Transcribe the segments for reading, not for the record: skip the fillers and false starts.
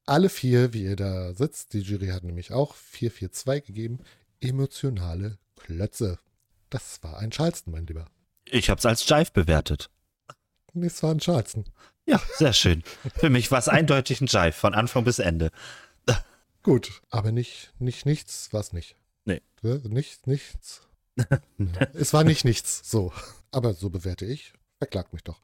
alle 4, wie ihr da sitzt, die Jury hat nämlich auch 442 gegeben, emotionale Klötze. Das war ein Charleston, mein Lieber. Ich habe es als Jive bewertet. Nee, es war ein Charleston. Ja, sehr schön. Für mich war es eindeutig ein Jive, von Anfang bis Ende. Gut, aber nichts, was nicht. Nee. Nichts. Es war nichts, so. Aber so bewerte ich. Verklagt mich doch.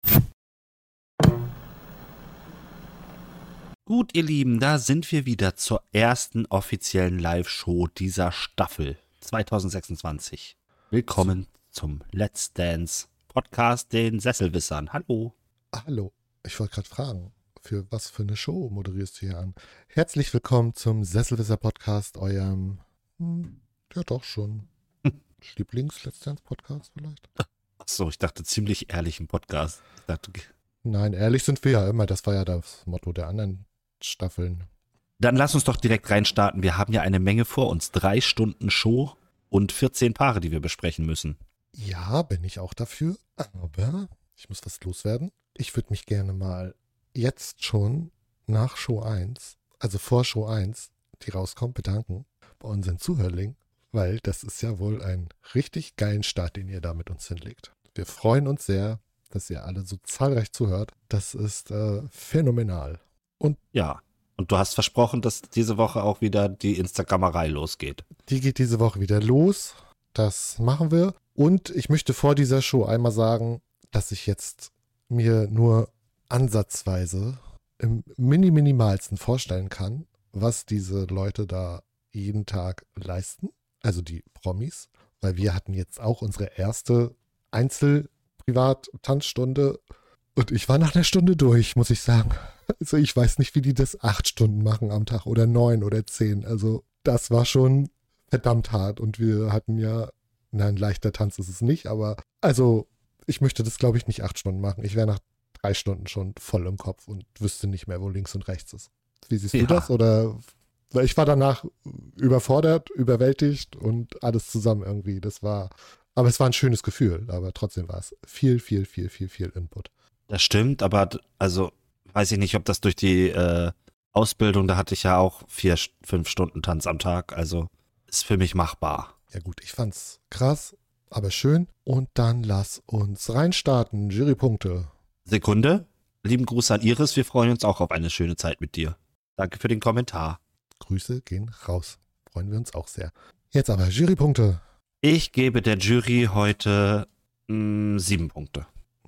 Gut, ihr Lieben, da sind wir wieder zur ersten offiziellen Live-Show dieser Staffel 2026. Willkommen zum Let's Dance Podcast, den Sesselwissern. Hallo. Hallo, ich wollte gerade fragen, für was für eine Show moderierst du hier an? Herzlich willkommen zum Sesselwisser Podcast, eurem, ja doch schon, Lieblings-Let's Dance Podcast vielleicht? Achso, ich dachte ziemlich ehrlichen Podcast. Ich dachte, Nein, ehrlich sind wir ja immer, das war ja das Motto der anderen Staffeln. dann lass uns doch direkt reinstarten. Wir haben ja eine Menge vor uns. 3 Stunden Show und 14 Paare, die wir besprechen müssen. Ja, bin ich auch dafür, aber ich muss was loswerden. Ich würde mich gerne mal jetzt schon nach Show 1, also vor Show 1, die rauskommt, bedanken bei unseren Zuhörlingen, weil das ist ja wohl ein richtig geilen Start, den ihr da mit uns hinlegt. Wir freuen uns sehr, dass ihr alle so zahlreich zuhört. Das ist phänomenal. Ja, und du hast versprochen, dass diese Woche auch wieder die Instagrammerei losgeht. Die geht diese Woche wieder los. Das machen wir. Und ich möchte vor dieser Show einmal sagen, dass ich jetzt mir nur ansatzweise im minimalsten vorstellen kann, was diese Leute da jeden Tag leisten. Also die Promis. Weil wir hatten jetzt auch unsere erste Einzel-Privat-Tanzstunde. Und ich war nach einer Stunde durch, muss ich sagen. Also ich weiß nicht, wie die das 8 Stunden machen am Tag oder 9 oder 10. Also das war schon verdammt hart. Und wir hatten ja, ein leichter Tanz ist es nicht, aber also ich möchte das, glaube ich, nicht 8 Stunden machen. Ich wäre nach 3 Stunden schon voll im Kopf und wüsste nicht mehr, wo links und rechts ist. Wie siehst du das? Oder weil ich war danach überfordert, überwältigt und alles zusammen irgendwie. Aber es war ein schönes Gefühl, aber trotzdem war es viel Input. Das stimmt, aber also weiß ich nicht, ob das durch die Ausbildung, da hatte ich ja auch 4-5 Stunden Tanz am Tag, also ist für mich machbar. Ja gut, ich fand's krass, aber schön. Und dann lass uns reinstarten. Jurypunkte. Sekunde, lieben Gruß an Iris, wir freuen uns auch auf eine schöne Zeit mit dir. Danke für den Kommentar. Grüße gehen raus. Freuen wir uns auch sehr. Jetzt aber Jurypunkte. Ich gebe der Jury heute 7 Punkte.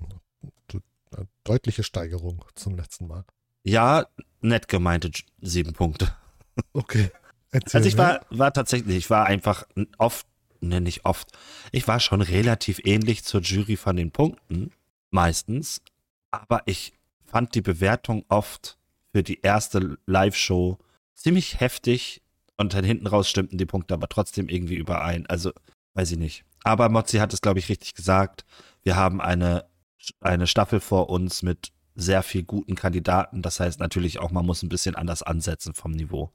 Deutliche Steigerung zum letzten Mal. Ja, nett gemeinte 7 Punkte. Okay. Erzähl Also ich mir. war tatsächlich, ich war einfach oft, nicht oft, ich war schon relativ ähnlich zur Jury von den Punkten, meistens, aber ich fand die Bewertung oft für die erste Live-Show ziemlich heftig und dann hinten raus stimmten die Punkte aber trotzdem irgendwie überein, also weiß ich nicht. Aber Mozzi hat es, glaube ich, richtig gesagt, wir haben eine Staffel vor uns mit sehr viel guten Kandidaten, das heißt natürlich auch, man muss ein bisschen anders ansetzen vom Niveau.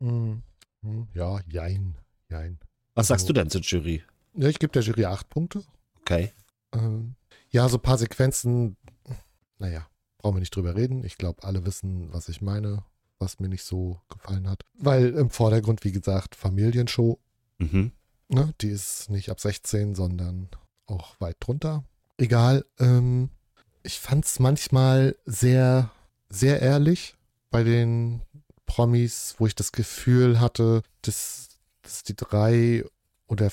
Ja, jein. Was sagst du denn zur Jury? Ja, ich gebe der Jury 8 Punkte. Okay. Ja, so ein paar Sequenzen, naja, brauchen wir nicht drüber reden. Ich glaube, alle wissen, was ich meine, was mir nicht so gefallen hat. Weil im Vordergrund, wie gesagt, Familienshow. Mhm. Ne, die ist nicht ab 16, sondern auch weit drunter. Egal, ich fand es manchmal sehr, sehr ehrlich bei den Promis, wo ich das Gefühl hatte, dass die 3 oder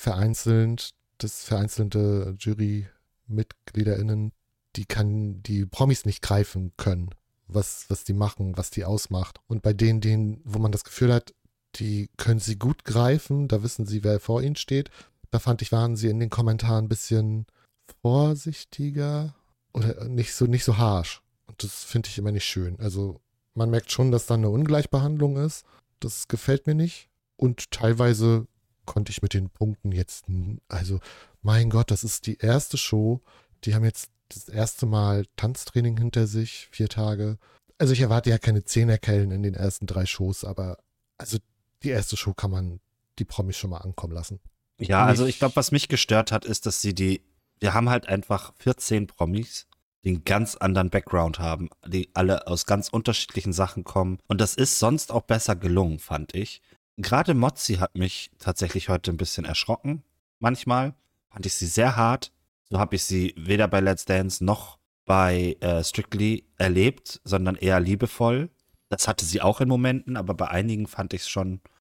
vereinzelte JurymitgliederInnen, die Promis nicht greifen können, was die machen, was die ausmacht. Und bei denen, wo man das Gefühl hat, die können sie gut greifen, da wissen sie, wer vor ihnen steht. Da fand ich, waren sie in den Kommentaren ein bisschen vorsichtiger oder nicht so harsh. Und das finde ich immer nicht schön. Also man merkt schon, dass da eine Ungleichbehandlung ist. Das gefällt mir nicht. Und teilweise konnte ich mit den Punkten jetzt, also mein Gott, das ist die erste Show. Die haben jetzt das erste Mal Tanztraining hinter sich, 4 Tage. Also ich erwarte ja keine Zehnerkellen in den ersten 3 Shows, aber also die erste Show kann man die Promis schon mal ankommen lassen. Ja, also ich glaube, was mich gestört hat, ist, dass wir haben halt einfach 14 Promis, die einen ganz anderen Background haben, die alle aus ganz unterschiedlichen Sachen kommen. Und das ist sonst auch besser gelungen, fand ich. Gerade Mozzi hat mich tatsächlich heute ein bisschen erschrocken. Manchmal fand ich sie sehr hart. So habe ich sie weder bei Let's Dance noch bei Strictly erlebt, sondern eher liebevoll. Das hatte sie auch in Momenten, aber bei einigen fand ich es schon.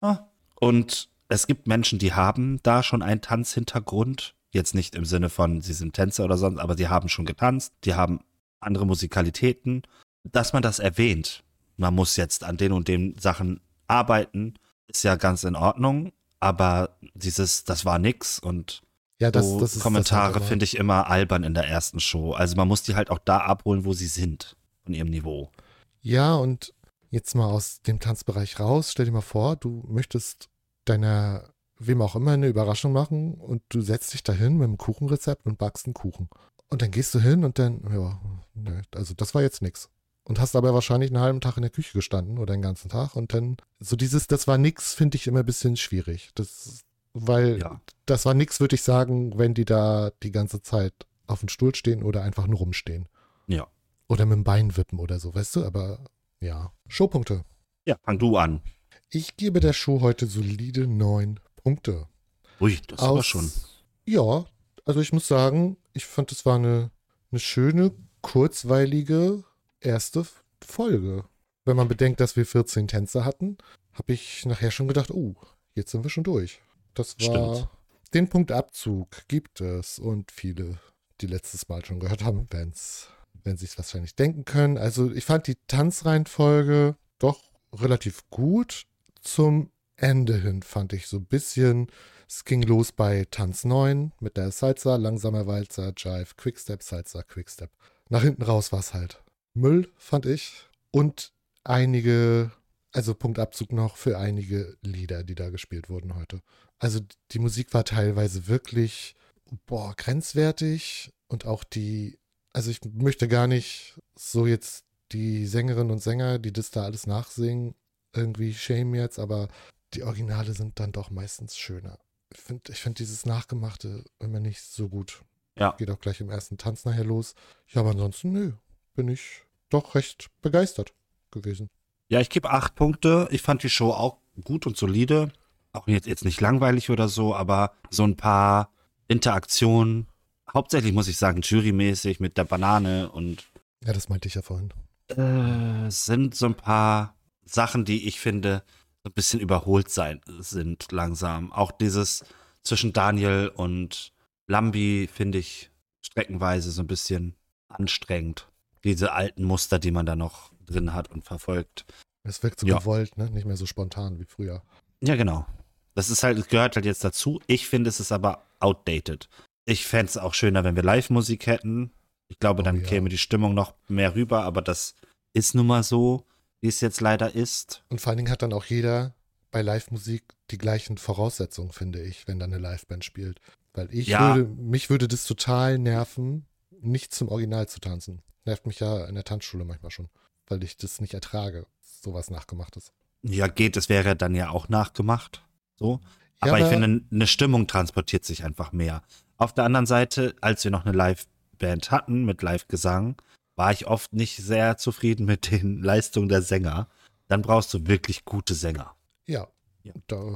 Und es gibt Menschen, die haben da schon einen Tanzhintergrund. Jetzt nicht im Sinne von, sie sind Tänzer oder sonst, aber sie haben schon getanzt, die haben andere Musikalitäten. Dass man das erwähnt, man muss jetzt an den und den Sachen arbeiten, ist ja ganz in Ordnung. Aber das war nix und Ja, so das ist Kommentare das halt finde ich immer albern in der ersten Show. Also man muss die halt auch da abholen, wo sie sind, von ihrem Niveau. Ja, und jetzt mal aus dem Tanzbereich raus, stell dir mal vor, du möchtest deiner, wem auch immer, eine Überraschung machen und du setzt dich dahin mit einem Kuchenrezept und backst einen Kuchen. Und dann gehst du hin und dann, ja, ne, also das war jetzt nix. Und hast aber wahrscheinlich einen halben Tag in der Küche gestanden oder den ganzen Tag und dann, so dieses, das war nix, finde ich immer ein bisschen schwierig. Weil Ja. das war nix, würde ich sagen, wenn die da die ganze Zeit auf dem Stuhl stehen oder einfach nur rumstehen. Ja. Oder mit dem Bein wippen oder so, weißt du? Aber ja. Showpunkte. Ja, fang du an. Ich gebe der Show heute solide 9 Punkte. Ui, das ist aber schon. Ja, also ich muss sagen, ich fand, es war eine schöne, kurzweilige erste Folge. Wenn man bedenkt, dass wir 14 Tänze hatten, habe ich nachher schon gedacht, jetzt sind wir schon durch. Das war, Stimmt. den Punkt Abzug gibt es und viele, die letztes Mal schon gehört haben, werden sich es wahrscheinlich denken können. Also ich fand die Tanzreihenfolge doch relativ gut. Zum Ende hin fand ich so ein bisschen, es ging los bei Tanz 9 mit der Salsa, langsamer Walzer, Jive, Quickstep, Salsa, Quickstep. Nach hinten raus war es halt Müll, fand ich. Und einige, also Punktabzug noch für einige Lieder, die da gespielt wurden heute. Also die Musik war teilweise wirklich, grenzwertig und auch also ich möchte gar nicht so jetzt die Sängerinnen und Sänger, die das da alles nachsingen, irgendwie shame jetzt, aber die Originale sind dann doch meistens schöner. Ich find dieses Nachgemachte immer nicht so gut. Ja. Geht auch gleich im ersten Tanz nachher los. Ja, aber ansonsten, nö, bin ich doch recht begeistert gewesen. Ja, ich gebe 8 Punkte. Ich fand die Show auch gut und solide. Auch jetzt nicht langweilig oder so, aber so ein paar Interaktionen. Hauptsächlich muss ich sagen, jurymäßig mit der Banane und Ja, das meinte ich ja vorhin. sind so ein paar Sachen, die ich finde, so ein bisschen überholt sind langsam. Auch dieses zwischen Daniel und Lambi finde ich streckenweise so ein bisschen anstrengend. Diese alten Muster, die man da noch drin hat und verfolgt. Es wirkt so Ja. gewollt, ne? Nicht mehr so spontan wie früher. Ja, genau. Es gehört halt jetzt dazu. Ich finde, es ist aber outdated. Ich fände es auch schöner, wenn wir Live-Musik hätten. Ich glaube, dann ja. käme die Stimmung noch mehr rüber, aber das ist nun mal so, wie es jetzt leider ist. Und vor allen Dingen hat dann auch jeder bei Live-Musik die gleichen Voraussetzungen, finde ich, wenn dann eine Liveband spielt. Weil mich würde das total nerven, nicht zum Original zu tanzen. Nervt mich ja in der Tanzschule manchmal schon, weil ich das nicht ertrage, sowas Nachgemachtes. Ja, es wäre dann ja auch nachgemacht. So. Ja, Aber ich finde, eine Stimmung transportiert sich einfach mehr. Auf der anderen Seite, als wir noch eine Liveband hatten mit Live-Gesang, war ich oft nicht sehr zufrieden mit den Leistungen der Sänger. Dann brauchst du wirklich gute Sänger. Ja. Ja.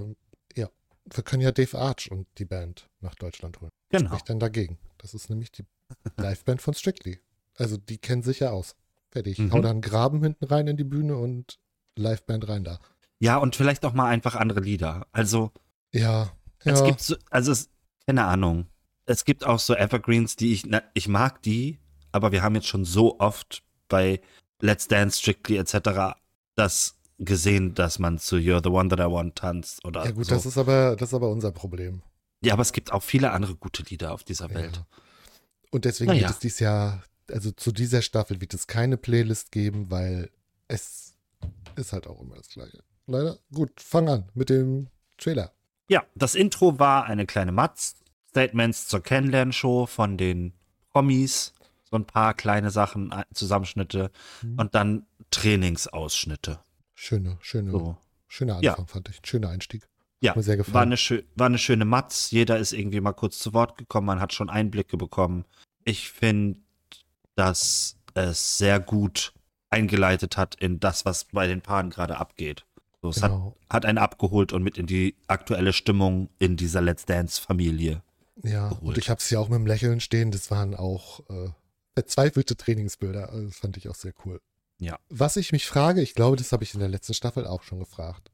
Wir können ja Dave Arch und die Band nach Deutschland holen. Genau. Was spricht denn dagegen? Das ist nämlich die Liveband von Strictly. Also die kennen sich ja aus. Fertig. Mhm. Hau da einen Graben hinten rein in die Bühne und Liveband rein da. Ja, und vielleicht auch mal einfach andere Lieder. Also, Ja. es gibt so, keine Ahnung. Es gibt auch so Evergreens, die ich mag die, aber wir haben jetzt schon so oft bei Let's Dance, Strictly etc. das gesehen, dass man zu You're the One That I Want tanzt oder Ja gut, so. das ist aber unser Problem. Ja, aber es gibt auch viele andere gute Lieder auf dieser Welt. Ja. Und deswegen wird es dieses Jahr, also zu dieser Staffel wird es keine Playlist geben, weil es ist halt auch immer das Gleiche. Leider. Gut, fang an mit dem Trailer. Ja, das Intro war eine kleine Statements zur Kennenlernshow von den Promis, so ein paar kleine Sachen, Zusammenschnitte und dann Trainingsausschnitte. Schöner So. Anfang, fand ich. Schöner Einstieg. Ja, Hat mir sehr gefallen. war eine schöne Matz. Jeder ist irgendwie mal kurz zu Wort gekommen. Man hat schon Einblicke bekommen. Ich finde, dass es sehr gut eingeleitet hat in das, was bei den Paaren gerade abgeht. So, es Genau. hat einen abgeholt und mit in die aktuelle Stimmung in dieser Let's Dance-Familie Ja, und ich geholt. habe es ja auch mit dem Lächeln stehen. Das waren auch verzweifelte Trainingsbilder. Also das fand ich auch sehr cool. Ja. Was ich mich frage, ich glaube, das habe ich in der letzten Staffel auch schon gefragt.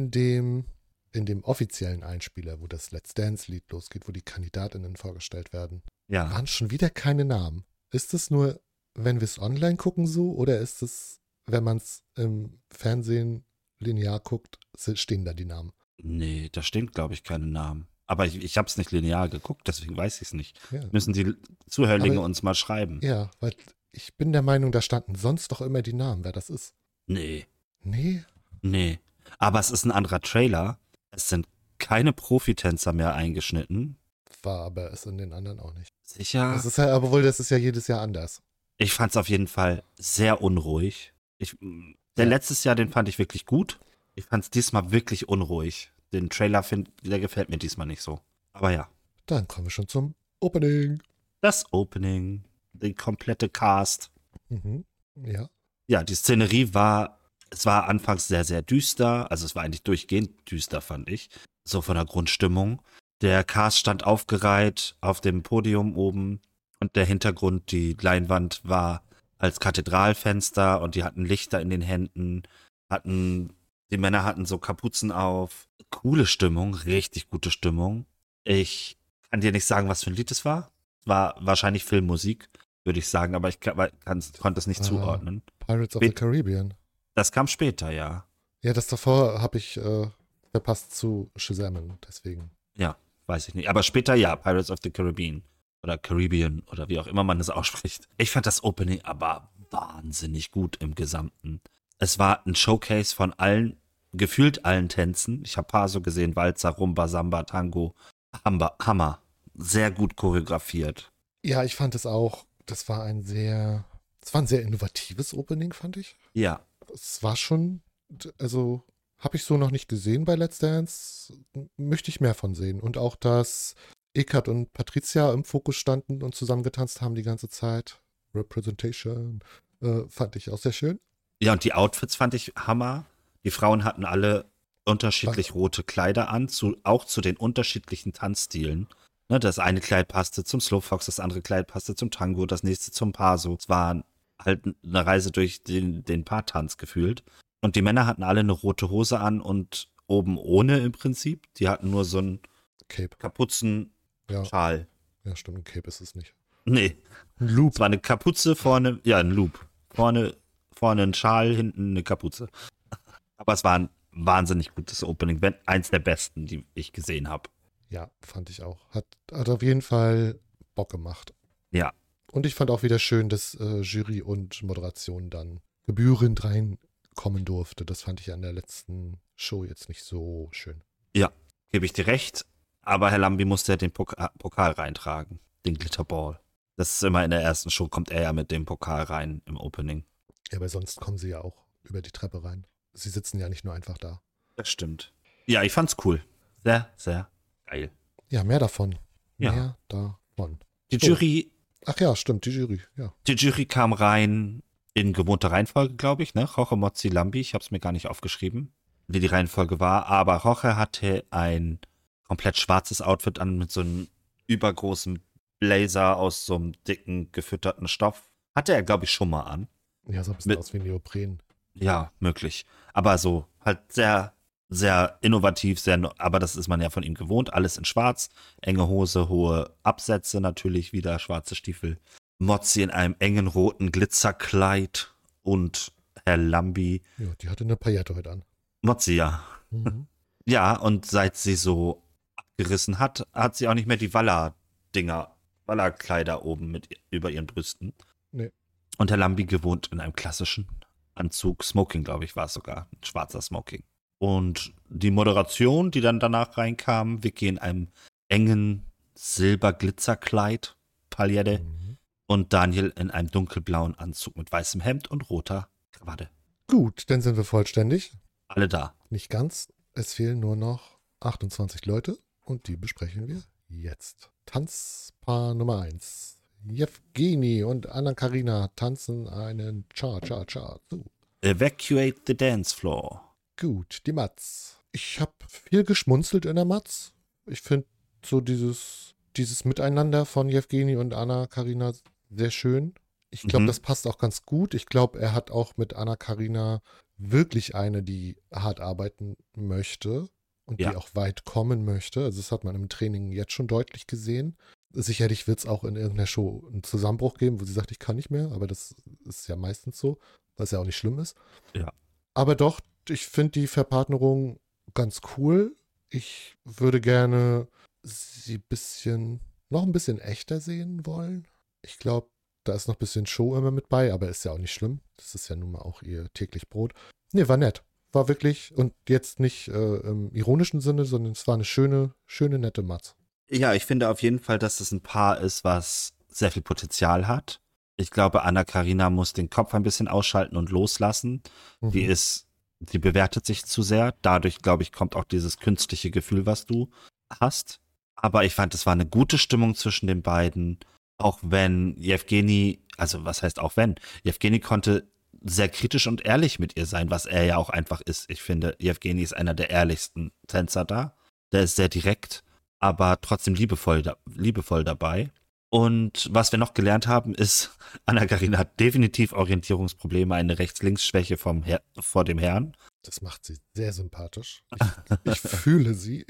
In dem offiziellen Einspieler, wo das Let's Dance-Lied losgeht, wo die KandidatInnen vorgestellt werden, Ja. waren schon wieder keine Namen. Ist es nur, wenn wir es online gucken so, oder ist es, wenn man es im Fernsehen linear guckt, stehen da die Namen? Nee, da stehen, glaube ich, keine Namen. Aber ich habe es nicht linear geguckt, deswegen weiß ich es nicht. Ja. Müssen die Zuhörlinge Aber uns mal schreiben. ja, weil ich bin der Meinung, da standen sonst doch immer die Namen, wer das ist. Nee, Nee? nee. Aber es ist ein anderer Trailer. Es sind keine Profitänzer mehr eingeschnitten. War aber es in den anderen auch nicht. Sicher? Das ist ja, aber wohl, das ist ja jedes Jahr anders. Ich fand es auf jeden Fall sehr unruhig. Der Ja. letztes Jahr, den fand ich wirklich gut. Ich fand es diesmal wirklich unruhig. Den Trailer, der gefällt mir diesmal nicht so. Aber ja, Dann kommen wir schon zum Opening. das Opening, die komplette Cast. Mhm. Ja. Ja, die Szenerie es war anfangs sehr, sehr düster. Also es war eigentlich durchgehend düster, fand ich. So von der Grundstimmung. Der Cast stand aufgereiht auf dem Podium oben und der Hintergrund, die Leinwand war als Kathedralfenster und die hatten Lichter in den Händen, die Männer hatten so Kapuzen auf. Coole Stimmung, richtig gute Stimmung. Ich kann dir nicht sagen, was für ein Lied es war. Es war wahrscheinlich Filmmusik, würde ich sagen, aber ich konnte es nicht zuordnen. Pirates of the Caribbean. Das kam später, ja. Ja, das davor habe ich verpasst zu Shazam, deswegen. Ja, weiß ich nicht. Aber später ja, Pirates of the Caribbean. Oder Caribbean oder wie auch immer man es ausspricht. Ich fand das Opening aber wahnsinnig gut im Gesamten. Es war ein Showcase von gefühlt allen Tänzen. Ich habe ein paar so gesehen, Walzer, Rumba, Samba, Tango. Hammer. Sehr gut choreografiert. Ja, ich fand es auch, das war ein sehr innovatives Opening, fand ich. Ja, Es war schon, also habe ich so noch nicht gesehen bei Let's Dance. Möchte ich mehr von sehen. Und auch, dass Eckart und Patricia im Fokus standen und zusammen getanzt haben die ganze Zeit. Representation. Fand ich auch sehr schön. Ja, und die Outfits fand ich Hammer. Die Frauen hatten alle unterschiedlich rote Kleider an, auch zu den unterschiedlichen Tanzstilen. Ne, das eine Kleid passte zum Slowfox, das andere Kleid passte zum Tango, das nächste zum Paso. Es war halt eine Reise durch den Paartanz gefühlt. Und die Männer hatten alle eine rote Hose an und oben ohne im Prinzip. Die hatten nur so einen Cape. Kapuzenschal. Ja, stimmt, ein Cape ist es nicht. Nee, Ein Loop. es war eine Kapuze vorne, ja, ein Loop. Vorne ein Schal, hinten eine Kapuze. Aber es war ein wahnsinnig gutes Opening. Eins der besten, die ich gesehen habe. Ja, fand ich auch. Hat auf jeden Fall Bock gemacht. Ja. Und ich fand auch wieder schön, dass Jury und Moderation dann gebührend reinkommen durfte. Das fand ich an der letzten Show jetzt nicht so schön. Ja, gebe ich dir recht. Aber Herr Lambi musste ja den Pokal reintragen. Den Glitterball. Das ist immer in der ersten Show, kommt er ja mit dem Pokal rein im Opening. Ja, aber sonst kommen sie ja auch über die Treppe rein. Sie sitzen ja nicht nur einfach da. Das stimmt. Ja, ich fand's cool. Sehr, sehr geil. Ja, mehr davon. Ja. Mehr davon. Die So. Jury, Ach ja, stimmt, die Jury, ja. die Jury kam rein in gewohnter Reihenfolge, glaube ich, ne? Jorge, Mozzi, Lambi. Ich habe es mir gar nicht aufgeschrieben, wie die Reihenfolge war. Aber Jorge hatte ein komplett schwarzes Outfit an mit so einem übergroßen Blazer aus so einem dicken, gefütterten Stoff. Hatte er, glaube ich, schon mal an. Ja, so ein bisschen aus wie Neopren. Ja, möglich. Aber so halt sehr, sehr innovativ, aber das ist man ja von ihm gewohnt. Alles in schwarz, enge Hose, hohe Absätze natürlich, wieder schwarze Stiefel. Mozzi in einem engen roten Glitzerkleid und Herr Lambi. Ja, die hatte eine Paillette heute an. Mozzi, ja. Mhm. Ja, und seit sie so abgerissen hat, hat sie auch nicht mehr die Wallerkleider oben über ihren Brüsten. Nee. Und Herr Lambi gewohnt in einem klassischen Anzug, Smoking, glaube ich, war es sogar, ein schwarzer Smoking. Und die Moderation, die dann danach reinkam, Vicky in einem engen Silberglitzerkleid, Paillette, und Daniel in einem dunkelblauen Anzug mit weißem Hemd und roter Krawatte. Gut, dann sind wir vollständig. Alle da. Nicht ganz. Es fehlen nur noch 28 Leute und die besprechen wir jetzt. Tanzpaar Nummer 1. Jewgeni und Anna-Karina tanzen einen Cha-Cha-Cha. So. Evacuate the dance floor. Gut, die Matz. Ich habe viel geschmunzelt in der Matz. Ich finde so dieses Miteinander von Jewgeni und Anna-Karina sehr schön. Ich glaube, das passt auch ganz gut. Ich glaube, er hat auch mit Anna-Karina wirklich eine, die hart arbeiten möchte und die auch weit kommen möchte. Also das hat man im Training jetzt schon deutlich gesehen. Sicherlich wird es auch in irgendeiner Show einen Zusammenbruch geben, wo sie sagt, ich kann nicht mehr, aber das ist ja meistens so, was ja auch nicht schlimm ist. Ja. Aber doch, ich finde die Verpartnerung ganz cool. Ich würde gerne sie noch ein bisschen echter sehen wollen. Ich glaube, da ist noch ein bisschen Show immer mit bei, aber ist ja auch nicht schlimm. Das ist ja nun mal auch ihr täglich Brot. Nee, war nett. War wirklich, und jetzt nicht im ironischen Sinne, sondern es war eine schöne, nette Matz. Ja, ich finde auf jeden Fall, dass es ein Paar ist, was sehr viel Potenzial hat. Ich glaube, Anna-Karina muss den Kopf ein bisschen ausschalten und loslassen. Die bewertet sich zu sehr. Dadurch, glaube ich, kommt auch dieses künstliche Gefühl, was du hast. Aber ich fand, es war eine gute Stimmung zwischen den beiden. Auch wenn Jewgeni, also was heißt auch wenn? Jewgeni konnte sehr kritisch und ehrlich mit ihr sein, was er ja auch einfach ist. Ich finde, Jewgeni ist einer der ehrlichsten Tänzer da. Der ist sehr direkt, aber trotzdem liebevoll dabei. Und was wir noch gelernt haben, ist, Anna-Karina hat definitiv Orientierungsprobleme, eine Rechts-Links-Schwäche vor dem Herrn. Das macht sie sehr sympathisch. Ich fühle sie.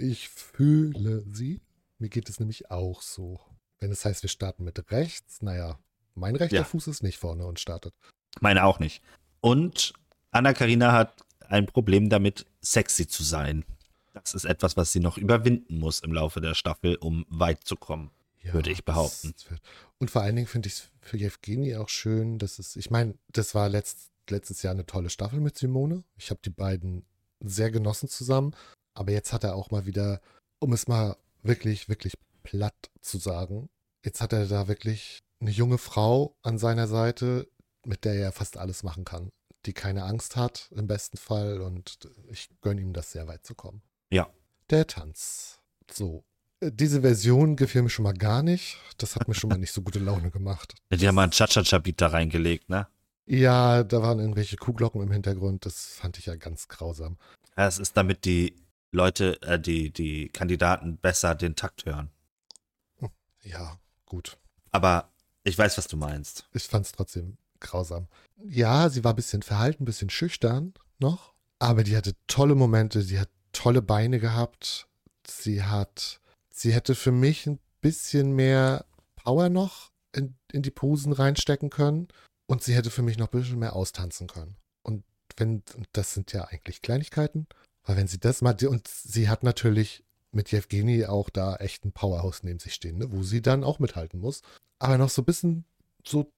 Mir geht es nämlich auch so. Wenn es heißt, wir starten mit rechts, naja, mein rechter Fuß ist nicht vorne und startet. Meine auch nicht. Und Anna-Karina hat ein Problem damit, sexy zu sein. Das ist etwas, was sie noch überwinden muss im Laufe der Staffel, um weit zu kommen, würde ich behaupten. Und vor allen Dingen finde ich es für Jewgeni auch schön, ich meine, das war letztes Jahr eine tolle Staffel mit Simone. Ich habe die beiden sehr genossen zusammen. Aber jetzt hat er auch mal wieder, um es mal wirklich, wirklich platt zu sagen, jetzt hat er da wirklich eine junge Frau an seiner Seite, mit der er fast alles machen kann, die keine Angst hat im besten Fall, und ich gönne ihm das, sehr weit zu kommen. Ja. Der Tanz. So. Diese Version gefiel mir schon mal gar nicht. Das hat mir schon mal nicht so gute Laune gemacht. Die haben mal einen Cha-Cha-Cha-Beat da reingelegt, ne? Ja, da waren irgendwelche Kuhglocken im Hintergrund. Das fand ich ja ganz grausam. Ja, es ist, damit die Leute, die Kandidaten besser den Takt hören. Ja, gut. Aber ich weiß, was du meinst. Ich fand es trotzdem grausam. Ja, sie war ein bisschen verhalten, ein bisschen schüchtern noch, aber die hatte tolle Momente, sie hat tolle Beine gehabt. Sie hätte für mich ein bisschen mehr Power noch in die Posen reinstecken können, und sie hätte für mich noch ein bisschen mehr austanzen können. Und das sind ja eigentlich Kleinigkeiten, weil wenn sie das mal, und sie hat natürlich mit Jewgeni auch da echt ein Powerhouse neben sich stehen, ne, wo sie dann auch mithalten muss. Aber noch so ein bisschen, so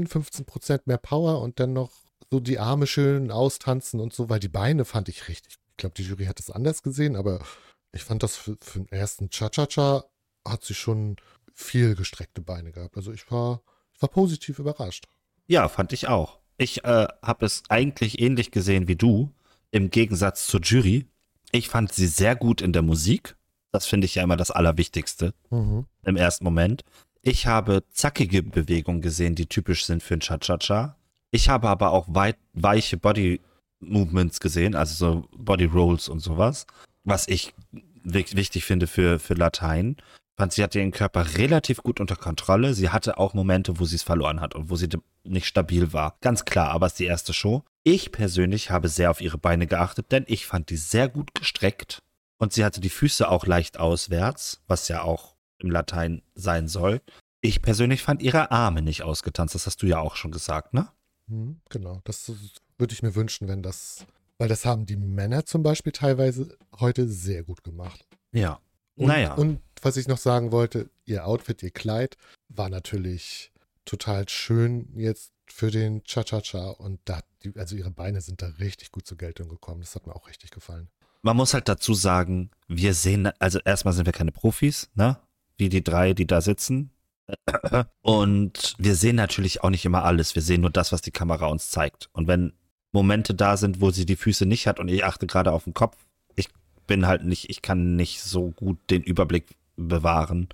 10-15% mehr Power und dann noch so die Arme schön austanzen und so, weil die Beine fand ich richtig. Ich glaube, die Jury hat das anders gesehen, aber ich fand das für den ersten Cha-Cha-Cha hat sie schon viel gestreckte Beine gehabt. Also ich war positiv überrascht. Ja, fand ich auch. Ich habe es eigentlich ähnlich gesehen wie du, im Gegensatz zur Jury. Ich fand sie sehr gut in der Musik. Das finde ich ja immer das Allerwichtigste im ersten Moment. Ich habe zackige Bewegungen gesehen, die typisch sind für ein Cha-Cha-Cha. Ich habe aber auch weiche Body-Movements gesehen, also so Body-Rolls und sowas, was ich wichtig finde für Latein. Ich fand, sie hatte ihren Körper relativ gut unter Kontrolle. Sie hatte auch Momente, wo sie es verloren hat und wo sie nicht stabil war. Ganz klar, aber es ist die erste Show. Ich persönlich habe sehr auf ihre Beine geachtet, denn ich fand die sehr gut gestreckt. Und sie hatte die Füße auch leicht auswärts, was ja auch im Latein sein soll. Ich persönlich fand ihre Arme nicht ausgetanzt. Das hast du ja auch schon gesagt, ne? Genau, das würde ich mir wünschen, weil das haben die Männer zum Beispiel teilweise heute sehr gut gemacht. Ja. Und was ich noch sagen wollte, ihr Outfit, ihr Kleid war natürlich total schön jetzt für den Cha-Cha-Cha, und also ihre Beine sind da richtig gut zur Geltung gekommen. Das hat mir auch richtig gefallen. Man muss halt dazu sagen, wir sehen, also erstmal sind wir keine Profis, ne? Wie die drei, die da sitzen. Und wir sehen natürlich auch nicht immer alles. Wir sehen nur das, was die Kamera uns zeigt. Und wenn Momente da sind, wo sie die Füße nicht hat und ich achte gerade auf den Kopf, ich kann nicht so gut den Überblick bewahren,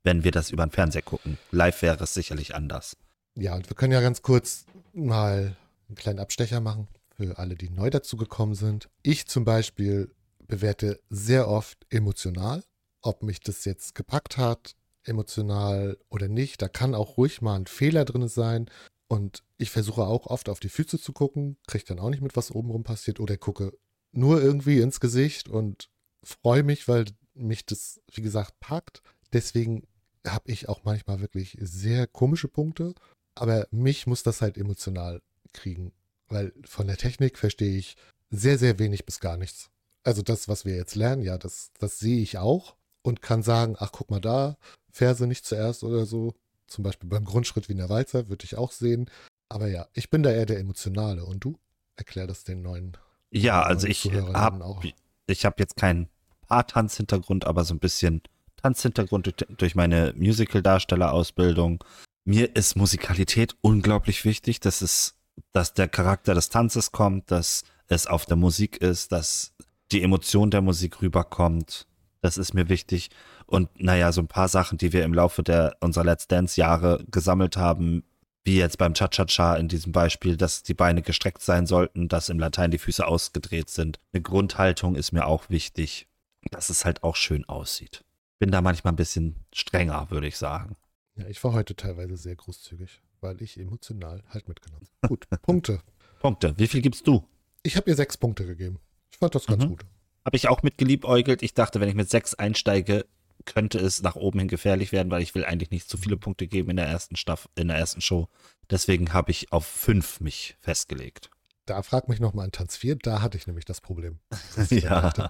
wenn wir das über den Fernseher gucken. Live wäre es sicherlich anders. Ja, und wir können ja ganz kurz mal einen kleinen Abstecher machen für alle, die neu dazugekommen sind. Ich zum Beispiel bewerte sehr oft emotional, ob mich das jetzt gepackt hat, emotional oder nicht. Da kann auch ruhig mal ein Fehler drin sein. Und ich versuche auch oft auf die Füße zu gucken, kriege dann auch nicht mit, was obenrum passiert, oder gucke nur irgendwie ins Gesicht und freue mich, weil mich das, wie gesagt, packt. Deswegen habe ich auch manchmal wirklich sehr komische Punkte, aber mich muss das halt emotional kriegen, weil von der Technik verstehe ich sehr, sehr wenig bis gar nichts. Also das, was wir jetzt lernen, ja, das sehe ich auch und kann sagen, ach, guck mal da, Verse nicht zuerst oder so. Zum Beispiel beim Grundschritt Wiener Walzer würde ich auch sehen. Aber ja, ich bin da eher der Emotionale. Und du? Erklär das den neuen Ja, also ich Zuhörern auch. hab jetzt keinen Paar-Tanzhintergrund, aber so ein bisschen Tanzhintergrund durch meine Musical-Darstellerausbildung. Mir ist Musikalität unglaublich wichtig, dass der Charakter des Tanzes kommt, dass es auf der Musik ist, dass die Emotion der Musik rüberkommt. Das ist mir wichtig. Und naja, so ein paar Sachen, die wir im Laufe unserer Let's Dance-Jahre gesammelt haben, wie jetzt beim Cha-Cha-Cha in diesem Beispiel, dass die Beine gestreckt sein sollten, dass im Latein die Füße ausgedreht sind. Eine Grundhaltung ist mir auch wichtig, dass es halt auch schön aussieht. Bin da manchmal ein bisschen strenger, würde ich sagen. Ja, ich war heute teilweise sehr großzügig, weil ich emotional halt mitgenommen habe. Gut, Punkte. Punkte. Wie viel gibst du? Ich habe ihr 6 Punkte gegeben. Ich fand das ganz gut. Habe ich auch mit geliebäugelt. Ich dachte, wenn ich mit 6 einsteige, könnte es nach oben hin gefährlich werden, weil ich will eigentlich nicht zu viele Punkte geben in der ersten Show. Deswegen habe ich auf 5 mich festgelegt. Da frag mich nochmal an Tanz 4, da hatte ich nämlich das Problem. Ja. Dachte,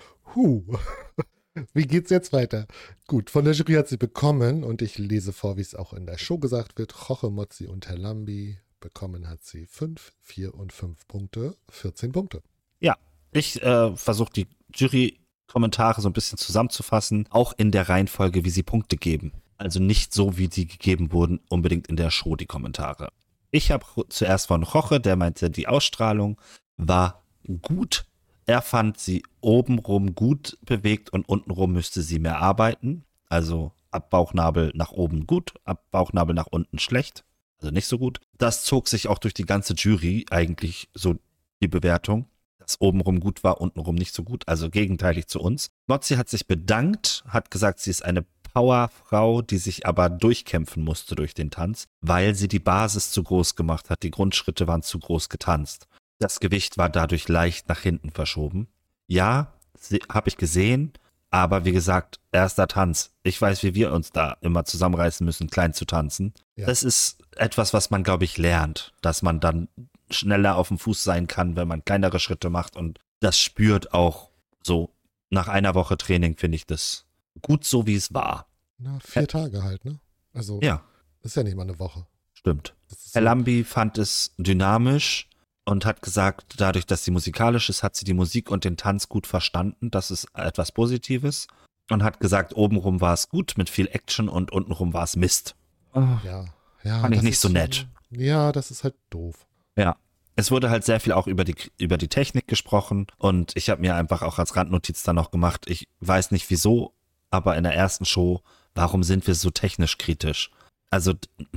wie geht's jetzt weiter? Gut, von der Jury hat sie bekommen, und ich lese vor, wie es auch in der Show gesagt wird, Jorge Mozzi und Herr Lambi. Bekommen hat sie 5, 4 und 5 Punkte, 14 Punkte. Ja, ich versuche die Jury-Kommentare so ein bisschen zusammenzufassen, auch in der Reihenfolge, wie sie Punkte geben. Also nicht so, wie die gegeben wurden, unbedingt in der Show, die Kommentare. Ich habe zuerst von Jorge, der meinte, die Ausstrahlung war gut. Er fand sie obenrum gut bewegt und untenrum müsste sie mehr arbeiten. Also ab Bauchnabel nach oben gut, ab Bauchnabel nach unten schlecht. Also nicht so gut. Das zog sich auch durch die ganze Jury eigentlich so die Bewertung, dass obenrum gut war, untenrum nicht so gut. Also gegenteilig zu uns. Mozzi hat sich bedankt, hat gesagt, sie ist eine Powerfrau, die sich aber durchkämpfen musste durch den Tanz, weil sie die Basis zu groß gemacht hat. Die Grundschritte waren zu groß getanzt. Das Gewicht war dadurch leicht nach hinten verschoben. Ja, habe ich gesehen, aber wie gesagt, erster Tanz. Ich weiß, wie wir uns da immer zusammenreißen müssen, klein zu tanzen. Ja. Das ist etwas, was man, glaube ich, lernt, dass man dann schneller auf dem Fuß sein kann, wenn man kleinere Schritte macht, und das spürt auch so. Nach einer Woche Training finde ich das gut so, wie es war. Na, 4 Tage halt, ne? Also, ja. Das ist ja nicht mal eine Woche. Stimmt. Herr Lambi fand es dynamisch und hat gesagt, dadurch, dass sie musikalisch ist, hat sie die Musik und den Tanz gut verstanden. Das ist etwas Positives. Und hat gesagt, obenrum war es gut mit viel Action und untenrum war es Mist. Ja. Fand ich nicht so nett. Ja, das ist halt doof. Ja. Es wurde halt sehr viel auch über die Technik gesprochen, und ich habe mir einfach auch als Randnotiz dann noch gemacht, ich weiß nicht wieso, aber in der ersten Show, warum sind wir so technisch kritisch? Also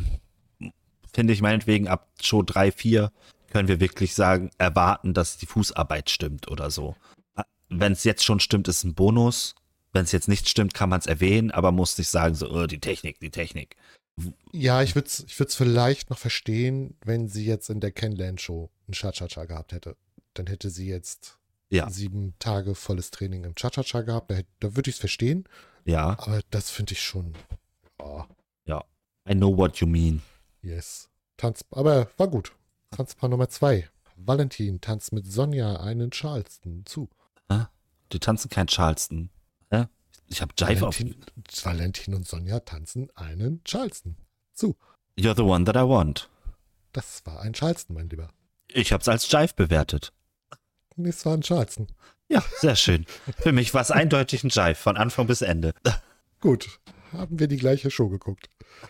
finde ich meinetwegen ab Show 3, 4 können wir wirklich erwarten, dass die Fußarbeit stimmt oder so. Wenn es jetzt schon stimmt, ist ein Bonus. Wenn es jetzt nicht stimmt, kann man es erwähnen, aber muss nicht sagen, so, oh, die Technik. Ja, ich würd's vielleicht noch verstehen, wenn sie jetzt in der Kennenlern-Show ein Cha-Cha-Cha gehabt hätte. Dann hätte sie jetzt 7 Tage volles Training im Cha-Cha-Cha gehabt. Da würde ich es verstehen. Ja. Aber das finde ich schon. Ja. I know what you mean. Yes. Aber war gut. Tanzpaar Nummer 2. Valentin tanzt mit Sonja einen Charleston zu. Die tanzen kein Charleston. Ich habe Jive Valentin und Sonja tanzen einen Charleston zu. You're the one that I want. Das war ein Charleston, mein Lieber. Ich habe es als Jive bewertet. Nee, es war ein Charleston. Ja, sehr schön. Für mich war es eindeutig ein Jive, von Anfang bis Ende. Gut, haben wir die gleiche Show geguckt.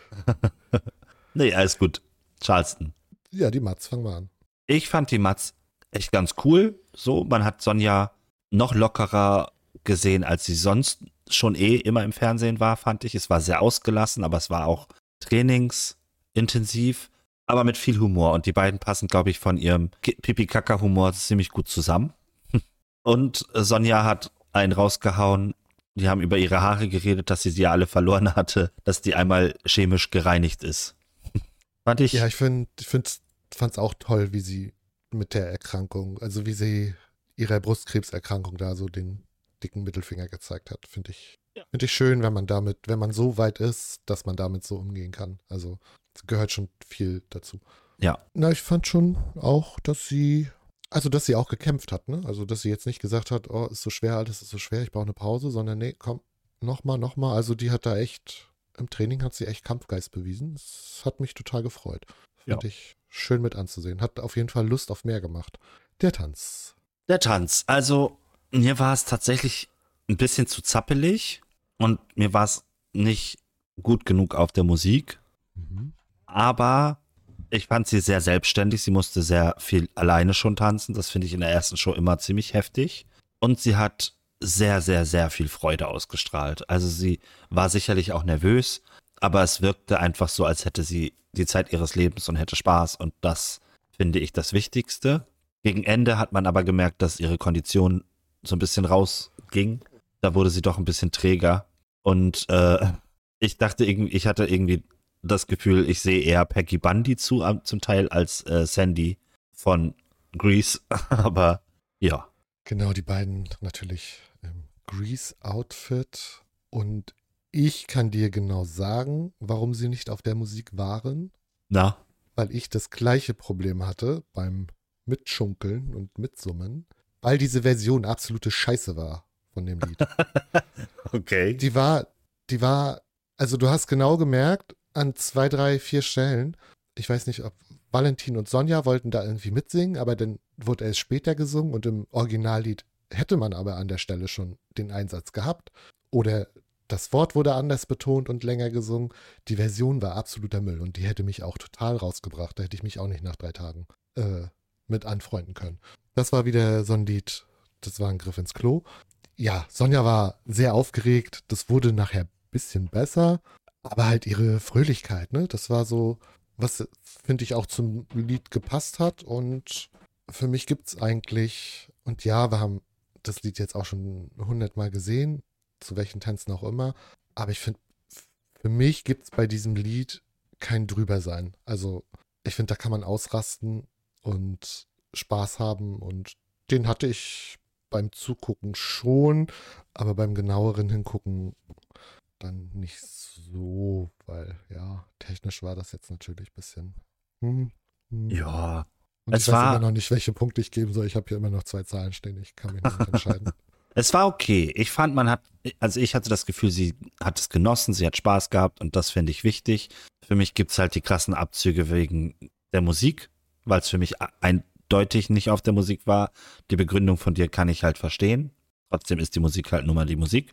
Nee, alles gut. Charleston. Ja, die Mats, fangen wir an. Ich fand die Mats echt ganz cool. So, man hat Sonja noch lockerer gesehen, als sie sonst schon immer im Fernsehen war, fand ich. Es war sehr ausgelassen, aber es war auch trainingsintensiv, aber mit viel Humor. Und die beiden passen, glaube ich, von ihrem Pipi-Kaka-Humor ziemlich gut zusammen. Und Sonja hat einen rausgehauen. Die haben über ihre Haare geredet, dass sie ja alle verloren hatte, dass die einmal chemisch gereinigt ist. Fand ich. Ja, ich fand's auch toll, wie sie mit der Erkrankung, also wie sie ihrer Brustkrebserkrankung da so den dicken Mittelfinger gezeigt hat. Finde ich schön, wenn man so weit ist, dass man damit so umgehen kann. Also es gehört schon viel dazu. Ja. Na, ich fand schon auch, dass sie auch gekämpft hat, ne? Also, dass sie jetzt nicht gesagt hat, oh, ist so schwer, alles ist so schwer, ich brauche eine Pause, sondern nee, komm, nochmal. Also die hat da echt, im Training hat sie echt Kampfgeist bewiesen. Das hat mich total gefreut. Finde ich schön mit anzusehen. Hat auf jeden Fall Lust auf mehr gemacht. Der Tanz. Also mir war es tatsächlich ein bisschen zu zappelig und mir war es nicht gut genug auf der Musik. Aber ich fand sie sehr selbstständig. Sie musste sehr viel alleine schon tanzen. Das finde ich in der ersten Show immer ziemlich heftig. Und sie hat sehr, sehr, sehr viel Freude ausgestrahlt. Also sie war sicherlich auch nervös, aber es wirkte einfach so, als hätte sie die Zeit ihres Lebens und hätte Spaß. Und das finde ich das Wichtigste. Gegen Ende hat man aber gemerkt, dass ihre Kondition so ein bisschen rausging. Da wurde sie doch ein bisschen träger. Und ich hatte irgendwie das Gefühl, ich sehe eher Peggy Bundy zum Teil als Sandy von Grease. Aber ja. Genau, die beiden natürlich im Grease-Outfit. Und ich kann dir genau sagen, warum sie nicht auf der Musik waren. Na? Weil ich das gleiche Problem hatte beim Mitschunkeln und Mitsummen, weil diese Version absolute Scheiße war von dem Lied. Okay. Die war, also du hast genau gemerkt, an 2, 3, 4 Stellen, ich weiß nicht, ob Valentin und Sonja wollten da irgendwie mitsingen, aber dann wurde erst später gesungen und im Originallied hätte man aber an der Stelle schon den Einsatz gehabt. Oder das Wort wurde anders betont und länger gesungen. Die Version war absoluter Müll und die hätte mich auch total rausgebracht. Da hätte ich mich auch nicht nach 3 Tagen mit anfreunden können. Das war wieder so ein Lied, das war ein Griff ins Klo. Ja, Sonja war sehr aufgeregt. Das wurde nachher ein bisschen besser. Aber halt ihre Fröhlichkeit, ne? Das war so, was, finde ich, auch zum Lied gepasst hat. Und für mich gibt es eigentlich, und ja, wir haben das Lied jetzt auch schon 100-mal gesehen, zu welchen Tänzen auch immer. Aber ich finde, für mich gibt es bei diesem Lied kein Drübersein. Also ich finde, da kann man ausrasten und Spaß haben. Und den hatte ich beim Zugucken schon, aber beim genaueren Hingucken dann nicht so, weil ja, technisch war das jetzt natürlich ein bisschen. Ja. Und ich weiß immer noch nicht, welche Punkte ich geben soll. Ich habe hier immer noch 2 Zahlen stehen. Ich kann mich noch nicht entscheiden. Es war okay. Ich fand, ich hatte das Gefühl, sie hat es genossen, sie hat Spaß gehabt und das finde ich wichtig. Für mich gibt es halt die krassen Abzüge wegen der Musik, weil es für mich eindeutig nicht auf der Musik war. Die Begründung von dir kann ich halt verstehen. Trotzdem ist die Musik halt nun mal die Musik.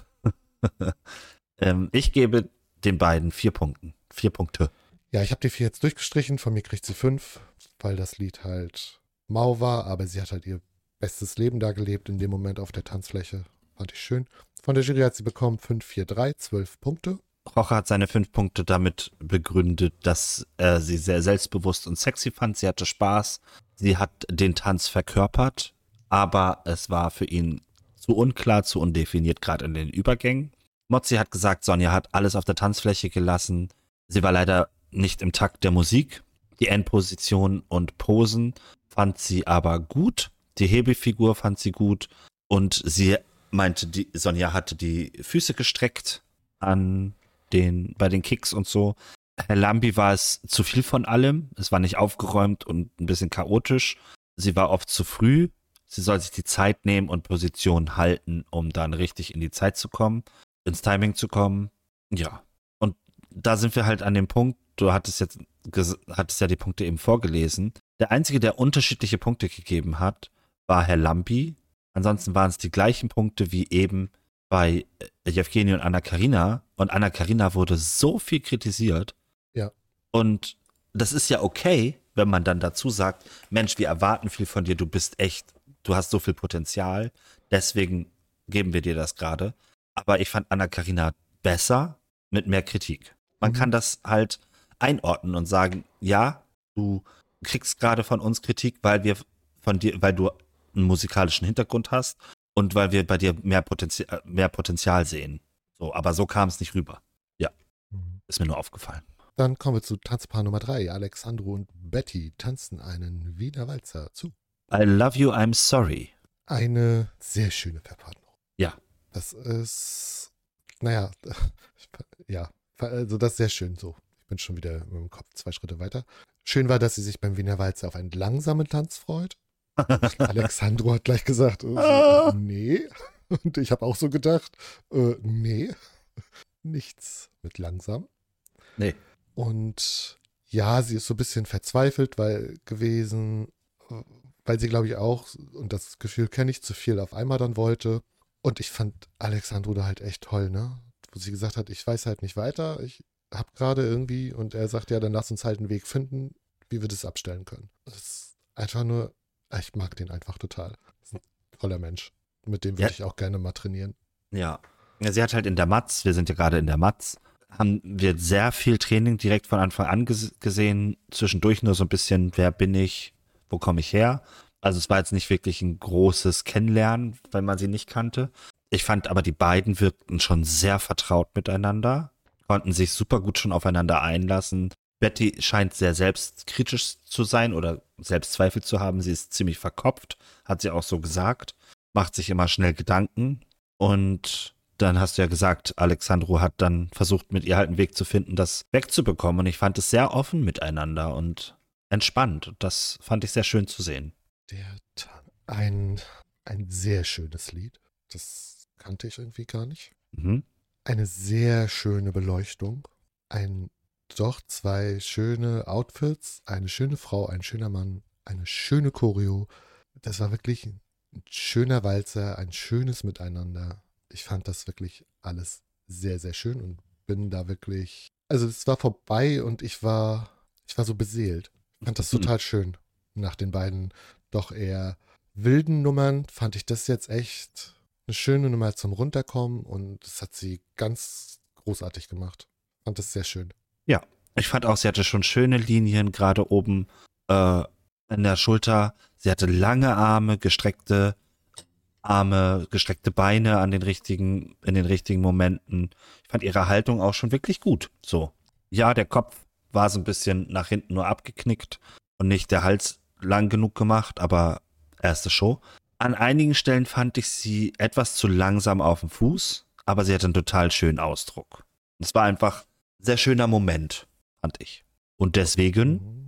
Ich gebe den beiden 4 Punkten. 4 Punkte. Ja, ich habe die 4 jetzt durchgestrichen. Von mir kriegt sie 5, weil das Lied halt mau war, aber sie hat halt ihr bestes Leben da gelebt in dem Moment auf der Tanzfläche. Fand ich schön. Von der Jury hat sie bekommen 5, 4, 3, 12 Punkte. Roche hat seine 5 Punkte damit begründet, dass er sie sehr selbstbewusst und sexy fand. Sie hatte Spaß. Sie hat den Tanz verkörpert, aber es war für ihn zu unklar, zu undefiniert, gerade in den Übergängen. Mozzi hat gesagt, Sonja hat alles auf der Tanzfläche gelassen. Sie war leider nicht im Takt der Musik. Die Endposition und Posen fand sie aber gut. Die Hebefigur fand sie gut. Und sie meinte, Sonja hatte die Füße gestreckt bei den Kicks und so. Herr Lambi war es zu viel von allem. Es war nicht aufgeräumt und ein bisschen chaotisch. Sie war oft zu früh. Sie soll sich die Zeit nehmen und Position halten, um dann richtig in die Zeit zu kommen, ins Timing zu kommen. Ja. Und da sind wir halt an dem Punkt, du hattest ja die Punkte eben vorgelesen. Der Einzige, der unterschiedliche Punkte gegeben hat, war Herr Lambi. Ansonsten waren es die gleichen Punkte wie eben bei Jewgeni und Anna-Karina. Und Anna-Karina wurde so viel kritisiert. Ja. Und das ist ja okay, wenn man dann dazu sagt, Mensch, wir erwarten viel von dir, du hast so viel Potenzial. Deswegen geben wir dir das gerade. Aber ich fand Anna-Karina besser mit mehr Kritik. Man kann das halt einordnen und sagen, ja, du kriegst gerade von uns Kritik, weil du einen musikalischen Hintergrund hast und weil wir bei dir mehr Potenzial sehen. So, aber so kam es nicht rüber. Ja, ist mir nur aufgefallen. Dann kommen wir zu Tanzpaar Nummer 3. Alexandro und Betty tanzen einen Wiener Walzer zu. I love you, I'm sorry. Eine sehr schöne Verpaarung. Ja. Das ist, naja, ja, also das ist sehr schön so. Ich bin schon wieder mit dem Kopf 2 Schritte weiter. Schön war, dass sie sich beim Wiener Walzer auf einen langsamen Tanz freut. Alexandro hat gleich gesagt, nee. Und ich habe auch so gedacht, nee, nichts mit langsam. Nee. Und ja, sie ist so ein bisschen verzweifelt gewesen, weil sie, glaube ich, auch, und das Gefühl kenne ich, zu viel auf einmal dann wollte. Und ich fand Alexandro da halt echt toll, ne? Wo sie gesagt hat, ich weiß halt nicht weiter, ich habe gerade irgendwie, und er sagt, ja, dann lass uns halt einen Weg finden, wie wir das abstellen können. Das ist einfach nur, ich mag den einfach total. Das ist ein toller Mensch. Mit dem würde ich auch gerne mal trainieren. Ja. Sie hat halt in der Matz, wir sind ja gerade in der Matz, haben wir sehr viel Training direkt von Anfang an gesehen, zwischendurch nur so ein bisschen, wer bin ich, wo komme ich her. Also es war jetzt nicht wirklich ein großes Kennenlernen, weil man sie nicht kannte. Ich fand aber, die beiden wirkten schon sehr vertraut miteinander, konnten sich super gut schon aufeinander einlassen. Betty scheint sehr selbstkritisch zu sein oder Selbstzweifel zu haben. Sie ist ziemlich verkopft, hat sie auch so gesagt, macht sich immer schnell Gedanken. Und dann hast du ja gesagt, Alexandro hat dann versucht, mit ihr halt einen Weg zu finden, das wegzubekommen. Und ich fand es sehr offen miteinander und entspannt. Und das fand ich sehr schön zu sehen. Ein sehr schönes Lied. Das kannte ich irgendwie gar nicht. Mhm. Eine sehr schöne Beleuchtung. Doch 2 schöne Outfits. Eine schöne Frau, ein schöner Mann. Eine schöne Choreo. Das war wirklich ein schöner Walzer, ein schönes Miteinander. Ich fand das wirklich alles sehr, sehr schön und bin da wirklich. Also es war vorbei und ich war so beseelt. Ich fand das total schön. Nach den beiden doch eher wilden Nummern fand ich das jetzt echt eine schöne Nummer zum Runterkommen und das hat sie ganz großartig gemacht. Fand das sehr schön. Ja, ich fand auch, sie hatte schon schöne Linien, gerade oben an der Schulter. Sie hatte lange Arme, gestreckte Beine in den richtigen Momenten. Ich fand ihre Haltung auch schon wirklich gut. So. Ja, der Kopf war so ein bisschen nach hinten nur abgeknickt und nicht der Hals lang genug gemacht, aber erste Show. An einigen Stellen fand ich sie etwas zu langsam auf dem Fuß, aber sie hatte einen total schönen Ausdruck. Es war einfach ein sehr schöner Moment, fand ich. Und deswegen,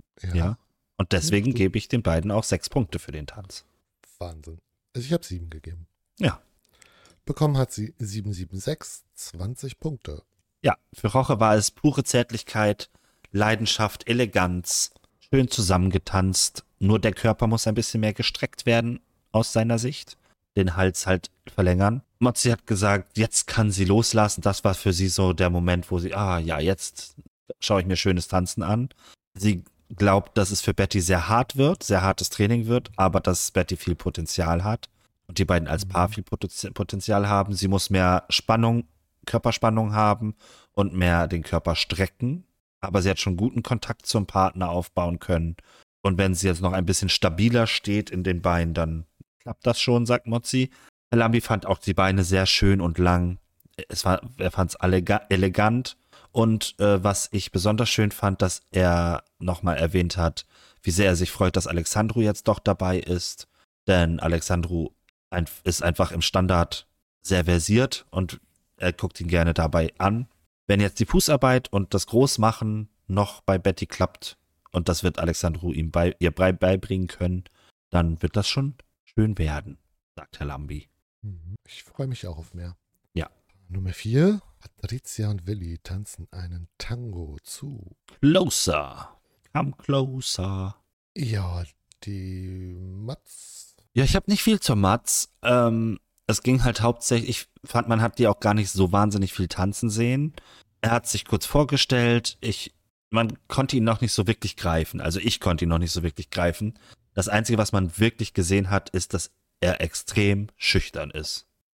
gebe ich den beiden auch 6 Punkte für den Tanz. Wahnsinn. Also ich habe 7 gegeben. Ja. Bekommen hat sie 776, 20 Punkte. Ja, für Roche war es pure Zärtlichkeit, Leidenschaft, Eleganz, schön zusammengetanzt. Nur der Körper muss ein bisschen mehr gestreckt werden aus seiner Sicht. Den Hals halt verlängern. Mozzi hat gesagt, jetzt kann sie loslassen. Das war für sie so der Moment, wo sie, jetzt schaue ich mir schönes Tanzen an. Sie glaubt, dass es für Betty sehr hartes Training wird, aber dass Betty viel Potenzial hat und die beiden als Paar viel Potenzial haben. Sie muss mehr Körperspannung haben und mehr den Körper strecken, aber sie hat schon guten Kontakt zum Partner aufbauen können. Und wenn sie jetzt noch ein bisschen stabiler steht in den Beinen, dann klappt das schon, sagt Mozzi. Lambi fand auch die Beine sehr schön und lang. Er fand es elegant. Und was ich besonders schön fand, dass er nochmal erwähnt hat, wie sehr er sich freut, dass Alexandro jetzt doch dabei ist. Denn Alexandro ist einfach im Standard sehr versiert und er guckt ihn gerne dabei an. Wenn jetzt die Fußarbeit und das Großmachen noch bei Betty klappt und das wird Alexandro ihr beibringen können, dann wird das schon schön werden, sagt Herr Lambi. Ich freue mich auch auf mehr. Ja. Nummer 4. Patricia und Willi tanzen einen Tango zu. Closer. Come closer. Ja, die Matz. Ja, ich habe nicht viel zur Matz. Es ging halt hauptsächlich, ich fand, man hat die auch gar nicht so wahnsinnig viel tanzen sehen. Er hat sich kurz vorgestellt. Man konnte ihn noch nicht so wirklich greifen. Also ich konnte ihn noch nicht so wirklich greifen. Das Einzige, was man wirklich gesehen hat, ist, dass er extrem schüchtern ist.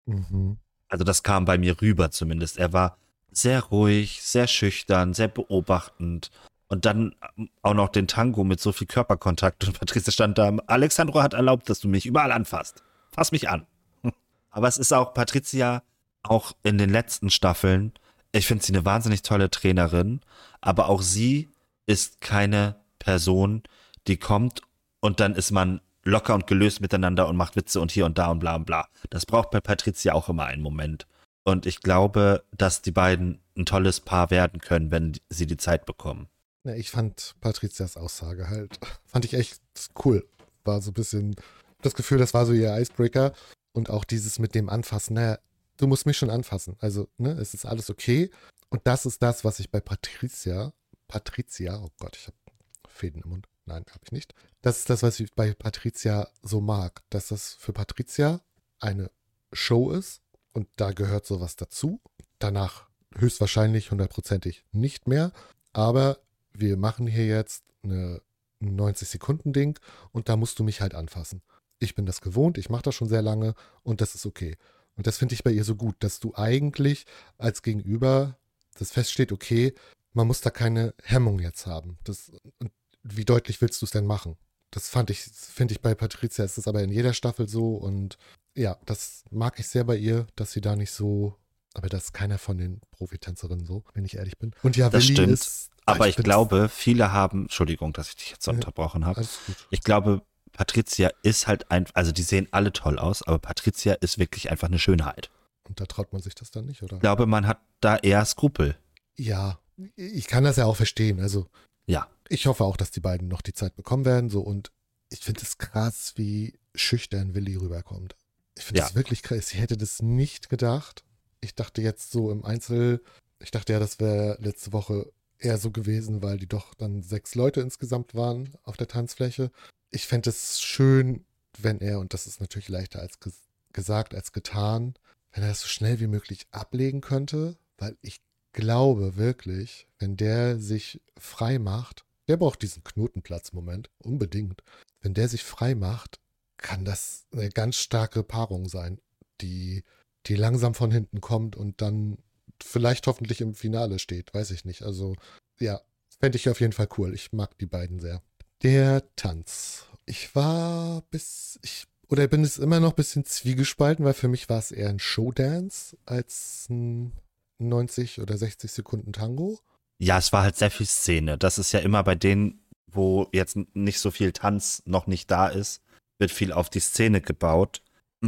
Mhm. Also das kam bei mir rüber zumindest. Er war sehr ruhig, sehr schüchtern, sehr beobachtend. Und dann auch noch den Tango mit so viel Körperkontakt. Und Patricia stand da, Alexandro hat erlaubt, dass du mich überall anfasst. Fass mich an. Aber es ist auch Patricia, auch in den letzten Staffeln, ich finde sie eine wahnsinnig tolle Trainerin, aber auch sie ist keine Person, die kommt und dann ist man locker und gelöst miteinander und macht Witze und hier und da und bla und bla. Das braucht bei Patricia auch immer einen Moment. Und ich glaube, dass die beiden ein tolles Paar werden können, wenn sie die Zeit bekommen. Ja, ich fand Patrizias Aussage halt, fand ich echt cool. War so ein bisschen das Gefühl, das war so ihr Icebreaker. Und auch dieses mit dem Anfassen, naja, du musst mich schon anfassen. Also, ne, es ist alles okay. Und das ist das, was ich bei Patricia, oh Gott, ich habe Fäden im Mund. Nein, habe ich nicht. Das ist das, was ich bei Patricia so mag. Dass das für Patricia eine Show ist und da gehört sowas dazu. Danach höchstwahrscheinlich hundertprozentig nicht mehr. Aber wir machen hier jetzt eine 90-Sekunden-Ding und da musst du mich halt anfassen. Ich bin das gewohnt, ich mache das schon sehr lange und das ist okay. Und das finde ich bei ihr so gut, dass du eigentlich als Gegenüber das feststeht, okay, man muss da keine Hemmung jetzt haben. Und wie deutlich willst du es denn machen? Das finde ich bei Patricia ist es aber in jeder Staffel so und ja, das mag ich sehr bei ihr, dass sie da nicht so, aber das ist keiner von den Profitänzerinnen so, wenn ich ehrlich bin. Und ja, Das Willi stimmt. ist, Aber ich ich finde es, glaube, viele haben, Entschuldigung, dass ich dich jetzt so unterbrochen habe. alles gut. Ich glaube, Patricia ist halt einfach, also die sehen alle toll aus, aber Patricia ist wirklich einfach eine Schönheit. Und da traut man sich das dann nicht, Ich oder? glaube, man hat da eher Skrupel. Ja, ich kann das ja auch verstehen. Also Ja, ich hoffe auch, dass die beiden noch die Zeit bekommen werden. So und ich finde es krass, wie schüchtern Willi rüberkommt. Ich finde ja, es wirklich krass. Ich hätte das nicht gedacht. Ich dachte jetzt so im Einzel, ich dachte ja, das wäre letzte Woche eher so gewesen, weil die doch dann 6 Leute insgesamt waren auf der Tanzfläche. Ich fände es schön, wenn er, und das ist natürlich leichter als gesagt als getan, wenn er das so schnell wie möglich ablegen könnte, weil ich glaube wirklich, wenn der sich frei macht, der braucht diesen Knotenplatz-Moment, unbedingt. Wenn der sich frei macht, kann das eine ganz starke Paarung sein, die, die langsam von hinten kommt und dann vielleicht hoffentlich im Finale steht, weiß ich nicht. Also ja, fände ich auf jeden Fall cool. Ich mag die beiden sehr. Der Tanz. Oder bin es immer noch ein bisschen zwiegespalten, weil für mich war es eher ein Showdance als ein 90 oder 60 Sekunden Tango. ja, es war halt sehr viel Szene. Das ist ja immer bei denen, wo jetzt nicht so viel Tanz noch nicht da ist, wird viel auf die Szene gebaut.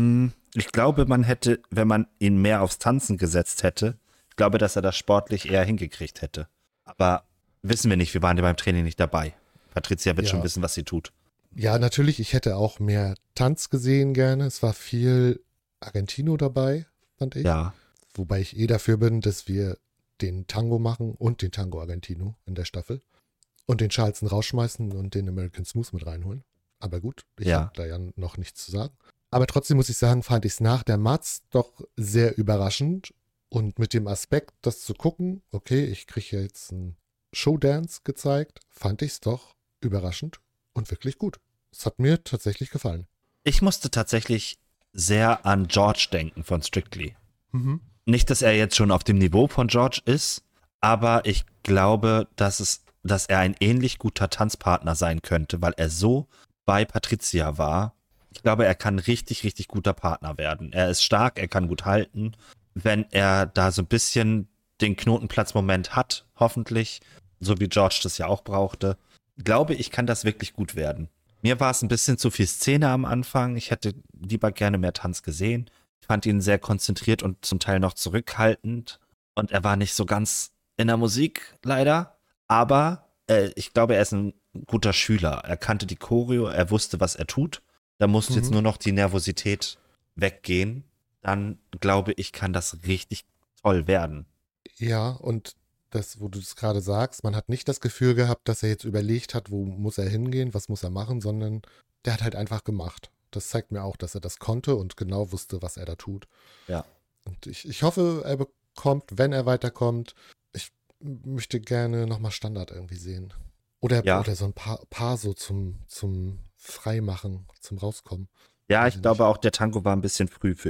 Ich glaube, man hätte, wenn man ihn mehr aufs Tanzen gesetzt hätte, ich glaube, dass er das sportlich eher hingekriegt hätte. Aber wissen wir nicht, wir waren ja beim Training nicht dabei. Patricia wird schon Ja, wissen, was sie tut. ja, natürlich, ich hätte auch mehr Tanz gesehen gerne. Es war viel Argentino dabei, fand ich. Ja, Wobei ich dafür bin, dass wir den Tango machen und den Tango Argentino in der Staffel. Und den Charleston rausschmeißen und den American Smooth mit reinholen. Aber gut, ich habe ja, da ja noch nichts zu sagen. Aber trotzdem muss ich sagen, fand ich es nach der Matz doch sehr überraschend. Und mit dem Aspekt, das zu gucken, okay, ich kriege jetzt einen Showdance gezeigt, fand ich es doch überraschend und wirklich gut. Es hat mir tatsächlich gefallen. ich musste tatsächlich sehr an George denken von Strictly. Mhm. Nicht, dass er jetzt schon auf dem Niveau von George ist, aber ich glaube, dass er ein ähnlich guter Tanzpartner sein könnte, weil er so bei Patricia war. Ich glaube, er kann richtig, richtig guter Partner werden. Er ist stark, er kann gut halten. Wenn er da so ein bisschen den Knotenplatzmoment hat, hoffentlich, so wie George das ja auch brauchte, glaube ich, kann das wirklich gut werden. Mir war es ein bisschen zu viel Szene am Anfang. Ich hätte lieber gerne mehr Tanz gesehen. Ich fand ihn sehr konzentriert und zum Teil noch zurückhaltend. Und er war nicht so ganz in der Musik, leider. Aber ich glaube, er ist ein guter Schüler. Er kannte die Choreo, er wusste, was er tut. Da musste jetzt Mhm. nur noch die Nervosität weggehen. Dann glaube ich, kann das richtig toll werden. Ja, und das, wo du es gerade sagst, man hat nicht das Gefühl gehabt, dass er jetzt überlegt hat, wo muss er hingehen, was muss er machen, sondern der hat halt einfach gemacht. Das zeigt mir auch, dass er das konnte und genau wusste, was er da tut. Ja. Und ich hoffe, er bekommt, wenn er weiterkommt, ich möchte gerne nochmal Standard irgendwie sehen. Ja. Oder so ein paar so zum Freimachen, zum Rauskommen. Ja, Weiß ich ich glaube nicht. auch, der Tango war ein bisschen früh für ihn.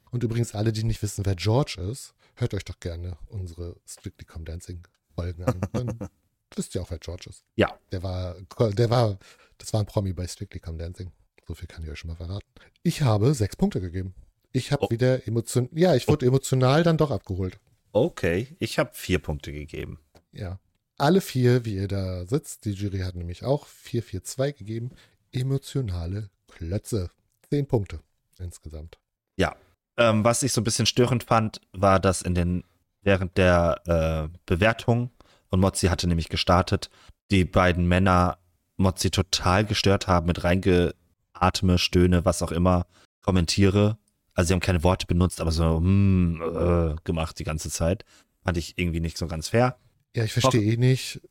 Und übrigens, alle, die nicht wissen, wer George ist, hört euch doch gerne unsere Strictly Come Dancing Folgen an. Dann wisst ihr auch, wer George ist. Ja. Das war ein Promi bei Strictly Come Dancing. So viel kann ich euch schon mal verraten. Ich habe 6 Punkte gegeben. Ich habe wieder ich wurde emotional dann doch abgeholt. Okay, ich habe 4 Punkte gegeben. Ja. Alle 4, wie ihr da sitzt, die Jury hat nämlich auch 4, 4, 2 gegeben. Emotionale Klötze. 10 Punkte insgesamt. Ja. Was ich so ein bisschen störend fand, war, dass während der Bewertung, und Mozzi hatte nämlich gestartet, die beiden Männer Mozzi total gestört haben mit Reingeatme, Stöhne, was auch immer, Kommentiere. Also sie haben keine Worte benutzt, aber so gemacht die ganze Zeit. Fand ich irgendwie nicht so ganz fair. Ja, ich verstehe nicht,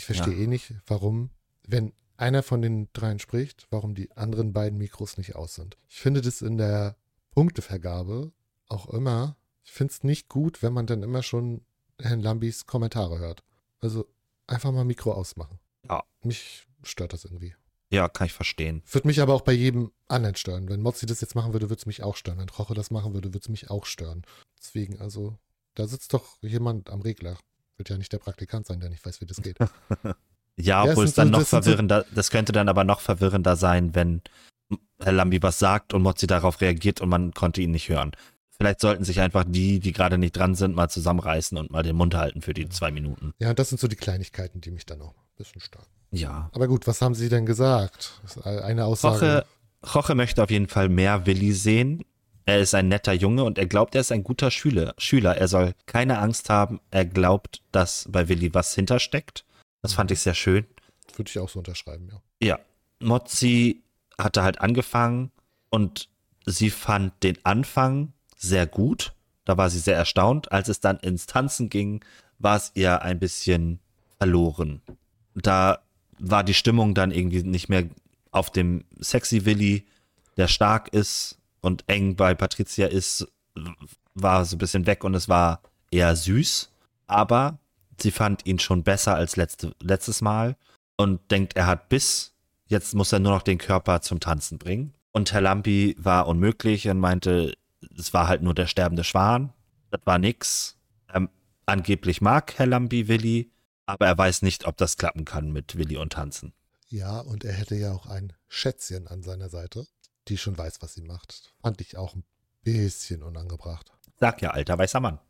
warum, wenn einer von den dreien spricht, warum die anderen beiden Mikros nicht aus sind. Ich finde das in der Punktevergabe auch immer, ich finde es nicht gut, wenn man dann immer schon Herrn Lambis Kommentare hört. Also einfach mal Mikro ausmachen. Ja. Mich stört das irgendwie. Ja, kann ich verstehen. Würde mich aber auch bei jedem anderen stören. Wenn Mozzi das jetzt machen würde, würde es mich auch stören. Wenn Roche das machen würde, würde es mich auch stören. Deswegen, also, da sitzt doch jemand am Regler. Wird ja nicht der Praktikant sein, der nicht weiß, wie das geht. Ja, obwohl es dann noch verwirrender, das könnte dann aber noch verwirrender sein, wenn Herr Lambi was sagt und Mozzi darauf reagiert und man konnte ihn nicht hören. Vielleicht sollten sich einfach die gerade nicht dran sind, mal zusammenreißen und mal den Mund halten für die 2 Minuten. Ja, das sind so die Kleinigkeiten, die mich dann auch ein bisschen stören. Ja. Aber gut, was haben Sie denn gesagt? Eine Aussage. Roche möchte auf jeden Fall mehr Willi sehen. Er ist ein netter Junge und er glaubt, er ist ein guter Schüler. Er soll keine Angst haben. Er glaubt, dass bei Willi was hintersteckt. Das fand ich sehr schön. Würde ich auch so unterschreiben, ja. Ja. Mozzi hatte halt angefangen und sie fand den Anfang sehr gut. Da war sie sehr erstaunt. Als es dann ins Tanzen ging, war es ihr ein bisschen verloren. Da war die Stimmung dann irgendwie nicht mehr auf dem sexy Willi, der stark ist und eng bei Patricia ist, war so ein bisschen weg und es war eher süß. Aber sie fand ihn schon besser als letztes Mal und denkt, er hat Biss. Jetzt muss er nur noch den Körper zum Tanzen bringen. Und Herr Lambi war unmöglich und meinte, es war halt nur der sterbende Schwan. Das war nix. Angeblich mag Herr Lambi Willi, aber er weiß nicht, ob das klappen kann mit Willi und Tanzen. Ja, und er hätte ja auch ein Schätzchen an seiner Seite, die schon weiß, was sie macht. Fand ich auch ein bisschen unangebracht. Sag ja, alter weißer Mann.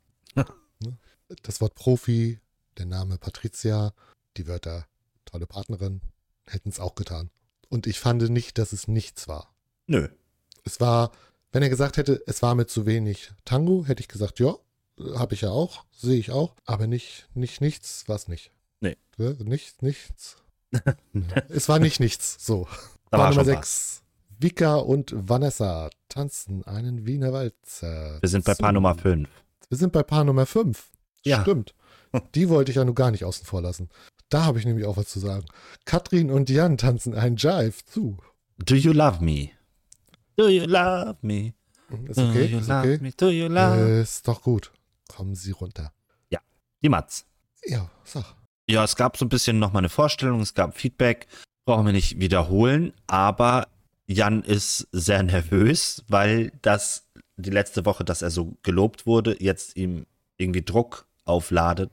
Das Wort Profi, der Name Patricia, die Wörter tolle Partnerin, hätten es auch getan. Und ich fand nicht, dass es nichts war. Nö. Es war, wenn er gesagt hätte, es war mit zu wenig Tango, hätte ich gesagt, ja, habe ich ja auch, sehe ich auch, aber nichts, war es nicht. Nee. Nichts. Es war nichts, so. Da Paar war Nummer schon 6. Vika und Vanessa tanzen einen Wiener Walzer. Wir sind bei Paar Nummer 5. Wir sind bei Paar Nummer 5. Ja. Stimmt. Die wollte ich ja nur gar nicht außen vor lassen. Da habe ich nämlich auch was zu sagen. Katrin und Jan tanzen einen Jive zu. Do you love me? Do you love me? Ist okay? Do you Ist love okay? me? Do you love Ist doch gut. Kommen Sie runter. Die Matz. Ja, sag. Ja, es gab so ein bisschen nochmal eine Vorstellung, es gab Feedback. Brauchen wir nicht wiederholen, aber Jan ist sehr nervös, weil die letzte Woche, dass er so gelobt wurde, jetzt ihm irgendwie Druck auflädt,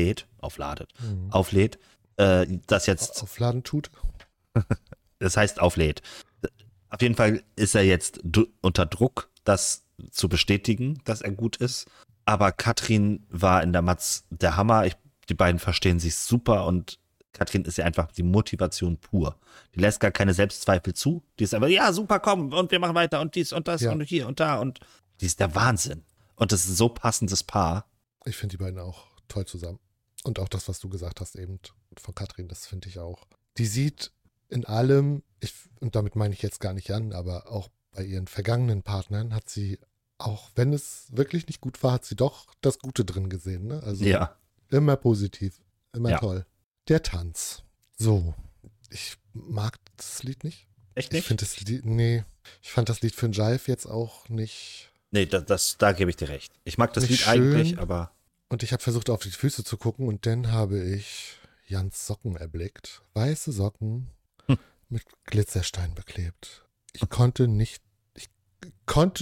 das jetzt, Aufladen tut. das heißt auflädt. Auf jeden Fall ist er jetzt unter Druck, das zu bestätigen, dass er gut ist. Aber Katrin war in der Matz der Hammer. Die beiden verstehen sich super und Katrin ist ja einfach die Motivation pur. Die lässt gar keine Selbstzweifel zu. Die ist einfach, ja, super, komm, und wir machen weiter und dies und das und hier und da und die ist der Wahnsinn. Und das ist ein so passendes Paar. Ich finde die beiden auch toll zusammen. Und auch das, was du gesagt hast eben von Katrin, das finde ich auch. Die sieht in allem, und damit meine ich jetzt gar nicht Jan, aber auch bei ihren vergangenen Partnern hat sie, auch wenn es wirklich nicht gut war, hat sie doch das Gute drin gesehen. Ne? Also Ja. immer positiv, immer Ja. toll. Der Tanz. So, ich mag das Lied nicht. Echt Ich nicht? finde das Lied, nee, ich fand das Lied für einen Jive jetzt auch nicht. Nee, da gebe ich dir recht. Ich mag das Nicht Lied schön. eigentlich, aber Und ich habe versucht, auf die Füße zu gucken und dann habe ich Jans Socken erblickt. Weiße Socken mit Glitzerstein beklebt. Ich konnte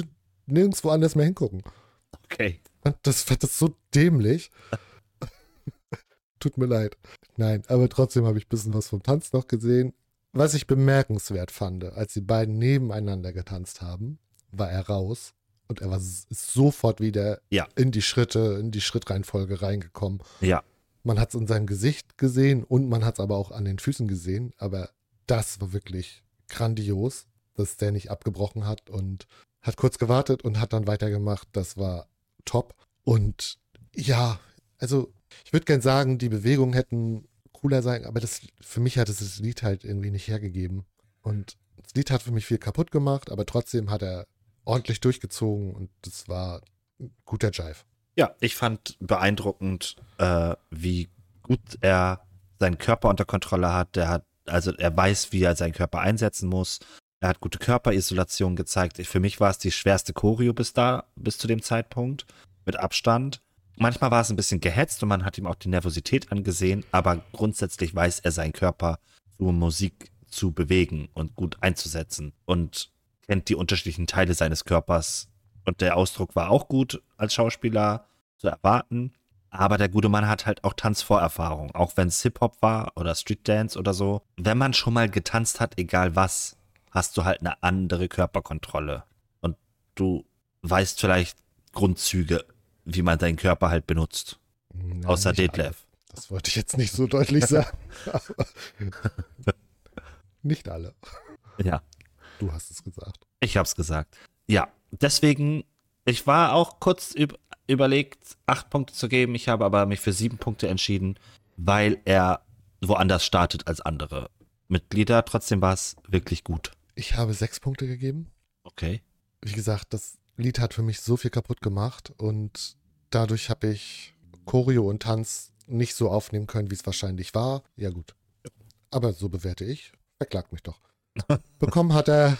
nirgendwo anders mehr hingucken. Okay. Das fand das so dämlich. Tut mir leid. Nein, aber trotzdem habe ich ein bisschen was vom Tanz noch gesehen. Was ich bemerkenswert fand, als die beiden nebeneinander getanzt haben, war er raus und er ist sofort wieder in die Schrittreihenfolge reingekommen. Ja. Man hat es in seinem Gesicht gesehen und man hat es aber auch an den Füßen gesehen, aber das war wirklich grandios, dass der nicht abgebrochen hat und hat kurz gewartet und hat dann weitergemacht. Das war top. Und ja, also ich würde gern sagen, die Bewegungen hätten cooler sein, aber für mich hat es das Lied halt irgendwie nicht hergegeben. Und das Lied hat für mich viel kaputt gemacht, aber trotzdem hat er ordentlich durchgezogen und das war ein guter Jive. Ja, ich fand beeindruckend, wie gut er seinen Körper unter Kontrolle hat. Er weiß, wie er seinen Körper einsetzen muss. Er hat gute Körperisolation gezeigt. Für mich war es die schwerste Choreo bis zu dem Zeitpunkt, mit Abstand. Manchmal war es ein bisschen gehetzt und man hat ihm auch die Nervosität angesehen, aber grundsätzlich weiß er seinen Körper zur Musik zu bewegen und gut einzusetzen und kennt die unterschiedlichen Teile seines Körpers. Und der Ausdruck war auch gut als Schauspieler zu erwarten. Aber der gute Mann hat halt auch Tanzvorerfahrung, auch wenn es Hip-Hop war oder Street-Dance oder so. Wenn man schon mal getanzt hat, egal was, hast du halt eine andere Körperkontrolle. Und du weißt vielleicht Grundzüge, wie man deinen Körper halt benutzt. Nein, außer nicht Detlef. alle. Das wollte ich jetzt nicht so deutlich sagen. Nicht alle. Ja. Du hast es gesagt. Ich hab's gesagt. Ja, deswegen, ich war auch kurz überlegt, 8 Punkte zu geben. Ich habe aber mich für 7 Punkte entschieden, weil er woanders startet als andere Mitglieder. Trotzdem war es wirklich gut. Ich habe 6 Punkte gegeben. Okay. Wie gesagt, das Lied hat für mich so viel kaputt gemacht und dadurch habe ich Choreo und Tanz nicht so aufnehmen können, wie es wahrscheinlich war. Ja gut. Aber so bewerte ich. Verklagt mich doch. Bekommen hat er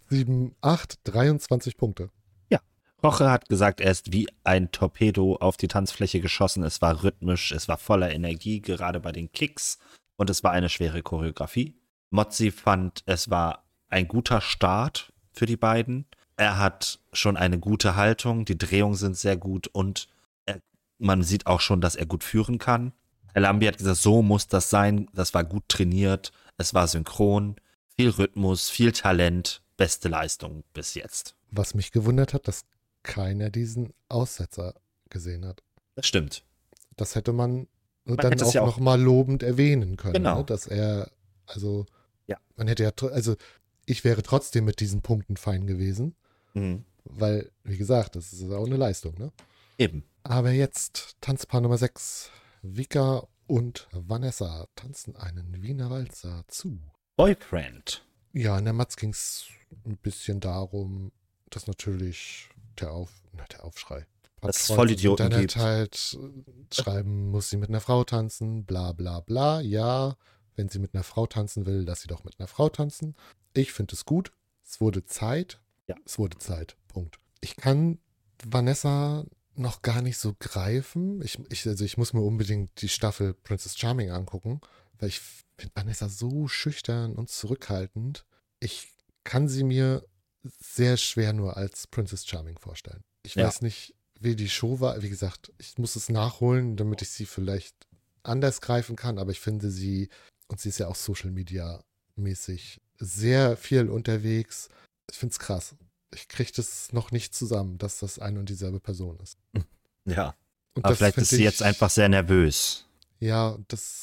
23 Punkte. Ja. Roche hat gesagt, er ist wie ein Torpedo auf die Tanzfläche geschossen. Es war rhythmisch, es war voller Energie, gerade bei den Kicks. Und es war eine schwere Choreografie. Mozzi fand, es war ein guter Start für die beiden. Er hat schon eine gute Haltung, die Drehungen sind sehr gut und man sieht auch schon, dass er gut führen kann. Herr Lambi hat gesagt, so muss das sein. Das war gut trainiert, es war synchron, viel Rhythmus, viel Talent, beste Leistung bis jetzt. Was mich gewundert hat, dass keiner diesen Aussetzer gesehen hat. Das stimmt. Das hätte man dann hätte es auch ja auch- nochmal lobend erwähnen können. Genau. Ne? Dass er, also, Ja. man hätte ja, also ich wäre trotzdem mit diesen Punkten fein gewesen, Mhm. weil, wie gesagt, das ist auch eine Leistung, ne? Eben. Aber jetzt Tanzpaar Nummer 6. Vika und Vanessa tanzen einen Wiener Walzer zu. Boyfriend. Ja, in der Matz ging es ein bisschen darum, dass natürlich der Aufschrei. Dass es Trolls Vollidioten im Internet gibt. halt schreiben, muss sie mit einer Frau tanzen, bla bla bla. Ja, wenn sie mit einer Frau tanzen will, lass sie doch mit einer Frau tanzen. Ich finde es gut. Es wurde Zeit. Ja. Es wurde Zeit. Punkt. Ich kann Vanessa noch gar nicht so greifen. Ich muss mir unbedingt die Staffel Princess Charming angucken, weil ich finde Vanessa so schüchtern und zurückhaltend. Ich kann sie mir sehr schwer nur als Princess Charming vorstellen. Ich Ja. weiß nicht, wie die Show war. Wie gesagt, ich muss es nachholen, damit ich sie vielleicht anders greifen kann, aber ich finde sie, und sie ist ja auch Social Media mäßig, sehr viel unterwegs. Ich finde es krass. Ich kriege das noch nicht zusammen, dass das eine und dieselbe Person ist. Ja. Und Aber das vielleicht find ist sie jetzt einfach sehr nervös. Ja,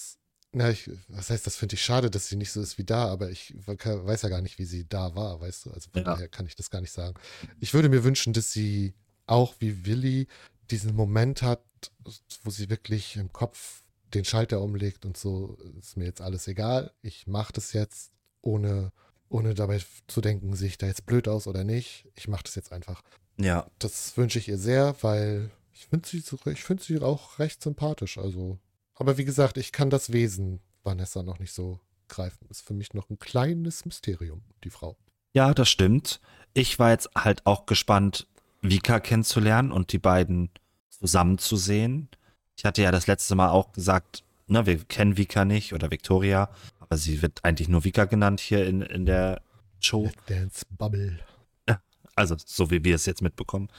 was heißt, das finde ich schade, dass sie nicht so ist wie da, aber ich weiß ja gar nicht, wie sie da war, weißt du? Also von Ja. daher kann ich das gar nicht sagen. Ich würde mir wünschen, dass sie auch wie Willi diesen Moment hat, wo sie wirklich im Kopf den Schalter umlegt und so, ist mir jetzt alles egal. Ich mache das jetzt, ohne dabei zu denken, sehe ich da jetzt blöd aus oder nicht. Ich mache das jetzt einfach. Ja. Das wünsche ich ihr sehr, weil ich finde sie auch recht sympathisch. Also, aber wie gesagt, ich kann das Wesen Vanessa noch nicht so greifen. Ist für mich noch ein kleines Mysterium, die Frau. Ja, das stimmt. Ich war jetzt halt auch gespannt, Vika kennenzulernen und die beiden zusammenzusehen. Ich hatte ja das letzte Mal auch gesagt, ne, wir kennen Vika nicht oder Victoria, aber sie wird eigentlich nur Vika genannt hier in der Show. Let's Dance Bubble. Also, so wie wir es jetzt mitbekommen.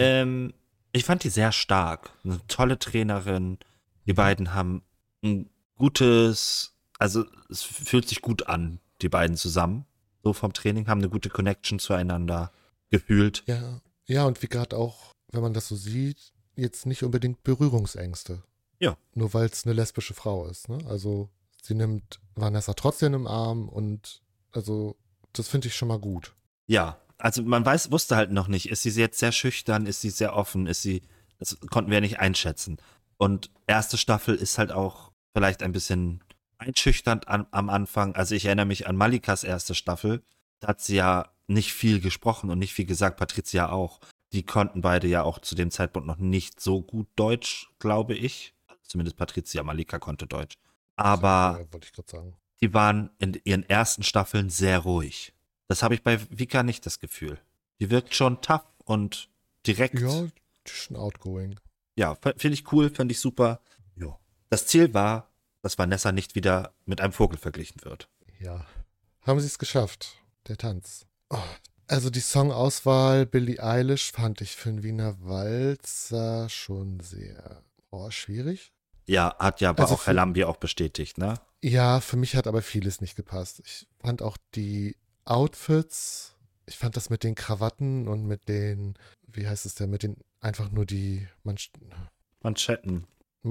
Ich fand die sehr stark. Eine tolle Trainerin. Die beiden haben ein gutes, also es fühlt sich gut an, die beiden zusammen. So vom Training, haben eine gute Connection zueinander gefühlt. Ja, ja, und wie gerade auch, wenn man das so sieht, jetzt nicht unbedingt Berührungsängste. Ja. Nur weil es eine lesbische Frau ist, ne? Also sie nimmt Vanessa trotzdem im Arm und also das finde ich schon mal gut. Ja, also man wusste halt noch nicht, ist sie jetzt sehr schüchtern, ist sie sehr offen, das konnten wir nicht einschätzen. Und erste Staffel ist halt auch vielleicht ein bisschen einschüchternd am Anfang. Also ich erinnere mich an Malikas erste Staffel, da hat sie ja nicht viel gesprochen und nicht viel gesagt, Patricia auch. Die konnten beide ja auch zu dem Zeitpunkt noch nicht so gut Deutsch, glaube ich. Zumindest Patricia, Malika konnte Deutsch. Aber Ja, wollte ich gerade sagen. die waren in ihren ersten Staffeln sehr ruhig. Das habe ich bei Vika nicht das Gefühl. Die wirkt schon tough und direkt. Ja, die ist schon outgoing. Ja, finde ich cool, finde ich super. Ja. Das Ziel war, dass Vanessa nicht wieder mit einem Vogel verglichen wird. Ja. Haben sie es geschafft, der Tanz. Oh. Also die Songauswahl Billie Eilish fand ich für den Wiener Walzer schon sehr schwierig. Ja, hat ja aber Also auch Herr Lambi auch bestätigt, ne? Ja, für mich hat aber vieles nicht gepasst. Ich fand auch die Outfits, ich fand das mit den Krawatten und mit den, wie heißt es denn, mit den einfach nur die Manschetten.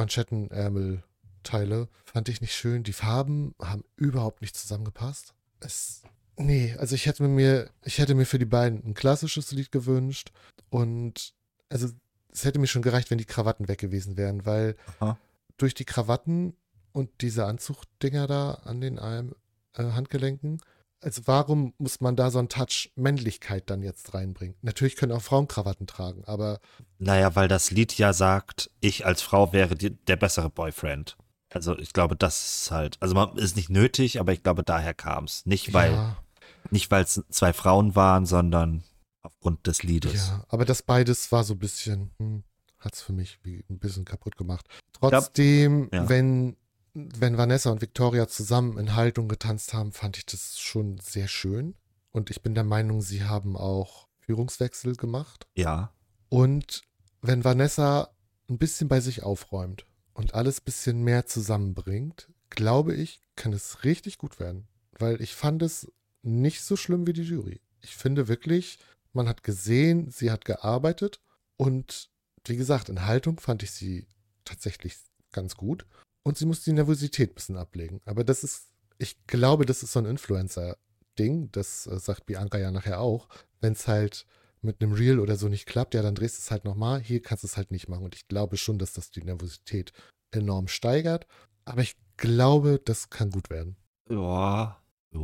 Manschettenärmelteile, fand ich nicht schön. Die Farben haben überhaupt nicht zusammengepasst. Nee, also ich hätte mir für die beiden ein klassisches Lied gewünscht und also es hätte mir schon gereicht, wenn die Krawatten weg gewesen wären, weil Aha. durch die Krawatten und diese Anzugdinger da an den Handgelenken, also warum muss man da so einen Touch Männlichkeit dann jetzt reinbringen? Natürlich können auch Frauen Krawatten tragen, aber Naja, weil das Lied ja sagt, ich als Frau wäre der bessere Boyfriend. Also ich glaube, das ist halt, also man ist nicht nötig, aber ich glaube, daher kam es. Nicht weil es zwei Frauen waren, sondern aufgrund des Liedes. Ja, aber das beides war so ein bisschen, hat es für mich wie ein bisschen kaputt gemacht. Trotzdem, Ja. wenn Vanessa und Victoria zusammen in Haltung getanzt haben, fand ich das schon sehr schön. Und ich bin der Meinung, sie haben auch Führungswechsel gemacht. Ja. Und wenn Vanessa ein bisschen bei sich aufräumt und alles ein bisschen mehr zusammenbringt, glaube ich, kann es richtig gut werden. Weil ich fand es nicht so schlimm wie die Jury. Ich finde wirklich, man hat gesehen, sie hat gearbeitet und wie gesagt, in Haltung fand ich sie tatsächlich ganz gut und sie muss die Nervosität ein bisschen ablegen. Aber ich glaube, das ist so ein Influencer-Ding, das sagt Bianca ja nachher auch. Wenn es halt mit einem Reel oder so nicht klappt, ja, dann drehst du es halt nochmal. Hier kannst du es halt nicht machen und ich glaube schon, dass das die Nervosität enorm steigert. Aber ich glaube, das kann gut werden. Ja.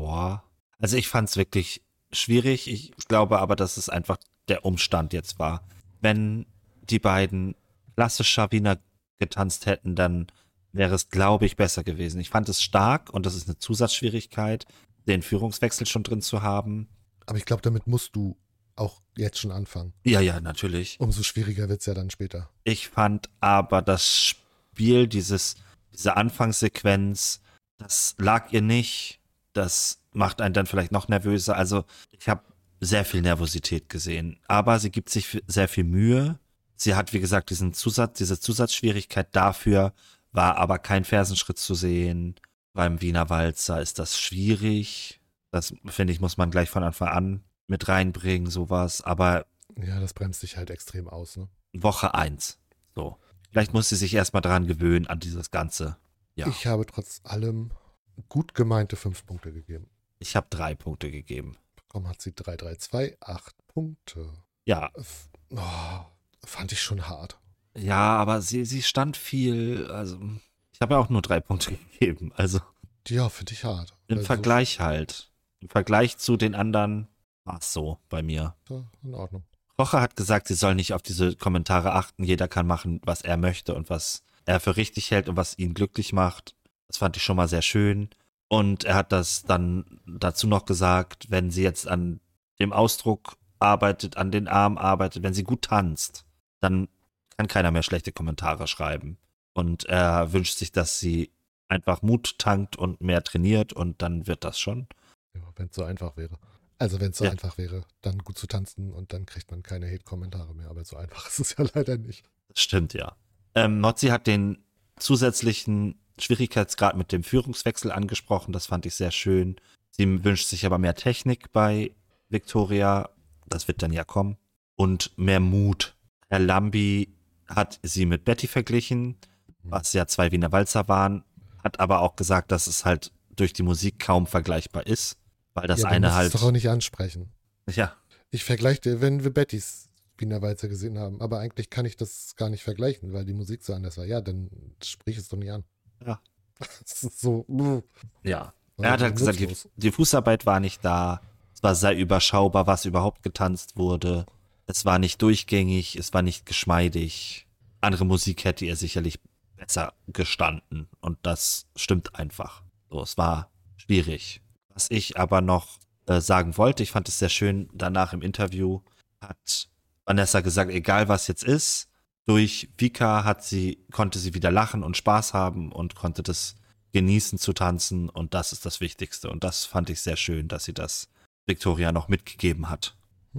Also ich fand es wirklich schwierig. Ich glaube aber, dass es einfach der Umstand jetzt war. Wenn die beiden klassischer Wiener getanzt hätten, dann wäre es, glaube ich, besser gewesen. Ich fand es stark und das ist eine Zusatzschwierigkeit, den Führungswechsel schon drin zu haben. Aber ich glaube, damit musst du auch jetzt schon anfangen. Ja, natürlich. Umso schwieriger wird es ja dann später. Ich fand aber das Spiel, diese Anfangssequenz, das lag ihr nicht. Das macht einen dann vielleicht noch nervöser. Also ich habe sehr viel Nervosität gesehen. Aber sie gibt sich sehr viel Mühe. Sie hat, wie gesagt, diese Zusatzschwierigkeit dafür, war aber kein Fersenschritt zu sehen. Beim Wiener Walzer ist das schwierig. Das, finde ich, muss man gleich von Anfang an mit reinbringen, sowas. Aber Ja, das bremst dich halt extrem aus, ne? Woche 1. So. Vielleicht muss sie sich erstmal dran gewöhnen, an dieses Ganze. Ja. Ich habe trotz allem gut gemeinte 5 Punkte gegeben. Ich habe 3 Punkte gegeben. Bekommen hat sie 3, 8 Punkte. Ja. Fand ich schon hart. Ja, aber sie stand viel. Also, ich habe ja auch nur 3 Punkte gegeben. Also, Ja, finde ich hart. im Vergleich halt. Im Vergleich zu den anderen war es so bei mir. In Ordnung. Roche hat gesagt, sie soll nicht auf diese Kommentare achten. Jeder kann machen, was er möchte und was er für richtig hält und was ihn glücklich macht. Das fand ich schon mal sehr schön. Und er hat das dann dazu noch gesagt, wenn sie jetzt an dem Ausdruck arbeitet, an den Armen arbeitet, wenn sie gut tanzt, dann kann keiner mehr schlechte Kommentare schreiben. Und er wünscht sich, dass sie einfach Mut tankt und mehr trainiert und dann wird das schon. Ja, wenn es so einfach wäre. Also wenn es so Ja. einfach wäre, dann gut zu tanzen und dann kriegt man keine Hate-Kommentare mehr. Aber so einfach ist es ja leider nicht. Das stimmt, ja. Mozzi hat den zusätzlichen Schwierigkeitsgrad mit dem Führungswechsel angesprochen. Das fand ich sehr schön. Sie wünscht sich aber mehr Technik bei Victoria. Das wird dann ja kommen. Und mehr Mut. Herr Lambi hat sie mit Betty verglichen, was ja 2 Wiener Walzer waren. Hat aber auch gesagt, dass es halt durch die Musik kaum vergleichbar ist. Weil das ja, eine muss halt. es doch auch nicht ansprechen. Ja, Ich vergleiche dir, wenn wir Bettys Wiener Walzer gesehen haben. Aber eigentlich kann ich das gar nicht vergleichen, weil die Musik so anders war. Ja, dann sprich es doch nicht an. Ja. Das ist so. ja. Er hat halt gesagt, die Fußarbeit war nicht da. Es war sehr überschaubar, was überhaupt getanzt wurde. Es war nicht durchgängig, es war nicht geschmeidig. Andere Musik hätte er sicherlich besser gestanden. Und das stimmt einfach. So, es war schwierig. Was ich aber noch sagen wollte, ich fand es sehr schön, danach im Interview hat Vanessa gesagt, egal was jetzt ist, durch Vika konnte sie wieder lachen und Spaß haben und konnte das genießen zu tanzen und das ist das Wichtigste. Und das fand ich sehr schön, dass sie das Victoria noch mitgegeben hat.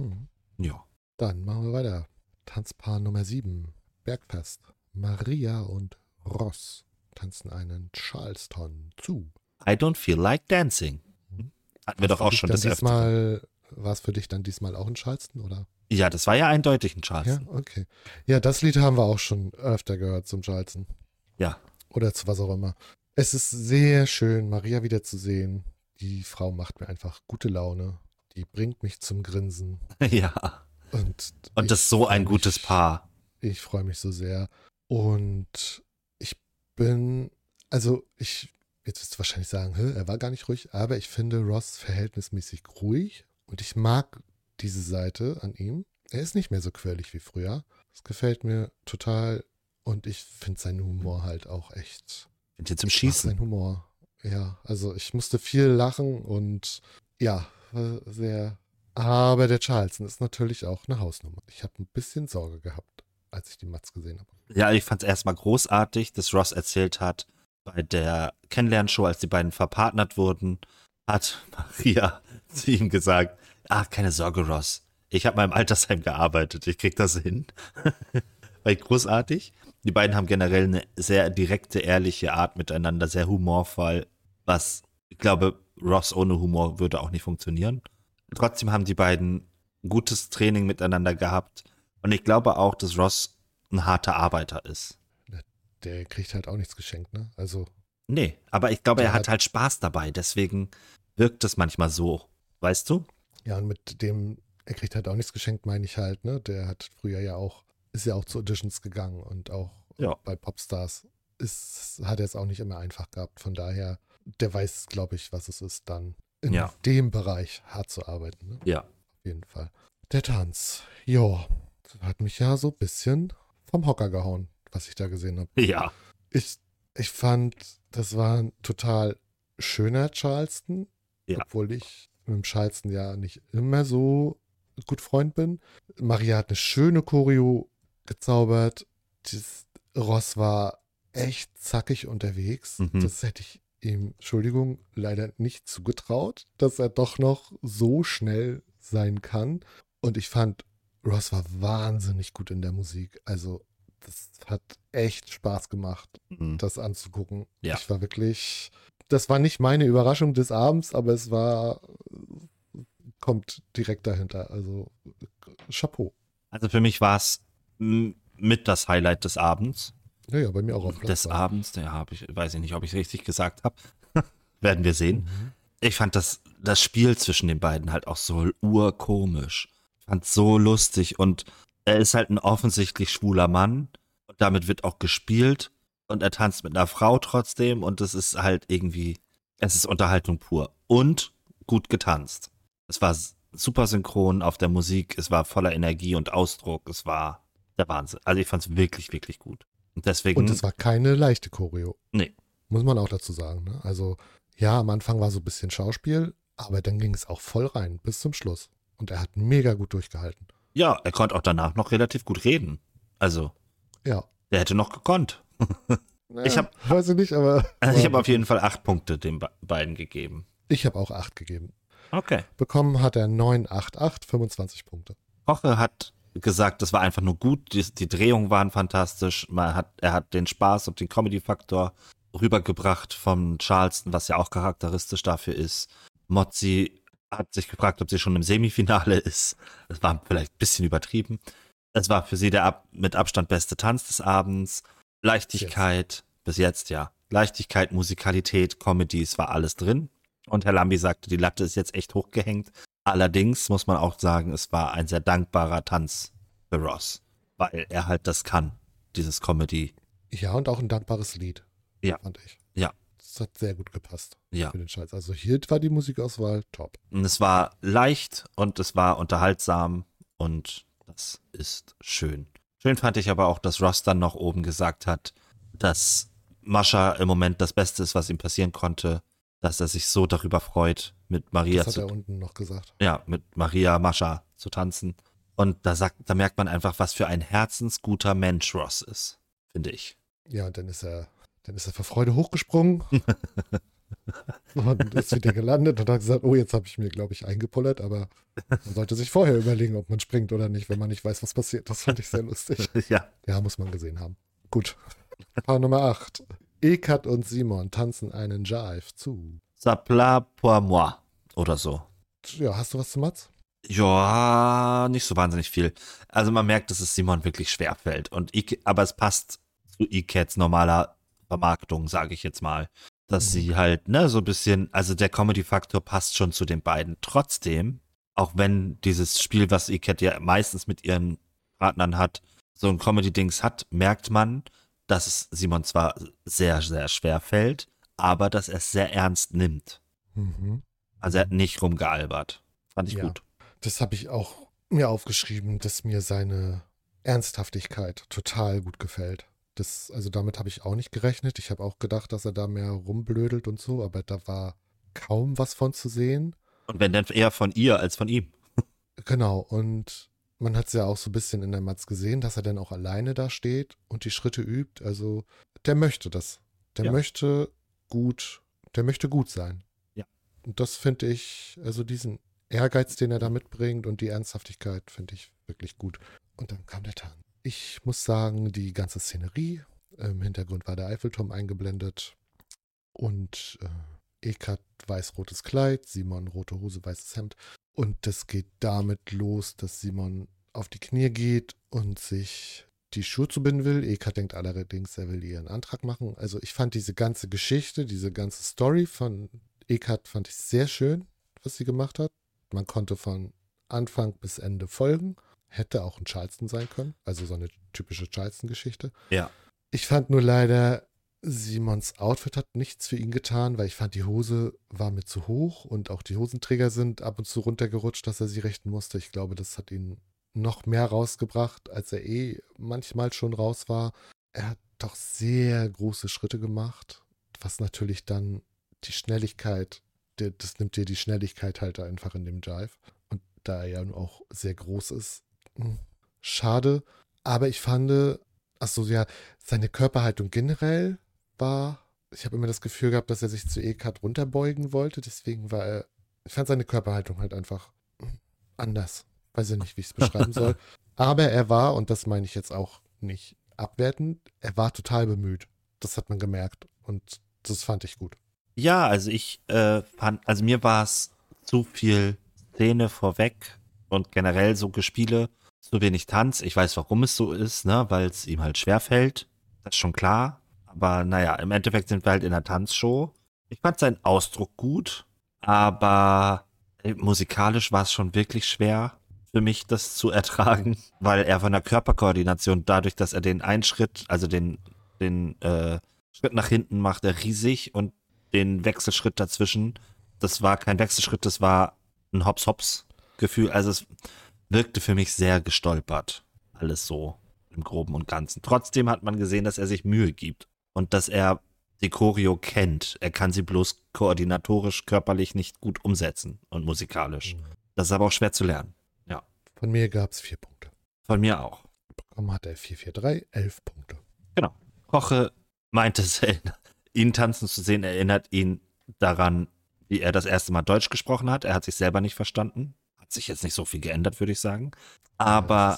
Ja. Dann machen wir weiter. Tanzpaar Nummer 7. Bergfest. Maria und Ross tanzen einen Charleston zu. I don't feel like dancing. Hatten wir doch auch schon das Öfteren. War es für dich dann diesmal auch ein Charleston, oder? Ja, das war ja eindeutig ein Charleston. Ja, okay. Ja, das Lied haben wir auch schon öfter gehört zum Charleston. Ja. Oder zu was auch immer. Es ist sehr schön, Maria wiederzusehen. Die Frau macht mir einfach gute Laune. Die bringt mich zum Grinsen. Ja. Und das ist so ein gutes Paar. Ich freue mich so sehr. Und ich bin, also jetzt wirst du wahrscheinlich sagen, er war gar nicht ruhig, aber ich finde Ross verhältnismäßig ruhig und ich mag diese Seite an ihm. Er ist nicht mehr so quirlig wie früher. Das gefällt mir total und ich finde seinen Humor halt auch echt. Sind jetzt im Schießen. Sein Humor. Ja, also ich musste viel lachen und ja, sehr. Aber der Charleston ist natürlich auch eine Hausnummer. Ich habe ein bisschen Sorge gehabt, als ich die Mats gesehen habe. Ja, ich fand es erstmal großartig, dass Ross erzählt hat, bei der Kennenlernshow, als die beiden verpartnert wurden, hat Maria zu ihm gesagt, keine Sorge, Ross, ich habe mal im Altersheim gearbeitet, ich krieg das hin. War großartig. Die beiden haben generell eine sehr direkte, ehrliche Art miteinander, sehr humorvoll, was, ich glaube, Ross ohne Humor würde auch nicht funktionieren. Trotzdem haben die beiden gutes Training miteinander gehabt und ich glaube auch, dass Ross ein harter Arbeiter ist. Der kriegt halt auch nichts geschenkt, ne? Also. Nee, aber ich glaube, er hat halt Spaß dabei, deswegen wirkt es manchmal so, weißt du? Ja, und mit dem, er kriegt halt auch nichts geschenkt, meine ich halt, ne? Der hat früher ist ja auch zu Auditions gegangen und auch bei Popstars hat er es auch nicht immer einfach gehabt. Von daher, der weiß, glaube ich, was es ist, dann in dem Bereich hart zu arbeiten. Ne? Ja. Auf jeden Fall. Der Tanz, ja, hat mich ja so ein bisschen vom Hocker gehauen, was ich da gesehen habe. Ja. Ich fand, das war ein total schöner Charleston, obwohl ich mit dem Charleston ja nicht immer so gut Freund bin. Maria hat eine schöne Choreo gezaubert. Das Ross war echt zackig unterwegs. Das hätte ich ihm, Entschuldigung, leider nicht zugetraut, dass er doch noch so schnell sein kann. Und ich fand, Ross war wahnsinnig gut in der Musik. Also das hat echt Spaß gemacht, das anzugucken. Ja. Ich war das war nicht meine Überraschung des Abends, aber kommt direkt dahinter. Also Chapeau. Also für mich war es mit das Highlight des Abends. Ja, bei mir auch auf Platz des Abends, weiß ich nicht, ob ich es richtig gesagt habe. Werden wir sehen. Ich fand das Spiel zwischen den beiden halt auch so urkomisch. Ich fand es so lustig und er ist halt ein offensichtlich schwuler Mann und damit wird auch gespielt und er tanzt mit einer Frau trotzdem und es ist halt irgendwie, es ist Unterhaltung pur und gut getanzt. Es war super synchron auf der Musik, es war voller Energie und Ausdruck, es war der Wahnsinn. Also ich fand es wirklich, wirklich gut. Und deswegen. Und es war keine leichte Choreo. Nee. Muss man auch dazu sagen. Ne? Also ja, am Anfang war so ein bisschen Schauspiel, aber dann ging es auch voll rein bis zum Schluss. Und er hat mega gut durchgehalten. Ja, er konnte auch danach noch relativ gut reden. Also, ja. Der hätte noch gekonnt. Ja, weiß ich nicht, aber. Ich habe auf jeden Fall 8 Punkte den beiden gegeben. Ich habe auch 8 gegeben. Okay. Bekommen hat er 9,88, 25 Punkte. Roche hat gesagt, das war einfach nur gut, die Drehungen waren fantastisch, er hat den Spaß und den Comedy-Faktor rübergebracht von Charleston, was ja auch charakteristisch dafür ist. Mozzi hat sich gefragt, ob sie schon im Semifinale ist. Das war vielleicht ein bisschen übertrieben. Es war für sie der mit Abstand beste Tanz des Abends. Leichtigkeit, bis jetzt ja. Leichtigkeit, Musikalität, Comedy, es war alles drin. Und Herr Lambi sagte, die Latte ist jetzt echt hochgehängt. Allerdings muss man auch sagen, es war ein sehr dankbarer Tanz für Ross, weil er halt das kann, dieses Comedy. Ja, und auch ein dankbares Lied, fand ich. Ja. Das hat sehr gut gepasst Ja. für den Scheiß. Also hier war die Musikauswahl top. Und es war leicht und es war unterhaltsam und das ist schön. Schön fand ich aber auch, dass Ross dann noch oben gesagt hat, dass Mascha im Moment das Beste ist, was ihm passieren konnte, dass er sich so darüber freut, mit Maria Das hat er unten noch gesagt. Ja, mit Maria Mascha zu tanzen. Und da merkt man einfach, was für ein herzensguter Mensch Ross ist, finde ich. Ja, und dann ist er vor Freude hochgesprungen und ist wieder gelandet und hat gesagt, oh, jetzt habe ich mir, glaube ich, eingepullert, aber man sollte sich vorher überlegen, ob man springt oder nicht, wenn man nicht weiß, was passiert. Das fand ich sehr lustig. Ja, muss man gesehen haben. Gut. Paar Nummer 8. Ekat und Simon tanzen einen Jive zu. Ça plat pour moi oder so. Ja, hast du was zu Mats? Ja, nicht so wahnsinnig viel. Also man merkt, dass es Simon wirklich schwer fällt. Aber es passt zu Ekats normaler Vermarktung, sage ich jetzt mal. Dass sie halt, so ein bisschen, also der Comedy-Faktor passt schon zu den beiden. Trotzdem, auch wenn dieses Spiel, was Ekat ja meistens mit ihren Partnern hat, so ein Comedy-Dings hat, merkt man, dass es Simon zwar sehr, sehr schwer fällt, aber dass er es sehr ernst nimmt. Mhm. Also er hat nicht rumgealbert. Fand ich gut. Das habe ich auch mir aufgeschrieben, dass mir seine Ernsthaftigkeit total gut gefällt. Also damit habe ich auch nicht gerechnet. Ich habe auch gedacht, dass er da mehr rumblödelt und so, aber da war kaum was von zu sehen. Und wenn dann eher von ihr als von ihm. Genau, und man hat es ja auch so ein bisschen in der Matz gesehen, dass er dann auch alleine da steht und die Schritte übt. Also der möchte das. Der möchte gut sein. Ja. Und das finde ich, also diesen Ehrgeiz, den er da mitbringt und die Ernsthaftigkeit finde ich wirklich gut. Und dann kam der Tanz. Ich muss sagen, die ganze Szenerie, im Hintergrund war der Eiffelturm eingeblendet und Ekat weiß-rotes Kleid, Simon rote Hose, weißes Hemd. Und das geht damit los, dass Simon auf die Knie geht und sich die Schuhe zubinden will. Ekat denkt allerdings, er will ihren Antrag machen. Also ich fand diese ganze Geschichte, diese ganze Story von Ekat fand ich sehr schön, was sie gemacht hat. Man konnte von Anfang bis Ende folgen. Hätte auch ein Charleston sein können. Also so eine typische Charleston-Geschichte. Ja. Ich fand nur leider, Simons Outfit hat nichts für ihn getan, weil ich fand, die Hose war mir zu hoch und auch die Hosenträger sind ab und zu runtergerutscht, dass er sie richten musste. Ich glaube, das hat ihn noch mehr rausgebracht, als er manchmal schon raus war. Er hat doch sehr große Schritte gemacht, was natürlich dann die Schnelligkeit, das nimmt dir die Schnelligkeit halt einfach in dem Jive. Und da er ja auch sehr groß ist, schade. Aber ich fand, seine Körperhaltung generell ich habe immer das Gefühl gehabt, dass er sich zu Ekat runterbeugen wollte. Deswegen ich fand seine Körperhaltung halt einfach anders. Weiß ja nicht, wie ich es beschreiben soll. Aber er war, und das meine ich jetzt auch nicht abwertend, er war total bemüht. Das hat man gemerkt. Und das fand ich gut. Ja, also mir war es zu viel Szene vorweg und generell so Gespiele, zu wenig Tanz. Ich weiß, warum es so ist, weil es ihm halt schwerfällt. Das ist schon klar. Aber naja, im Endeffekt sind wir halt in einer Tanzshow. Ich fand seinen Ausdruck gut, aber musikalisch war es schon wirklich schwer für mich, das zu ertragen, weil er von der Körperkoordination, dadurch, dass er den einen Schritt, also den Schritt nach hinten macht, er riesig und den Wechselschritt dazwischen, das war kein Wechselschritt, das war ein Hops-Hops-Gefühl. Also es wirkte für mich sehr gestolpert. Alles so im Groben und Ganzen. Trotzdem hat man gesehen, dass er sich Mühe gibt und dass er die Choreo kennt. Er kann sie bloß koordinatorisch, körperlich nicht gut umsetzen und musikalisch. Das ist aber auch schwer zu lernen. Ja. Von mir gab es 4 Punkte. Von mir auch. Bekommen hat er 4,43, 11 Punkte. Genau. Koche meinte, ihn tanzen zu sehen, erinnert ihn daran, wie er das erste Mal Deutsch gesprochen hat. Er hat sich selber nicht verstanden. Hat sich jetzt nicht so viel geändert, würde ich sagen. Ja, Aber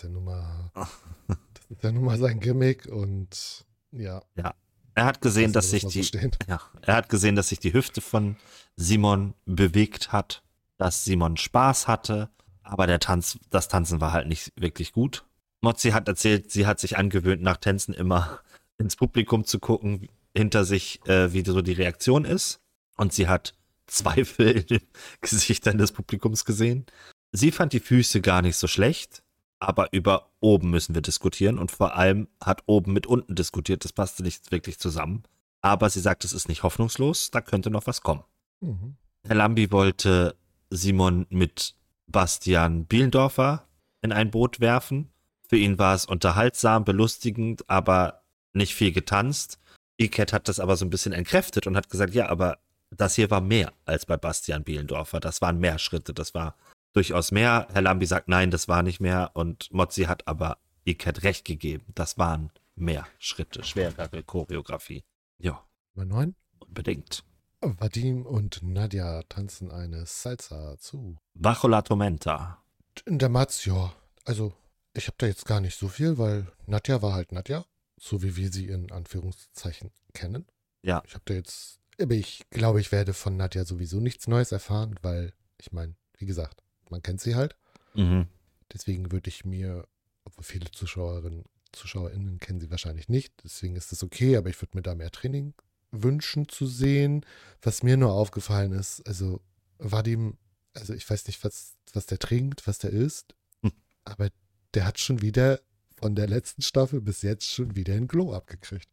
das ist ja nun mal sein Gimmick und ja. ja, er hat gesehen, dass sich er hat gesehen, dass sich die Hüfte von Simon bewegt hat, dass Simon Spaß hatte, aber das Tanzen war halt nicht wirklich gut. Mozzi hat erzählt, sie hat sich angewöhnt, nach Tänzen immer ins Publikum zu gucken, hinter sich, wie so die Reaktion ist. Und sie hat Zweifel in den Gesichtern des Publikums gesehen. Sie fand die Füße gar nicht so schlecht, aber über oben müssen wir diskutieren. Und vor allem hat oben mit unten diskutiert. Das passte nicht wirklich zusammen. Aber sie sagt, es ist nicht hoffnungslos, da könnte noch was kommen. Mhm. Herr Lambi wollte Simon mit Bastian Bielendorfer in ein Boot werfen. Für ihn war es unterhaltsam, belustigend, aber nicht viel getanzt. Iket hat das aber so ein bisschen entkräftet und hat gesagt, ja, aber das hier war mehr als bei Bastian Bielendorfer. Das waren mehr Schritte, das war durchaus mehr. Herr Lambi sagt, nein, das war nicht mehr. Und Mozzi hat aber Iket recht gegeben. Das waren mehr Schritte, schwerere Choreografie. Ja. Nummer 9. Unbedingt. Vadim und Nadja tanzen eine Salsa zu. Bajo la Tormenta. In der Matz, ja. Also, ich habe da jetzt gar nicht so viel, weil Nadja war halt Nadja. So wie wir sie in Anführungszeichen kennen. Ja. Aber ich glaube, ich werde von Nadja sowieso nichts Neues erfahren, weil, ich meine, wie gesagt, man kennt sie halt. Mhm. Deswegen würde ich mir, obwohl viele ZuschauerInnen kennen sie wahrscheinlich nicht, deswegen ist das okay, aber ich würde mir da mehr Training wünschen zu sehen. Was mir nur aufgefallen ist, also Vadim, also ich weiß nicht, was der trinkt, was der isst, aber der hat schon wieder von der letzten Staffel bis jetzt schon wieder ein Glow abgekriegt.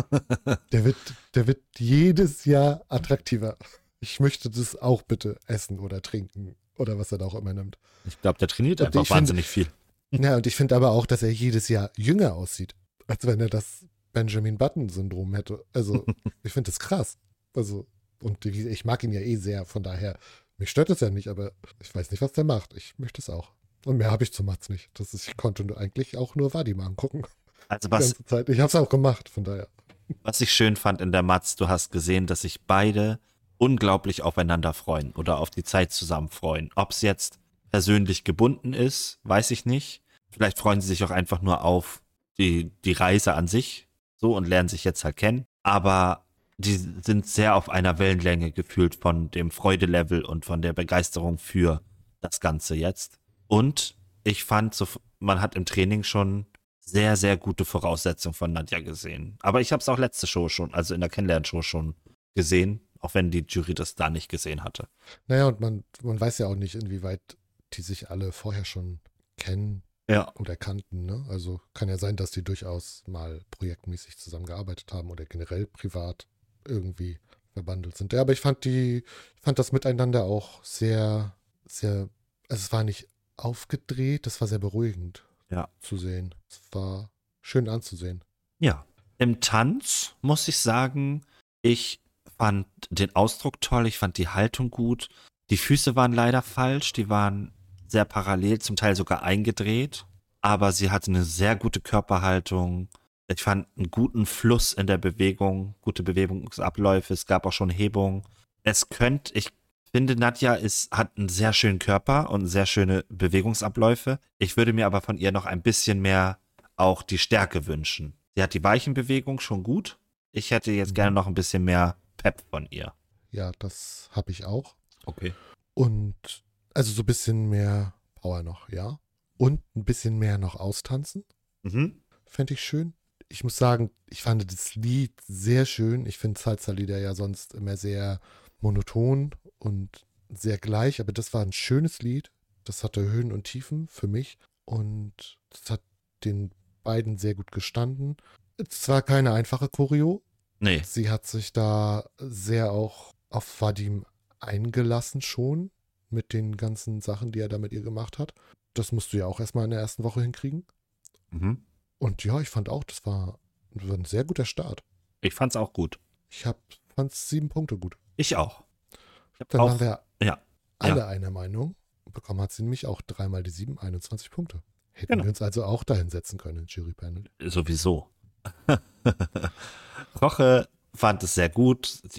Der wird jedes Jahr attraktiver. Ich möchte das auch bitte essen oder trinken oder was er da auch immer nimmt. Ich glaube, der trainiert Und einfach wahnsinnig viel. Ja, und ich finde aber auch, dass er jedes Jahr jünger aussieht, als wenn er das Benjamin Button-Syndrom hätte. Also, ich finde das krass. Also, und ich mag ihn ja eh sehr, von daher, mich stört es ja nicht, aber ich weiß nicht, was der macht. Ich möchte es auch. Und mehr habe ich zu Mats nicht. Ich konnte eigentlich auch nur Vadim angucken. Also Die ganze Zeit. Ich habe es auch gemacht, von daher. was ich schön fand in der Matz, du hast gesehen, dass sich beide unglaublich aufeinander freuen oder auf die Zeit zusammen freuen. Ob es jetzt persönlich gebunden ist, weiß ich nicht. Vielleicht freuen sie sich auch einfach nur auf die Reise an sich so und lernen sich jetzt halt kennen. Aber die sind sehr auf einer Wellenlänge gefühlt von dem Freudelevel und von der Begeisterung für das Ganze jetzt. Und ich fand, man hat im Training schon sehr, sehr gute Voraussetzungen von Nadja gesehen. Aber ich habe es auch letzte Show schon, also in der Kennenlernshow schon gesehen, auch wenn die Jury das da nicht gesehen hatte. Naja, und man weiß ja auch nicht, inwieweit die sich alle vorher schon kennen oder kannten. Ne? Also kann ja sein, dass die durchaus mal projektmäßig zusammengearbeitet haben oder generell privat irgendwie verbandelt sind. Ja, aber ich fand das Miteinander auch sehr, sehr, also es war nicht aufgedreht, das war sehr beruhigend zu sehen. Es war schön anzusehen. Ja. Im Tanz muss ich sagen, ich fand den Ausdruck toll, ich fand die Haltung gut. Die Füße waren leider falsch, die waren sehr parallel, zum Teil sogar eingedreht, aber sie hatte eine sehr gute Körperhaltung. Ich fand einen guten Fluss in der Bewegung, gute Bewegungsabläufe, es gab auch schon Hebung. Ich finde, Nadja hat einen sehr schönen Körper und sehr schöne Bewegungsabläufe. Ich würde mir aber von ihr noch ein bisschen mehr auch die Stärke wünschen. Sie hat die Weichenbewegung schon gut. Ich hätte jetzt gerne noch ein bisschen mehr Pep von ihr. Ja, das habe ich auch. Okay. Und also so ein bisschen mehr Power noch, ja. Und ein bisschen mehr noch austanzen. Fände ich schön. Ich muss sagen, ich fand das Lied sehr schön. Ich finde Salsa-Lieder ja sonst immer sehr monoton und sehr gleich, aber das war ein schönes Lied. Das hatte Höhen und Tiefen für mich und das hat den beiden sehr gut gestanden. Es war keine einfache Choreo. Nee. Sie hat sich da sehr auch auf Vadim eingelassen schon mit den ganzen Sachen, die er da mit ihr gemacht hat. Das musst du ja auch erstmal in der ersten Woche hinkriegen. Und ja, ich fand auch, das war ein sehr guter Start. Ich fand's auch gut. Ich fand 7 Punkte gut. Ich auch. Dann waren wir alle einer Meinung. Bekommen hat sie nämlich auch 3 mal die 7, 21 Punkte. Hätten wir uns also auch dahin setzen können, im Jurypanel. Sowieso. Roche fand es sehr gut.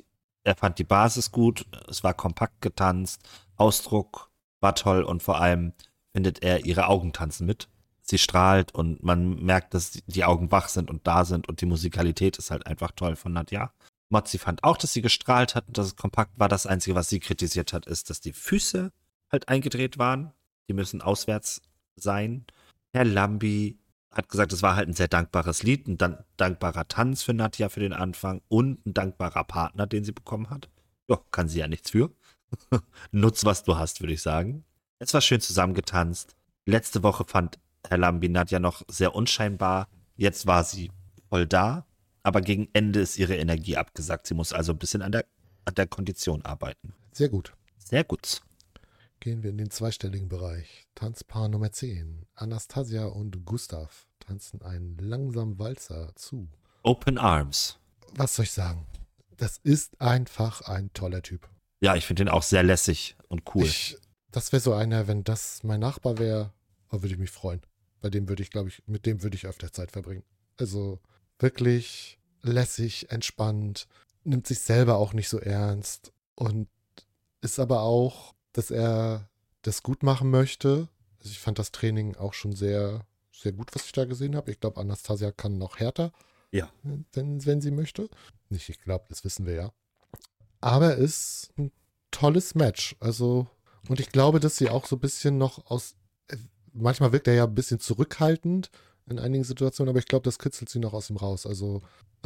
er fand die Basis gut, es war kompakt getanzt, Ausdruck war toll und vor allem findet er ihre Augen tanzen mit. Sie strahlt und man merkt, dass die Augen wach sind und da sind und die Musikalität ist halt einfach toll von Nadja. Mozzi fand auch, dass sie gestrahlt hat und dass es kompakt war. Das Einzige, was sie kritisiert hat, ist, dass die Füße halt eingedreht waren. Die müssen auswärts sein. Herr Lambi hat gesagt, es war halt ein sehr dankbares Lied, ein dankbarer Tanz für Nadja für den Anfang und ein dankbarer Partner, den sie bekommen hat. Ja, kann sie ja nichts für. Nutz, was du hast, würde ich sagen. Es war schön zusammengetanzt. Letzte Woche fand Herr Lambi Nadja noch sehr unscheinbar. Jetzt war sie voll da, aber gegen Ende ist ihre Energie abgesackt. Sie muss also ein bisschen an der Kondition arbeiten. Sehr gut. Sehr gut. Gehen wir in den zweistelligen Bereich. Tanzpaar Nummer 10. Anastasia und Gustav tanzen einen langsamen Walzer zu. Open Arms. Was soll ich sagen? Das ist einfach ein toller Typ. Ja, ich finde ihn auch sehr lässig und cool. Das wäre so einer, wenn das mein Nachbar wäre, würde ich mich freuen. Bei dem würde ich, glaube ich, mit dem würde ich öfter Zeit verbringen. Also wirklich lässig, entspannt, nimmt sich selber auch nicht so ernst und ist aber auch, dass er das gut machen möchte. Also ich fand das Training auch schon sehr, sehr gut, was ich da gesehen habe. Ich glaube, Anastasia kann noch härter, Ja. wenn sie möchte. Nicht, ich glaube, das wissen wir ja. Aber ist ein tolles Match. Also, und ich glaube, dass sie auch so ein bisschen noch manchmal wirkt er ja ein bisschen zurückhaltend in einigen Situationen, aber ich glaube, das kitzelt sie noch aus ihm raus. Also,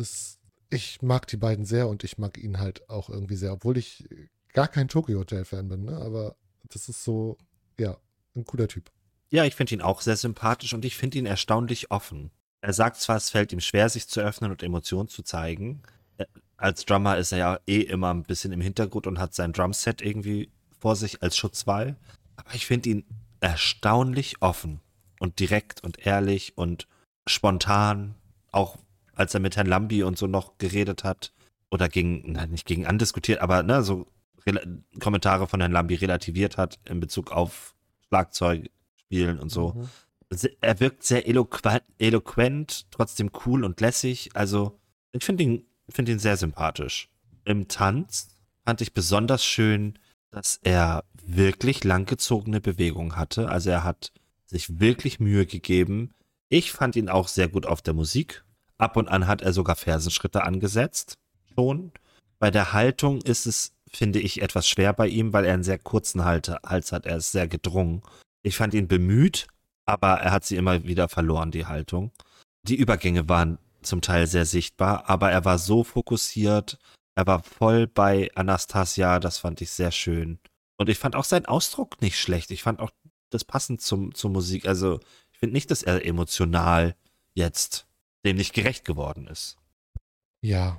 ich mag die beiden sehr und ich mag ihn halt auch irgendwie sehr, obwohl ich gar kein Tokyo Hotel-Fan bin, ne? Aber das ist so, ja, ein cooler Typ. Ja, ich finde ihn auch sehr sympathisch und ich finde ihn erstaunlich offen. Er sagt zwar, es fällt ihm schwer, sich zu öffnen und Emotionen zu zeigen. Als Drummer ist er ja immer ein bisschen im Hintergrund und hat sein Drumset irgendwie vor sich als Schutzwall. Aber ich finde ihn erstaunlich offen und direkt und ehrlich und spontan. Auch als er mit Herrn Lambi und so noch geredet hat oder nicht gegen andiskutiert, aber ne, so Kommentare von Herrn Lambi relativiert hat in Bezug auf Schlagzeug spielen und so. Mhm. Er wirkt sehr eloquent, trotzdem cool und lässig. Also ich finde ihn sehr sympathisch. Im Tanz fand ich besonders schön, dass er wirklich langgezogene Bewegungen hatte. Also er hat sich wirklich Mühe gegeben. Ich fand ihn auch sehr gut auf der Musik. Ab und an hat er sogar Fersenschritte angesetzt. Schon. Bei der Haltung ist es, finde ich, etwas schwer bei ihm, weil er einen sehr kurzen Hals hat. Er ist sehr gedrungen. Ich fand ihn bemüht, aber er hat sie immer wieder verloren, die Haltung. Die Übergänge waren zum Teil sehr sichtbar, aber er war so fokussiert, er war voll bei Anastasia, das fand ich sehr schön. Und ich fand auch seinen Ausdruck nicht schlecht. Ich fand auch das passend zur Musik. Also ich finde nicht, dass er emotional jetzt dem nicht gerecht geworden ist. Ja,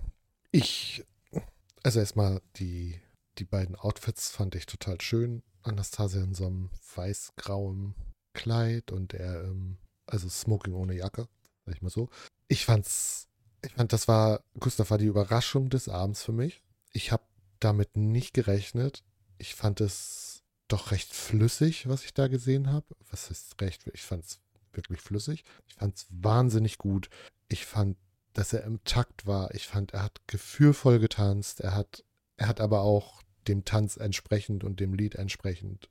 also erstmal die beiden Outfits fand ich total schön. Anastasia in so einem weiß-grauem Kleid und er, also Smoking ohne Jacke, sag ich mal so. Gustav war die Überraschung des Abends für mich. Ich habe damit nicht gerechnet. Ich fand es doch recht flüssig, was ich da gesehen habe. Was ist recht? Ich fand es wirklich flüssig. Ich fand es wahnsinnig gut. Ich fand, dass er im Takt war. Ich fand, er hat gefühlvoll getanzt. Er hat aber auch dem Tanz entsprechend und dem Lied entsprechend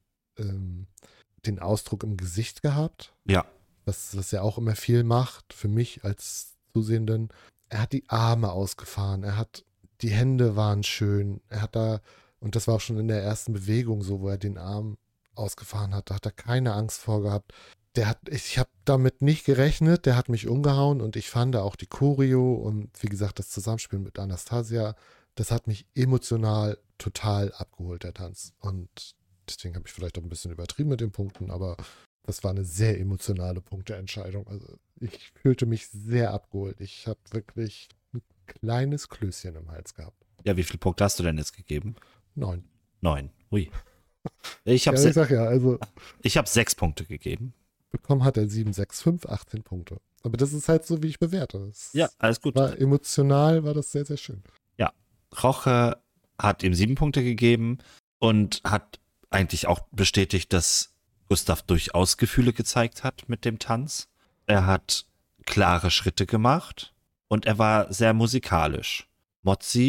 den Ausdruck im Gesicht gehabt. Ja. Was er auch immer viel macht, für mich als Zusehenden. Er hat die Arme ausgefahren, die Hände waren schön, und das war auch schon in der ersten Bewegung so, wo er den Arm ausgefahren hat, da hat er keine Angst vor gehabt. Ich habe damit nicht gerechnet, der hat mich umgehauen und ich fand auch die Choreo und wie gesagt, das Zusammenspiel mit Anastasia, das hat mich emotional total abgeholt, der Tanz. Und deswegen habe ich vielleicht auch ein bisschen übertrieben mit den Punkten, aber das war eine sehr emotionale Punkteentscheidung. Also ich fühlte mich sehr abgeholt. Ich habe wirklich ein kleines Klößchen im Hals gehabt. Ja, wie viele Punkte hast du denn jetzt gegeben? 9. 9. Ui. Ich habe hab 6 Punkte gegeben. Bekommen hat er 7, 6, 5, 18 Punkte. Aber das ist halt so, wie ich bewerte. Ja, alles gut. Emotional war das sehr, sehr schön. Ja, Roche hat ihm 7 Punkte gegeben und hat eigentlich auch bestätigt, dass Gustav durchaus Gefühle gezeigt hat mit dem Tanz. Er hat klare Schritte gemacht und er war sehr musikalisch. Mozzi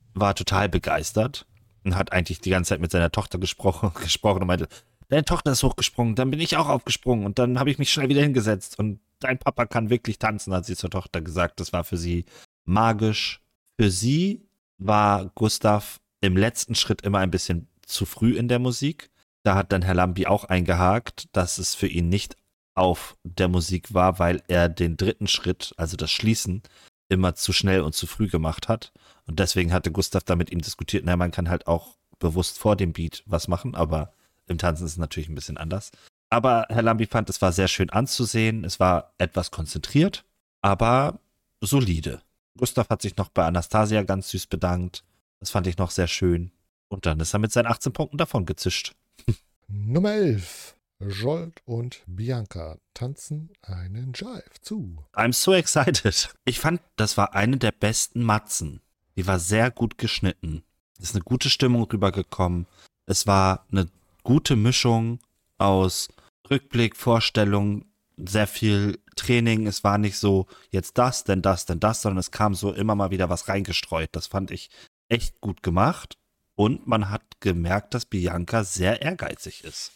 war total begeistert und hat eigentlich die ganze Zeit mit seiner Tochter gesprochen und meinte, deine Tochter ist hochgesprungen, dann bin ich auch aufgesprungen und dann habe ich mich schnell wieder hingesetzt und dein Papa kann wirklich tanzen, hat sie zur Tochter gesagt. Das war für sie magisch. Für sie war Gustav im letzten Schritt immer ein bisschen zu früh in der Musik. Da hat dann Herr Lambi auch eingehakt, dass es für ihn nicht auf der Musik war, weil er den dritten Schritt, also das Schließen, immer zu schnell und zu früh gemacht hat. Und deswegen hatte Gustav da mit ihm diskutiert, naja, man kann halt auch bewusst vor dem Beat was machen, aber im Tanzen ist es natürlich ein bisschen anders. Aber Herr Lambi fand, es war sehr schön anzusehen, es war etwas konzentriert, aber solide. Gustav hat sich noch bei Anastasia ganz süß bedankt. Das fand ich noch sehr schön. Und dann ist er mit seinen 18 Punkten davon gezischt. Nummer 11. Jolt und Bianca tanzen einen Jive zu. I'm so excited. Ich fand, das war eine der besten Matzen. Die war sehr gut geschnitten. Es ist eine gute Stimmung rübergekommen. Es war eine gute Mischung aus Rückblick, Vorstellung, sehr viel Training. Es war nicht so, jetzt das, denn das, denn das, sondern es kam so immer mal wieder was reingestreut. Das fand ich echt gut gemacht. Und man hat gemerkt, dass Bianca sehr ehrgeizig ist.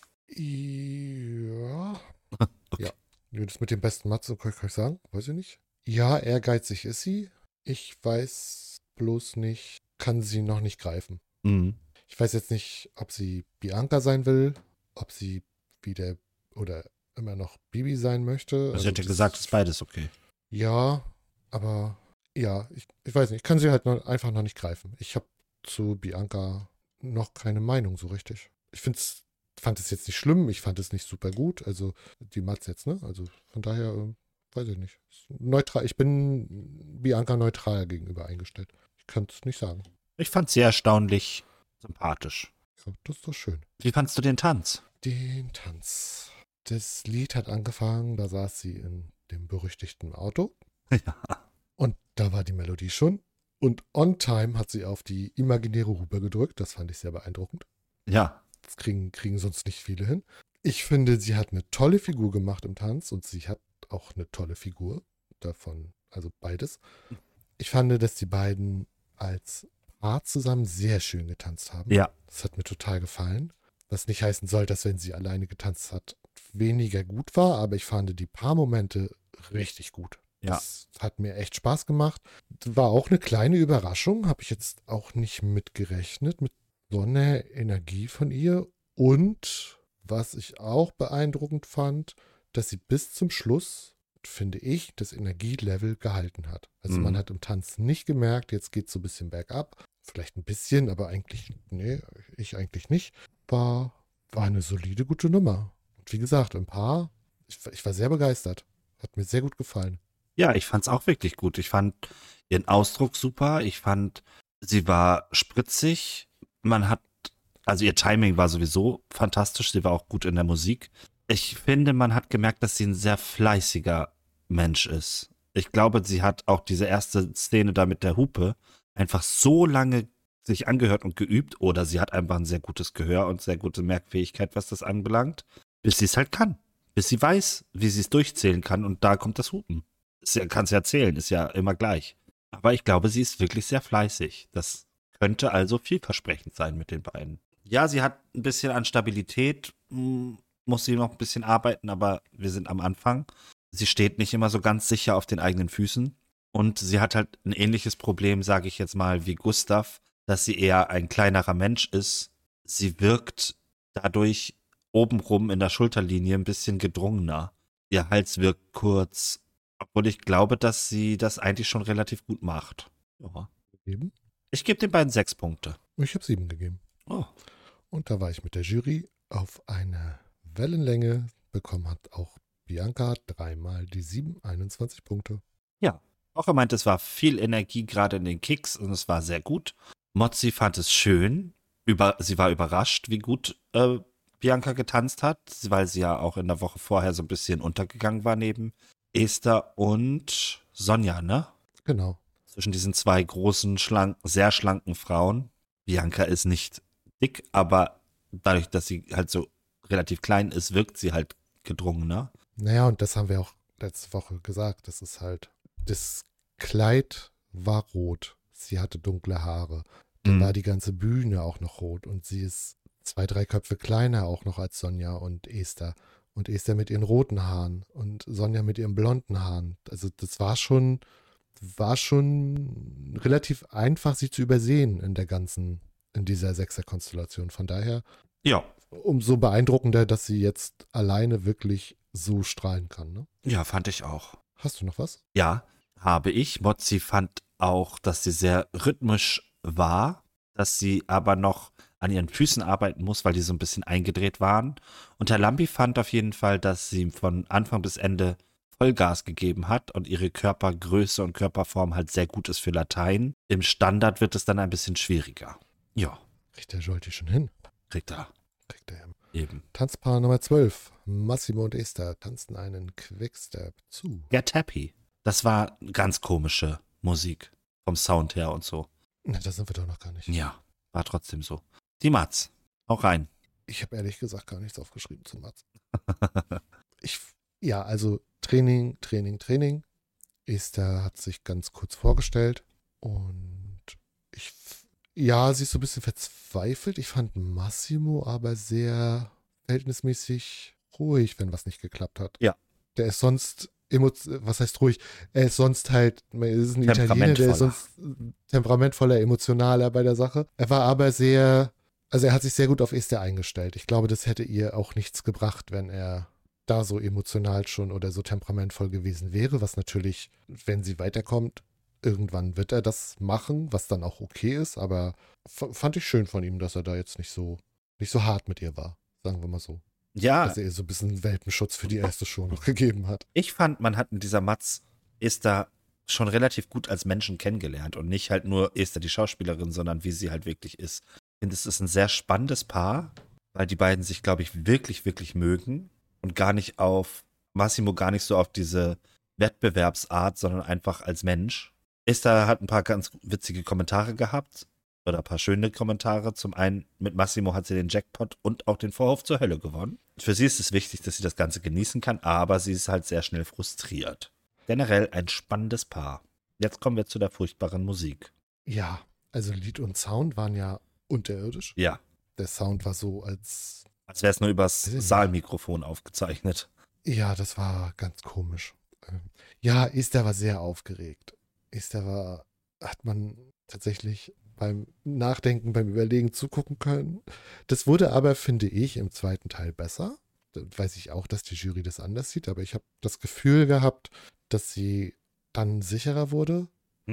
Ja. Okay. Ja. Das mit dem besten Matze kann ich sagen, weiß ich nicht. Ja, ehrgeizig ist sie. Ich weiß bloß nicht, kann sie noch nicht greifen. Mhm. Ich weiß jetzt nicht, ob sie Bianca sein will, ob sie wieder oder immer noch Bibi sein möchte. Also, sie hat ja gesagt, es ist beides okay. Ja, aber ja, ich weiß nicht. Ich kann sie halt einfach noch nicht greifen. Ich habe zu Bianca noch keine Meinung so richtig. Ich fand es jetzt nicht schlimm, ich fand es nicht super gut. Also die Matz jetzt, ne? Also von daher, weiß ich nicht. Neutral, ich bin Bianca neutral gegenüber eingestellt. Ich kann es nicht sagen. Ich fand sie erstaunlich sympathisch. Ja, das ist doch schön. Wie fandst du den Tanz? Den Tanz. Das Lied hat angefangen, da saß sie in dem berüchtigten Auto. Ja. Und da war die Melodie schon. Und on time hat sie auf die imaginäre Hupe gedrückt. Das fand ich sehr beeindruckend. Ja. Das kriegen sonst nicht viele hin. Ich finde, sie hat eine tolle Figur gemacht im Tanz und sie hat auch eine tolle Figur davon, also beides. Ich fand, dass die beiden als Paar zusammen sehr schön getanzt haben. Ja. Das hat mir total gefallen. Was nicht heißen soll, dass wenn sie alleine getanzt hat, weniger gut war, aber ich fand die Paarmomente richtig gut. Ja. Das hat mir echt Spaß gemacht. War auch eine kleine Überraschung, habe ich jetzt auch nicht mitgerechnet, mit so einer Energie von ihr. Und was ich auch beeindruckend fand, dass sie bis zum Schluss, finde ich, das Energielevel gehalten hat. Also man hat im Tanz nicht gemerkt, jetzt geht es so ein bisschen bergab. Vielleicht ein bisschen, aber eigentlich, nee, ich eigentlich nicht. War eine solide, gute Nummer. Und wie gesagt, ein Paar, ich war sehr begeistert. Hat mir sehr gut gefallen. Ja, ich fand's auch wirklich gut. Ich fand ihren Ausdruck super. Ich fand, sie war spritzig. Also ihr Timing war sowieso fantastisch. Sie war auch gut in der Musik. Ich finde, man hat gemerkt, dass sie ein sehr fleißiger Mensch ist. Ich glaube, sie hat auch diese erste Szene da mit der Hupe einfach so lange sich angehört und geübt, oder sie hat einfach ein sehr gutes Gehör und sehr gute Merkfähigkeit, was das anbelangt, bis sie es halt kann. Bis sie weiß, wie sie es durchzählen kann, und da kommt das Hupen. Kann es ja zählen, ist ja immer gleich. Aber ich glaube, sie ist wirklich sehr fleißig. Das könnte also vielversprechend sein mit den beiden. Ja, sie hat ein bisschen an Stabilität, muss sie noch ein bisschen arbeiten, aber wir sind am Anfang. Sie steht nicht immer so ganz sicher auf den eigenen Füßen. Und sie hat halt ein ähnliches Problem, sage ich jetzt mal, wie Gustav, dass sie eher ein kleinerer Mensch ist. Sie wirkt dadurch obenrum in der Schulterlinie ein bisschen gedrungener. Ihr Hals wirkt kurz, obwohl ich glaube, dass sie das eigentlich schon relativ gut macht. Ja. Eben. Ich gebe den beiden 6 Punkte. Ich habe 7 gegeben. Oh. Und da war ich mit der Jury auf eine Wellenlänge. Bekommen hat auch Bianca 3 mal die 7, 21 Punkte. Ja. Auch er meint, es war viel Energie gerade in den Kicks und es war sehr gut. Mozzi fand es schön. Sie war überrascht, wie gut Bianca getanzt hat, weil sie ja auch in der Woche vorher so ein bisschen untergegangen war neben Esther und Sonja, ne? Genau. Zwischen diesen zwei großen, sehr schlanken Frauen. Bianca ist nicht dick, aber dadurch, dass sie halt so relativ klein ist, wirkt sie halt gedrungener. Naja, und das haben wir auch letzte Woche gesagt. Das ist halt, das Kleid war rot. sie hatte dunkle Haare. Dann war die ganze Bühne auch noch rot und sie ist 2, 3 Köpfe kleiner auch noch als Sonja und Esther. Und Esther mit ihren roten Haaren und Sonja mit ihren blonden Haaren. Also das war schon relativ einfach, sie zu übersehen in dieser Sechser-Konstellation. Von daher Ja. umso beeindruckender, dass sie jetzt alleine wirklich so strahlen kann. Ne? Ja, fand ich auch. Hast du noch was? Ja, habe ich. Mozzi fand auch, dass sie sehr rhythmisch war, dass sie aber noch an ihren Füßen arbeiten muss, weil die so ein bisschen eingedreht waren. Und Herr Lambi fand auf jeden Fall, dass sie von Anfang bis Ende Vollgas gegeben hat und ihre Körpergröße und Körperform halt sehr gut ist für Latein. Im Standard wird es dann ein bisschen schwieriger. Ja, Kriegt der Jolti schon hin? kriegt er Kriegt er hin. eben. Tanzpaar Nummer 12. Massimo und Esther tanzen einen Quickstep zu. Get Happy. Das war ganz komische Musik vom Sound her und so. Na, da sind wir doch noch gar nicht. Ja, war trotzdem so. Die Mats, auch rein. Ich habe ehrlich gesagt gar nichts aufgeschrieben zu Mats. Also Training. Esther hat sich ganz kurz vorgestellt und sie ist so ein bisschen verzweifelt. Ich fand Massimo aber sehr verhältnismäßig ruhig, wenn was nicht geklappt hat. Ja. Der ist sonst, was heißt ruhig? Er ist sonst halt, er ist ein Italiener, der ist sonst temperamentvoller, emotionaler bei der Sache. Er war aber er hat sich sehr gut auf Esther eingestellt. Ich glaube, das hätte ihr auch nichts gebracht, wenn er da so emotional schon oder so temperamentvoll gewesen wäre, was natürlich, wenn sie weiterkommt, irgendwann wird er das machen, was dann auch okay ist, aber fand ich schön von ihm, dass er da jetzt nicht so hart mit ihr war, sagen wir mal so. Ja. Dass er ihr so ein bisschen Welpenschutz für die erste Show noch gegeben hat. Ich fand, man hat in dieser Mats Esther schon relativ gut als Menschen kennengelernt und nicht halt nur Esther die Schauspielerin, sondern wie sie halt wirklich ist. Ich finde, es ist ein sehr spannendes Paar, weil die beiden sich, glaube ich, wirklich, wirklich mögen und Massimo gar nicht so auf diese Wettbewerbsart, sondern einfach als Mensch. Esther hat ein paar ganz witzige Kommentare gehabt oder ein paar schöne Kommentare. Zum einen mit Massimo hat sie den Jackpot und auch den Vorhof zur Hölle gewonnen. Für sie ist es wichtig, dass sie das Ganze genießen kann, aber sie ist halt sehr schnell frustriert. Generell ein spannendes Paar. Jetzt kommen wir zu der furchtbaren Musik. Ja, also Lied und Sound waren ja unterirdisch. Ja. Der Sound war so als wäre es nur übers Saalmikrofon aufgezeichnet. Ja, das war ganz komisch. Ja, Esther war sehr aufgeregt. Hat man tatsächlich beim Nachdenken, beim Überlegen zugucken können. Das wurde aber, finde ich, im zweiten Teil besser. Da weiß ich auch, dass die Jury das anders sieht, aber ich habe das Gefühl gehabt, dass sie dann sicherer wurde.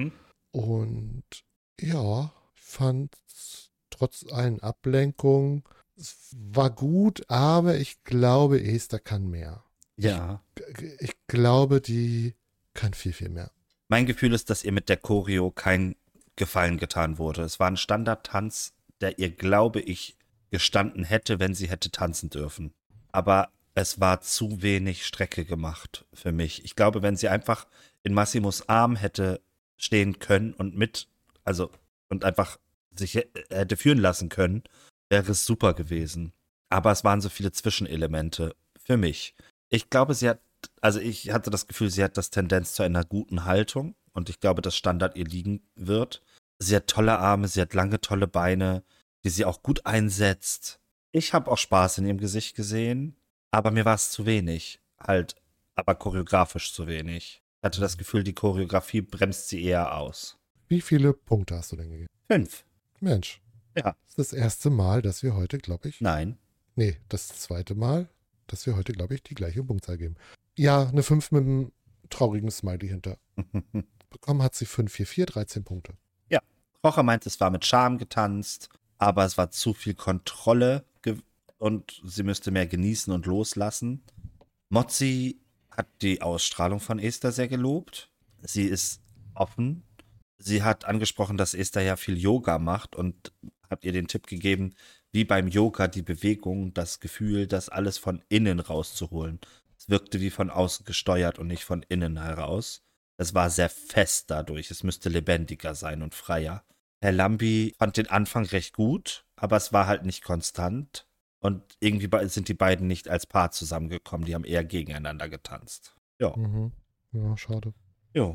Und ja, ich fand trotz allen Ablenkungen, es war gut, aber ich glaube, Esther kann mehr. Ja. Ich glaube, die kann viel, viel mehr. Mein Gefühl ist, dass ihr mit der Choreo kein Gefallen getan wurde. Es war ein Standardtanz, der ihr, glaube ich, gestanden hätte, wenn sie hätte tanzen dürfen. Aber es war zu wenig Strecke gemacht für mich. Ich glaube, wenn sie einfach in Massimos Arm hätte stehen können und einfach sich hätte führen lassen können, wäre es super gewesen. Aber es waren so viele Zwischenelemente für mich. Ich glaube, ich hatte das Gefühl, sie hat das Tendenz zu einer guten Haltung und ich glaube, dass Standard ihr liegen wird. Sie hat tolle Arme, sie hat lange, tolle Beine, die sie auch gut einsetzt. Ich habe auch Spaß in ihrem Gesicht gesehen, aber mir war es zu wenig. Aber choreografisch zu wenig. Ich hatte das Gefühl, die Choreografie bremst sie eher aus. Wie viele Punkte hast du denn gegeben? 5. Mensch. Ja. Das ist das erste Mal, dass wir heute, glaube ich. Nein. Nee, das zweite Mal, dass wir heute, glaube ich, die gleiche Punktzahl geben. Ja, eine 5 mit einem traurigen Smiley hinter. Bekommen hat sie 5, 4, 4, 13 Punkte. Ja. Rocher meint, es war mit Charme getanzt, aber es war zu viel Kontrolle und sie müsste mehr genießen und loslassen. Mozzi hat die Ausstrahlung von Esther sehr gelobt. Sie ist offen. Sie hat angesprochen, dass Esther ja viel Yoga macht und hat ihr den Tipp gegeben, wie beim Yoga die Bewegung, das Gefühl, das alles von innen rauszuholen. Es wirkte wie von außen gesteuert und nicht von innen heraus. Es war sehr fest dadurch. Es müsste lebendiger sein und freier. Herr Lambi fand den Anfang recht gut, aber es war halt nicht konstant. Und irgendwie sind die beiden nicht als Paar zusammengekommen. Die haben eher gegeneinander getanzt. Ja. Ja, schade. Jo.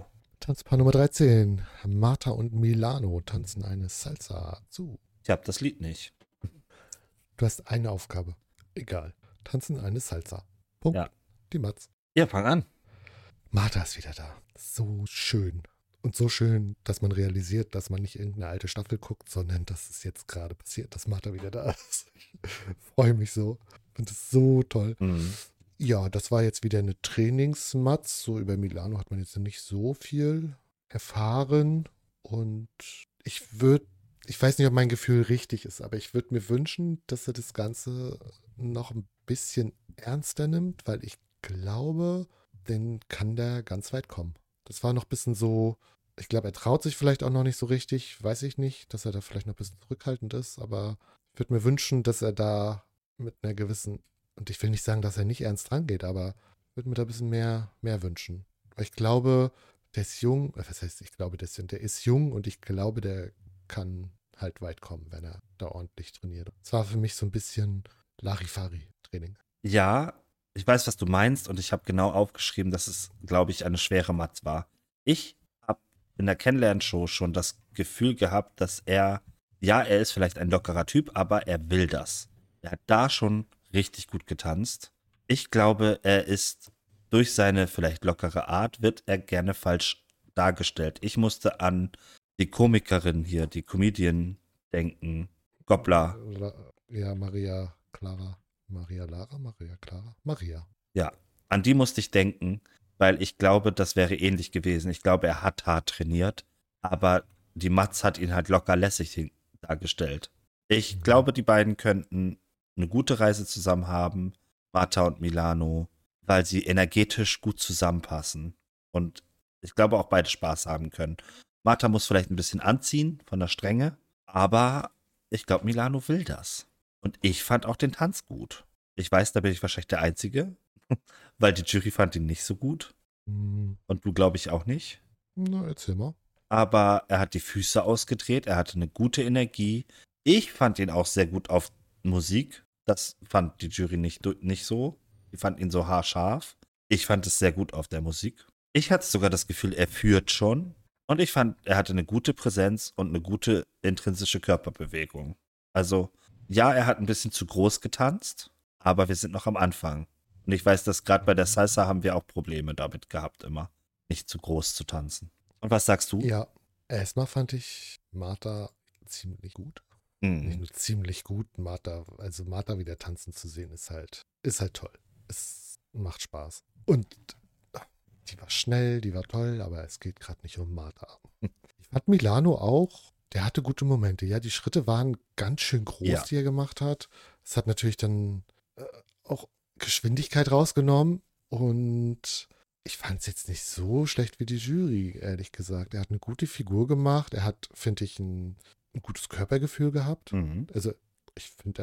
Tanzpaar Nummer 13. Martha und Milano tanzen eine Salsa zu. Ich habe das Lied nicht. Du hast eine Aufgabe. Egal. Tanzen eine Salsa. Punkt. Ja. Die Matz. Ja, fang an. Martha ist wieder da. So schön. Und so schön, dass man realisiert, dass man nicht irgendeine alte Staffel guckt, sondern dass es jetzt gerade passiert, dass Martha wieder da ist. Ich freue mich so. Finde es so toll. Mhm. Ja, das war jetzt wieder eine Trainingsmatz. So über Milano hat man jetzt nicht so viel erfahren. Und ich weiß nicht, ob mein Gefühl richtig ist, aber ich würde mir wünschen, dass er das Ganze noch ein bisschen ernster nimmt, weil ich glaube, dann kann der ganz weit kommen. Das war noch ein bisschen so, ich glaube, er traut sich vielleicht auch noch nicht so richtig, weiß ich nicht, dass er da vielleicht noch ein bisschen zurückhaltend ist, aber ich würde mir wünschen, dass er da mit einer gewissen, und ich will nicht sagen, dass er nicht ernst rangeht, aber ich würde mir da ein bisschen mehr wünschen. Weil ich glaube, der ist jung, was heißt, ich glaube, der ist jung und ich glaube, der kann halt weit kommen, wenn er da ordentlich trainiert. Es war für mich so ein bisschen Larifari-Training. Ja, ich weiß, was du meinst und ich habe genau aufgeschrieben, dass es, glaube ich, eine schwere Matz war. Ich habe in der Kennenlernshow schon das Gefühl gehabt, dass er ist vielleicht ein lockerer Typ, aber er will das. Er hat da schon richtig gut getanzt. Ich glaube, er ist durch seine vielleicht lockere Art, wird er gerne falsch dargestellt. Ich musste an die Komikerin hier, die Comedian denken. Gobbler. Ja, Maria Clara. Maria. Ja, an die musste ich denken, weil ich glaube, das wäre ähnlich gewesen. Ich glaube, er hat hart trainiert, aber die Matz hat ihn halt locker lässig dargestellt. Ich glaube, die beiden könnten eine gute Reise zusammen haben, Martha und Milano, weil sie energetisch gut zusammenpassen. Und ich glaube auch beide Spaß haben können. Martha muss vielleicht ein bisschen anziehen von der Strenge, aber ich glaube, Milano will das. Und ich fand auch den Tanz gut. Ich weiß, da bin ich wahrscheinlich der Einzige, weil die Jury fand ihn nicht so gut. Hm, Und du, glaube ich, auch nicht. Na, erzähl mal. Aber er hat die Füße ausgedreht, er hatte eine gute Energie. Ich fand ihn auch sehr gut auf Musik. Das fand die Jury nicht so. Die fand ihn so haarscharf. Ich fand es sehr gut auf der Musik. Ich hatte sogar das Gefühl, er führt schon. Und ich fand, er hatte eine gute Präsenz und eine gute intrinsische Körperbewegung. Also, ja, er hat ein bisschen zu groß getanzt, aber wir sind noch am Anfang. Und ich weiß, dass gerade bei der Salsa haben wir auch Probleme damit gehabt, immer nicht zu groß zu tanzen. Und was sagst du? Ja, erstmal fand ich Martha ziemlich gut. Nicht Mhm. nur ziemlich gut, also Martha wieder tanzen zu sehen, ist halt toll. Es macht Spaß. Und die war schnell, die war toll, aber es geht gerade nicht um Martha. Ich fand Milano auch, der hatte gute Momente. Ja, die Schritte waren ganz schön groß, Ja. die er gemacht hat. Es hat natürlich dann auch Geschwindigkeit rausgenommen und ich fand es jetzt nicht so schlecht wie die Jury, ehrlich gesagt. Er hat eine gute Figur gemacht. Er hat, finde ich, ein gutes Körpergefühl gehabt. Mhm. Also ich finde,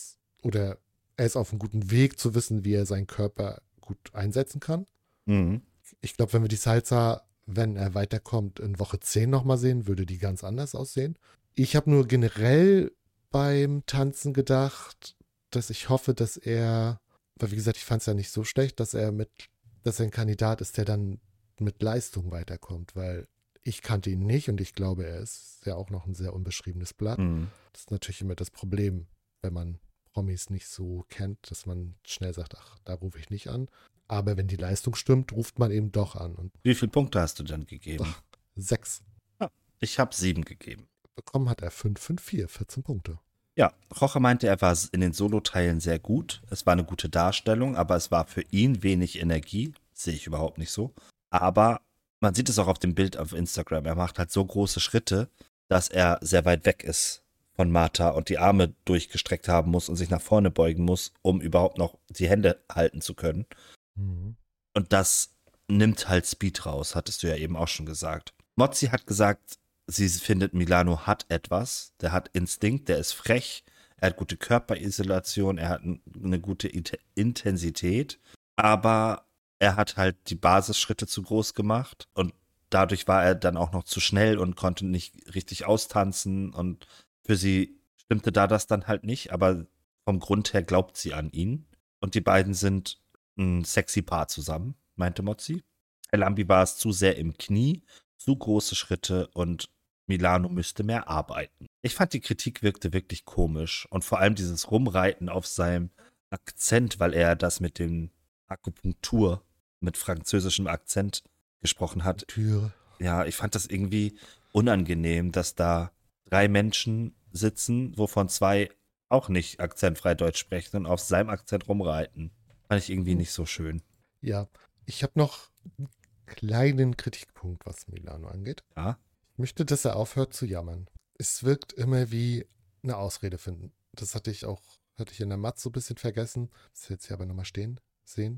er ist auf einem guten Weg zu wissen, wie er seinen Körper gut einsetzen kann. Mhm. Ich glaube, wenn wir die Salsa, wenn er weiterkommt, in Woche 10 nochmal sehen, würde die ganz anders aussehen. Ich habe nur generell beim Tanzen gedacht, dass ich hoffe, dass weil wie gesagt, ich fand es ja nicht so schlecht, dass er ein Kandidat ist, der dann mit Leistung weiterkommt, weil ich kannte ihn nicht und ich glaube, er ist ja auch noch ein sehr unbeschriebenes Blatt. Mhm. Das ist natürlich immer das Problem, wenn man Promis nicht so kennt, dass man schnell sagt, ach, da rufe ich nicht an. Aber wenn die Leistung stimmt, ruft man eben doch an. Und Wie viele Punkte hast du denn gegeben? ach, 6. Ich habe 7 gegeben. Bekommen hat er 5 von 4, 14 Punkte. Ja, Roche meinte, er war in den Soloteilen sehr gut. Es war eine gute Darstellung, aber es war für ihn wenig Energie. Sehe ich überhaupt nicht so. Aber man sieht es auch auf dem Bild auf Instagram. Er macht halt so große Schritte, dass er sehr weit weg ist von Martha und die Arme durchgestreckt haben muss und sich nach vorne beugen muss, um überhaupt noch die Hände halten zu können. Mhm. Und das nimmt halt Speed raus, hattest du ja eben auch schon gesagt. Mozzi hat gesagt, sie findet, Milano hat etwas. Der hat Instinkt, der ist frech, er hat gute Körperisolation, er hat eine gute Intensität, aber er hat halt die Basisschritte zu groß gemacht und dadurch war er dann auch noch zu schnell und konnte nicht richtig austanzen und für sie stimmte da das dann halt nicht, aber vom Grund her glaubt sie an ihn und die beiden sind ein sexy Paar zusammen, meinte Mozzi. Lambi war es zu sehr im Knie, zu große Schritte und Milano müsste mehr arbeiten. Ich fand, die Kritik wirkte wirklich komisch und vor allem dieses Rumreiten auf seinem Akzent, weil er das mit dem Akupunktur mit französischem Akzent gesprochen hat. Türe. Ja, ich fand das irgendwie unangenehm, dass da 3 Menschen sitzen, wovon 2 auch nicht akzentfrei Deutsch sprechen und auf seinem Akzent rumreiten. Fand ich irgendwie nicht so schön. Ja, ich habe noch einen kleinen Kritikpunkt, was Milano angeht. Ja, Ich möchte, dass er aufhört zu jammern. Es wirkt immer wie eine Ausrede finden. Das hatte ich in der Matz so ein bisschen vergessen. Das jetzt hier aber nochmal sehen.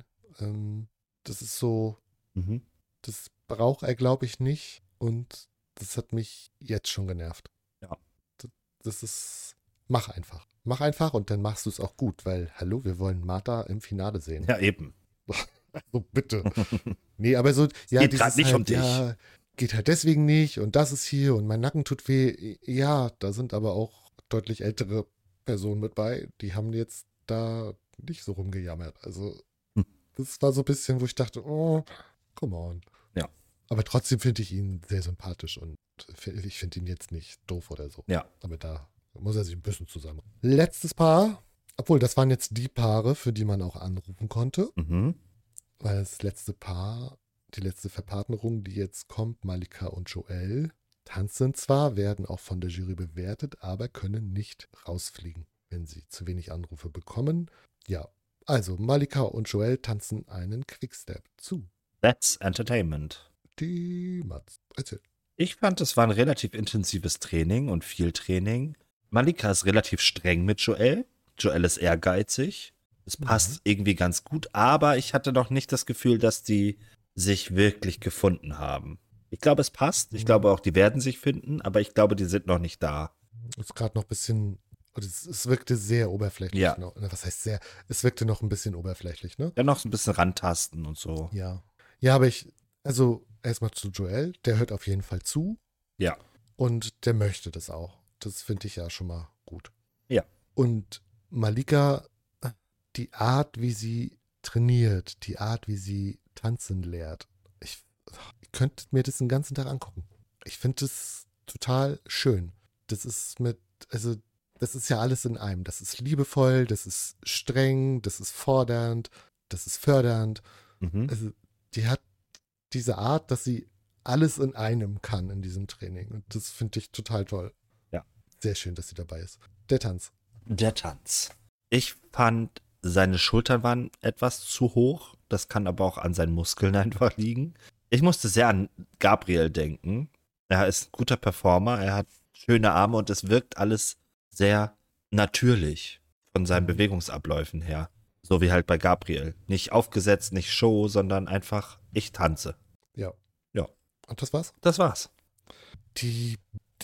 Das ist so, mhm. das braucht er, glaube ich, nicht. Und das hat mich jetzt schon genervt. Ja. Das ist, mach einfach. Mach einfach und dann machst du es auch gut, weil, hallo, wir wollen Martha im Finale sehen. Ja, eben. So, bitte. Nee, aber so, ja, geht dieses gerade nicht halt, um dich. ja, geht halt deswegen nicht und das ist hier und mein Nacken tut weh. Ja, da sind aber auch deutlich ältere Personen mit bei, die haben jetzt da nicht so rumgejammert. Also, Hm. das war so ein bisschen, wo ich dachte, oh, come on. Ja. Aber trotzdem finde ich ihn sehr sympathisch und ich finde ihn jetzt nicht doof oder so. Ja. Aber da muss er sich ein bisschen zusammen. Letztes Paar, obwohl das waren jetzt die Paare, für die man auch anrufen konnte. Mhm. Weil das letzte Paar, die letzte Verpartnerung, die jetzt kommt, Malika und Joel, tanzen zwar, werden auch von der Jury bewertet, aber können nicht rausfliegen, wenn sie zu wenig Anrufe bekommen. Ja, also Malika und Joel tanzen einen Quickstep zu. That's Entertainment. Die Mats. Erzähl. Ich fand, es war ein relativ intensives Training und viel Training. Malika ist relativ streng mit Joel. Joel ist ehrgeizig. Es passt irgendwie ganz gut, aber ich hatte noch nicht das Gefühl, dass die sich wirklich gefunden haben. Ich glaube, es passt. Ich glaube auch, die werden sich finden, aber ich glaube, die sind noch nicht da. Ist gerade noch ein bisschen, es wirkte sehr oberflächlich. Ja. Noch. Was heißt sehr? Es wirkte noch ein bisschen oberflächlich, ne? Dann noch so ein bisschen rantasten und so. Ja. Ja, aber also erstmal zu Joel, der hört auf jeden Fall zu. Ja. Und der möchte das auch. Das finde ich ja schon mal gut. Ja. Und Malika, die Art, wie sie trainiert, die Art, wie sie tanzen lehrt, ich könnte mir das den ganzen Tag angucken. Ich finde das total schön. Das ist das ist ja alles in einem. Das ist liebevoll, das ist streng, das ist fordernd, das ist fördernd. Mhm. Also, die hat diese Art, dass sie alles in einem kann in diesem Training. Und das finde ich total toll. Ja. Sehr schön, dass sie dabei ist. Der Tanz. Der Tanz. Ich fand, seine Schultern waren etwas zu hoch. Das kann aber auch an seinen Muskeln einfach liegen. Ich musste sehr an Gabriel denken. Er ist ein guter Performer. Er hat schöne Arme und es wirkt alles sehr natürlich von seinen Bewegungsabläufen her. So wie halt bei Gabriel. Nicht aufgesetzt, nicht Show, sondern einfach, ich tanze. Ja. Ja. Und das war's? Das war's. Die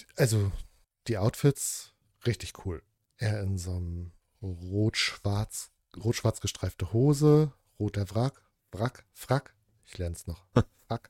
Outfits, richtig cool. Er in so einem rot-schwarz gestreifte Hose, roter Frack. Ich lerne es noch. Frack.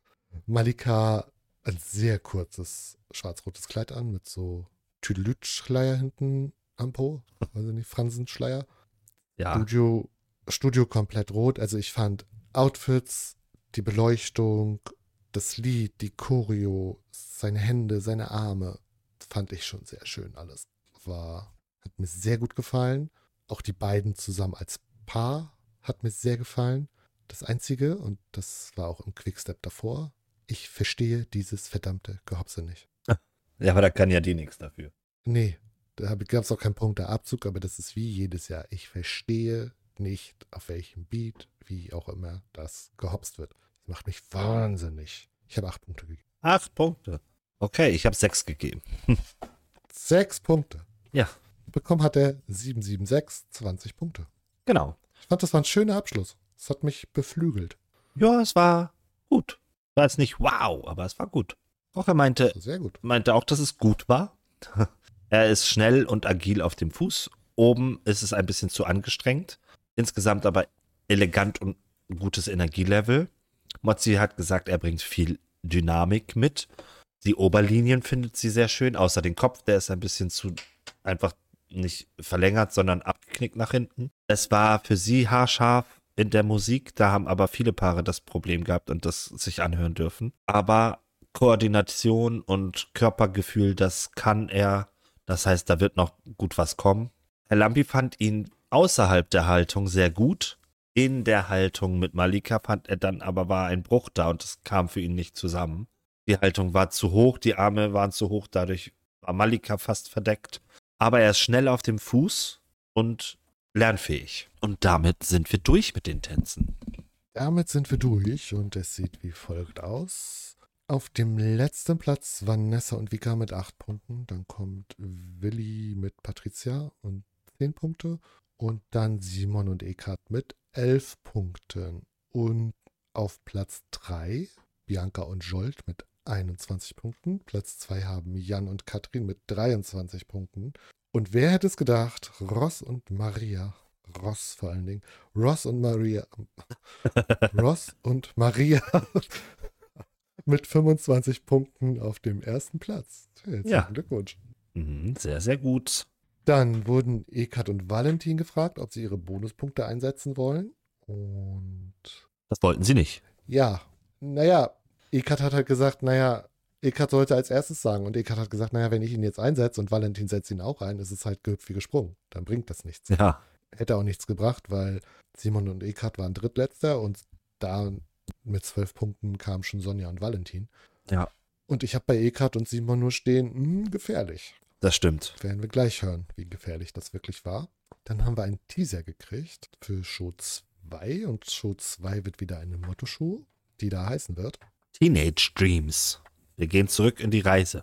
Malika ein sehr kurzes schwarz-rotes Kleid an mit so Tüdelüt-Schleier hinten am Po. Also nicht Fransenschleier. Ja. Studio komplett rot. Also ich fand Outfits, die Beleuchtung, das Lied, die Choreo, seine Hände, seine Arme, fand ich schon sehr schön alles. Hat mir sehr gut gefallen. Auch die beiden zusammen als Paar hat mir sehr gefallen. Das Einzige, und das war auch im Quickstep davor, ich verstehe dieses verdammte Gehopse nicht. Ja, aber da kann ja die nichts dafür. Nee, da gab es auch keinen Punkteabzug, aber das ist wie jedes Jahr. Ich verstehe nicht, auf welchem Beat, wie auch immer, das gehopst wird. Das macht mich wahnsinnig. Ich habe 8 Punkte gegeben. 8 Punkte. Okay, ich habe 6 gegeben. 6 Punkte. Ja. Bekommen hat er 776, 20 Punkte. Genau. Ich fand, das war ein schöner Abschluss. Es hat mich beflügelt. Ja, es war gut. War jetzt nicht wow, aber es war gut. Auch er meinte Sehr gut. auch, dass es gut war. Er ist schnell und agil auf dem Fuß. Oben ist es ein bisschen zu angestrengt. Insgesamt aber elegant und gutes Energielevel. Mozzi hat gesagt, er bringt viel Dynamik mit. Die Oberlinien findet sie sehr schön, außer den Kopf, der ist ein bisschen zu einfach nicht verlängert, sondern abgeknickt nach hinten. Es war für sie haarscharf in der Musik, da haben aber viele Paare das Problem gehabt und das sich anhören dürfen. Aber Koordination und Körpergefühl, das kann er. Das heißt, da wird noch gut was kommen. Herr Lampi fand ihn außerhalb der Haltung sehr gut. In der Haltung mit Malika fand er dann aber, war ein Bruch da und es kam für ihn nicht zusammen. Die Haltung war zu hoch, die Arme waren zu hoch, dadurch war Malika fast verdeckt. Aber er ist schnell auf dem Fuß und lernfähig. Und damit sind wir durch mit den Tänzen. Damit sind wir durch und es sieht wie folgt aus. Auf dem letzten Platz Vanessa und Vika mit 8 Punkten. Dann kommt Willi mit Patricia und 10 Punkte. Und dann Simon und Ekat mit 11 Punkten. Und auf Platz 3 Bianca und Jolt mit 21 Punkten. Platz 2 haben Jan und Katrin mit 23 Punkten. Und wer hätte es gedacht? Ross und Maria. Ross vor allen Dingen. Ross und Maria mit 25 Punkten auf dem ersten Platz. Herzlichen Glückwunsch. Sehr, sehr gut. Dann wurden Ekat und Valentin gefragt, ob sie ihre Bonuspunkte einsetzen wollen. Und Das wollten sie nicht. ja, Ekat hat halt gesagt, Ekat sollte als erstes sagen. Und Ekat hat gesagt, wenn ich ihn jetzt einsetze und Valentin setzt ihn auch ein, ist es halt gehüpft wie gesprungen. Dann bringt das nichts. Ja. Hätte auch nichts gebracht, weil Simon und Ekat waren Drittletzter und da mit 12 Punkten kamen schon Sonja und Valentin. Ja. Und ich habe bei Ekat und Simon nur stehen, gefährlich. Das stimmt. Werden wir gleich hören, wie gefährlich das wirklich war. Dann haben wir einen Teaser gekriegt für Show 2 und Show 2 wird wieder eine Motto-Show, die da heißen wird. Teenage Dreams. Wir gehen zurück in die Reise.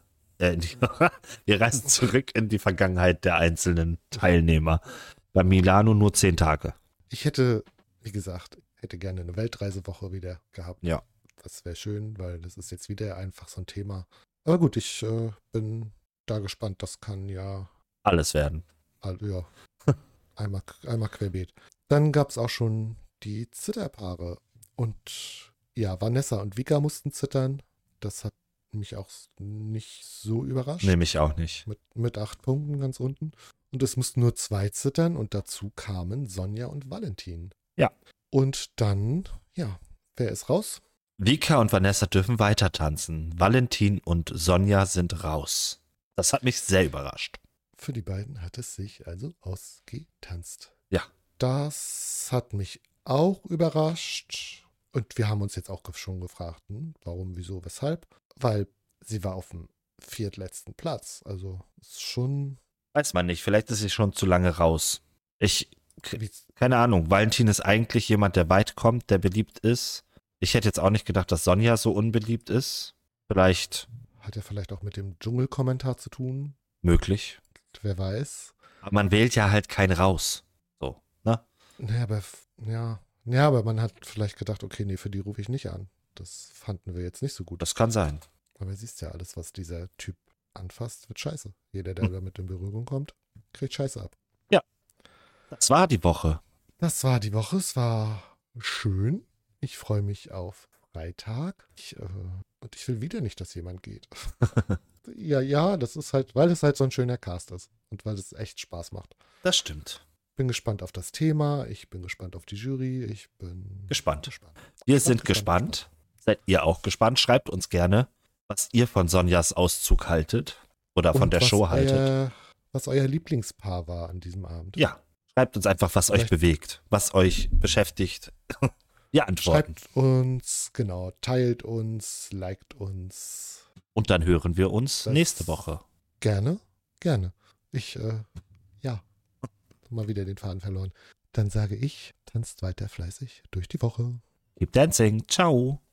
Wir reisen zurück in die Vergangenheit der einzelnen Teilnehmer. Bei Milano nur 10 Tage. Ich hätte, wie gesagt, gerne eine Weltreisewoche wieder gehabt. Ja. Das wäre schön, weil das ist jetzt wieder einfach so ein Thema. Aber gut, ich bin da gespannt. Das kann ja alles werden. Ja, einmal querbeet. Dann gab es auch schon die Zitterpaare. Und ja, Vanessa und Vika mussten zittern. Das hat mich auch nicht so überrascht. Nee, mich auch nicht. Mit 8 Punkten ganz unten. Und es mussten nur 2 zittern und dazu kamen Sonja und Valentin. Ja. Und dann, wer ist raus? Vika und Vanessa dürfen weiter tanzen. Valentin und Sonja sind raus. Das hat mich sehr überrascht. Für die beiden hat es sich also ausgetanzt. Ja. Das hat mich auch überrascht. Und wir haben uns jetzt auch schon gefragt, warum, wieso, weshalb. Weil sie war auf dem viertletzten Platz. Also ist schon... Weiß man nicht, vielleicht ist sie schon zu lange raus. Keine Ahnung, Valentin ist eigentlich jemand, der weit kommt, der beliebt ist. Ich hätte jetzt auch nicht gedacht, dass Sonja so unbeliebt ist. Vielleicht... Hat ja vielleicht auch mit dem Dschungelkommentar zu tun. Möglich. Wer weiß. Aber man wählt ja halt keinen raus. So, ne? Aber man hat vielleicht gedacht, okay, nee, für die rufe ich nicht an. Das fanden wir jetzt nicht so gut. Das kann sein. Aber siehst ja, alles, was dieser Typ anfasst, wird scheiße. Jeder, der damit in Berührung kommt, kriegt Scheiße ab. Ja. Das war die Woche. Das war die Woche. Es war schön. Ich freue mich auf Freitag. Und ich will wieder nicht, dass jemand geht. Ja, das ist halt, weil es halt so ein schöner Cast ist. Und weil es echt Spaß macht. Das stimmt. Bin gespannt auf das Thema. Ich bin gespannt auf die Jury. Ich bin gespannt. Wir sind gespannt. Seid ihr auch gespannt? Schreibt uns gerne, was ihr von Sonjas Auszug haltet. Oder von der Show haltet. Was euer Lieblingspaar war an diesem Abend. Ja, schreibt uns einfach, was euch bewegt, was euch beschäftigt. Wir antworten. Schreibt uns, genau, teilt uns, liked uns. Und dann hören wir uns nächste Woche. Gerne. Ich, mal wieder den Faden verloren. Dann sage ich, tanzt weiter fleißig durch die Woche. Keep dancing. Ciao.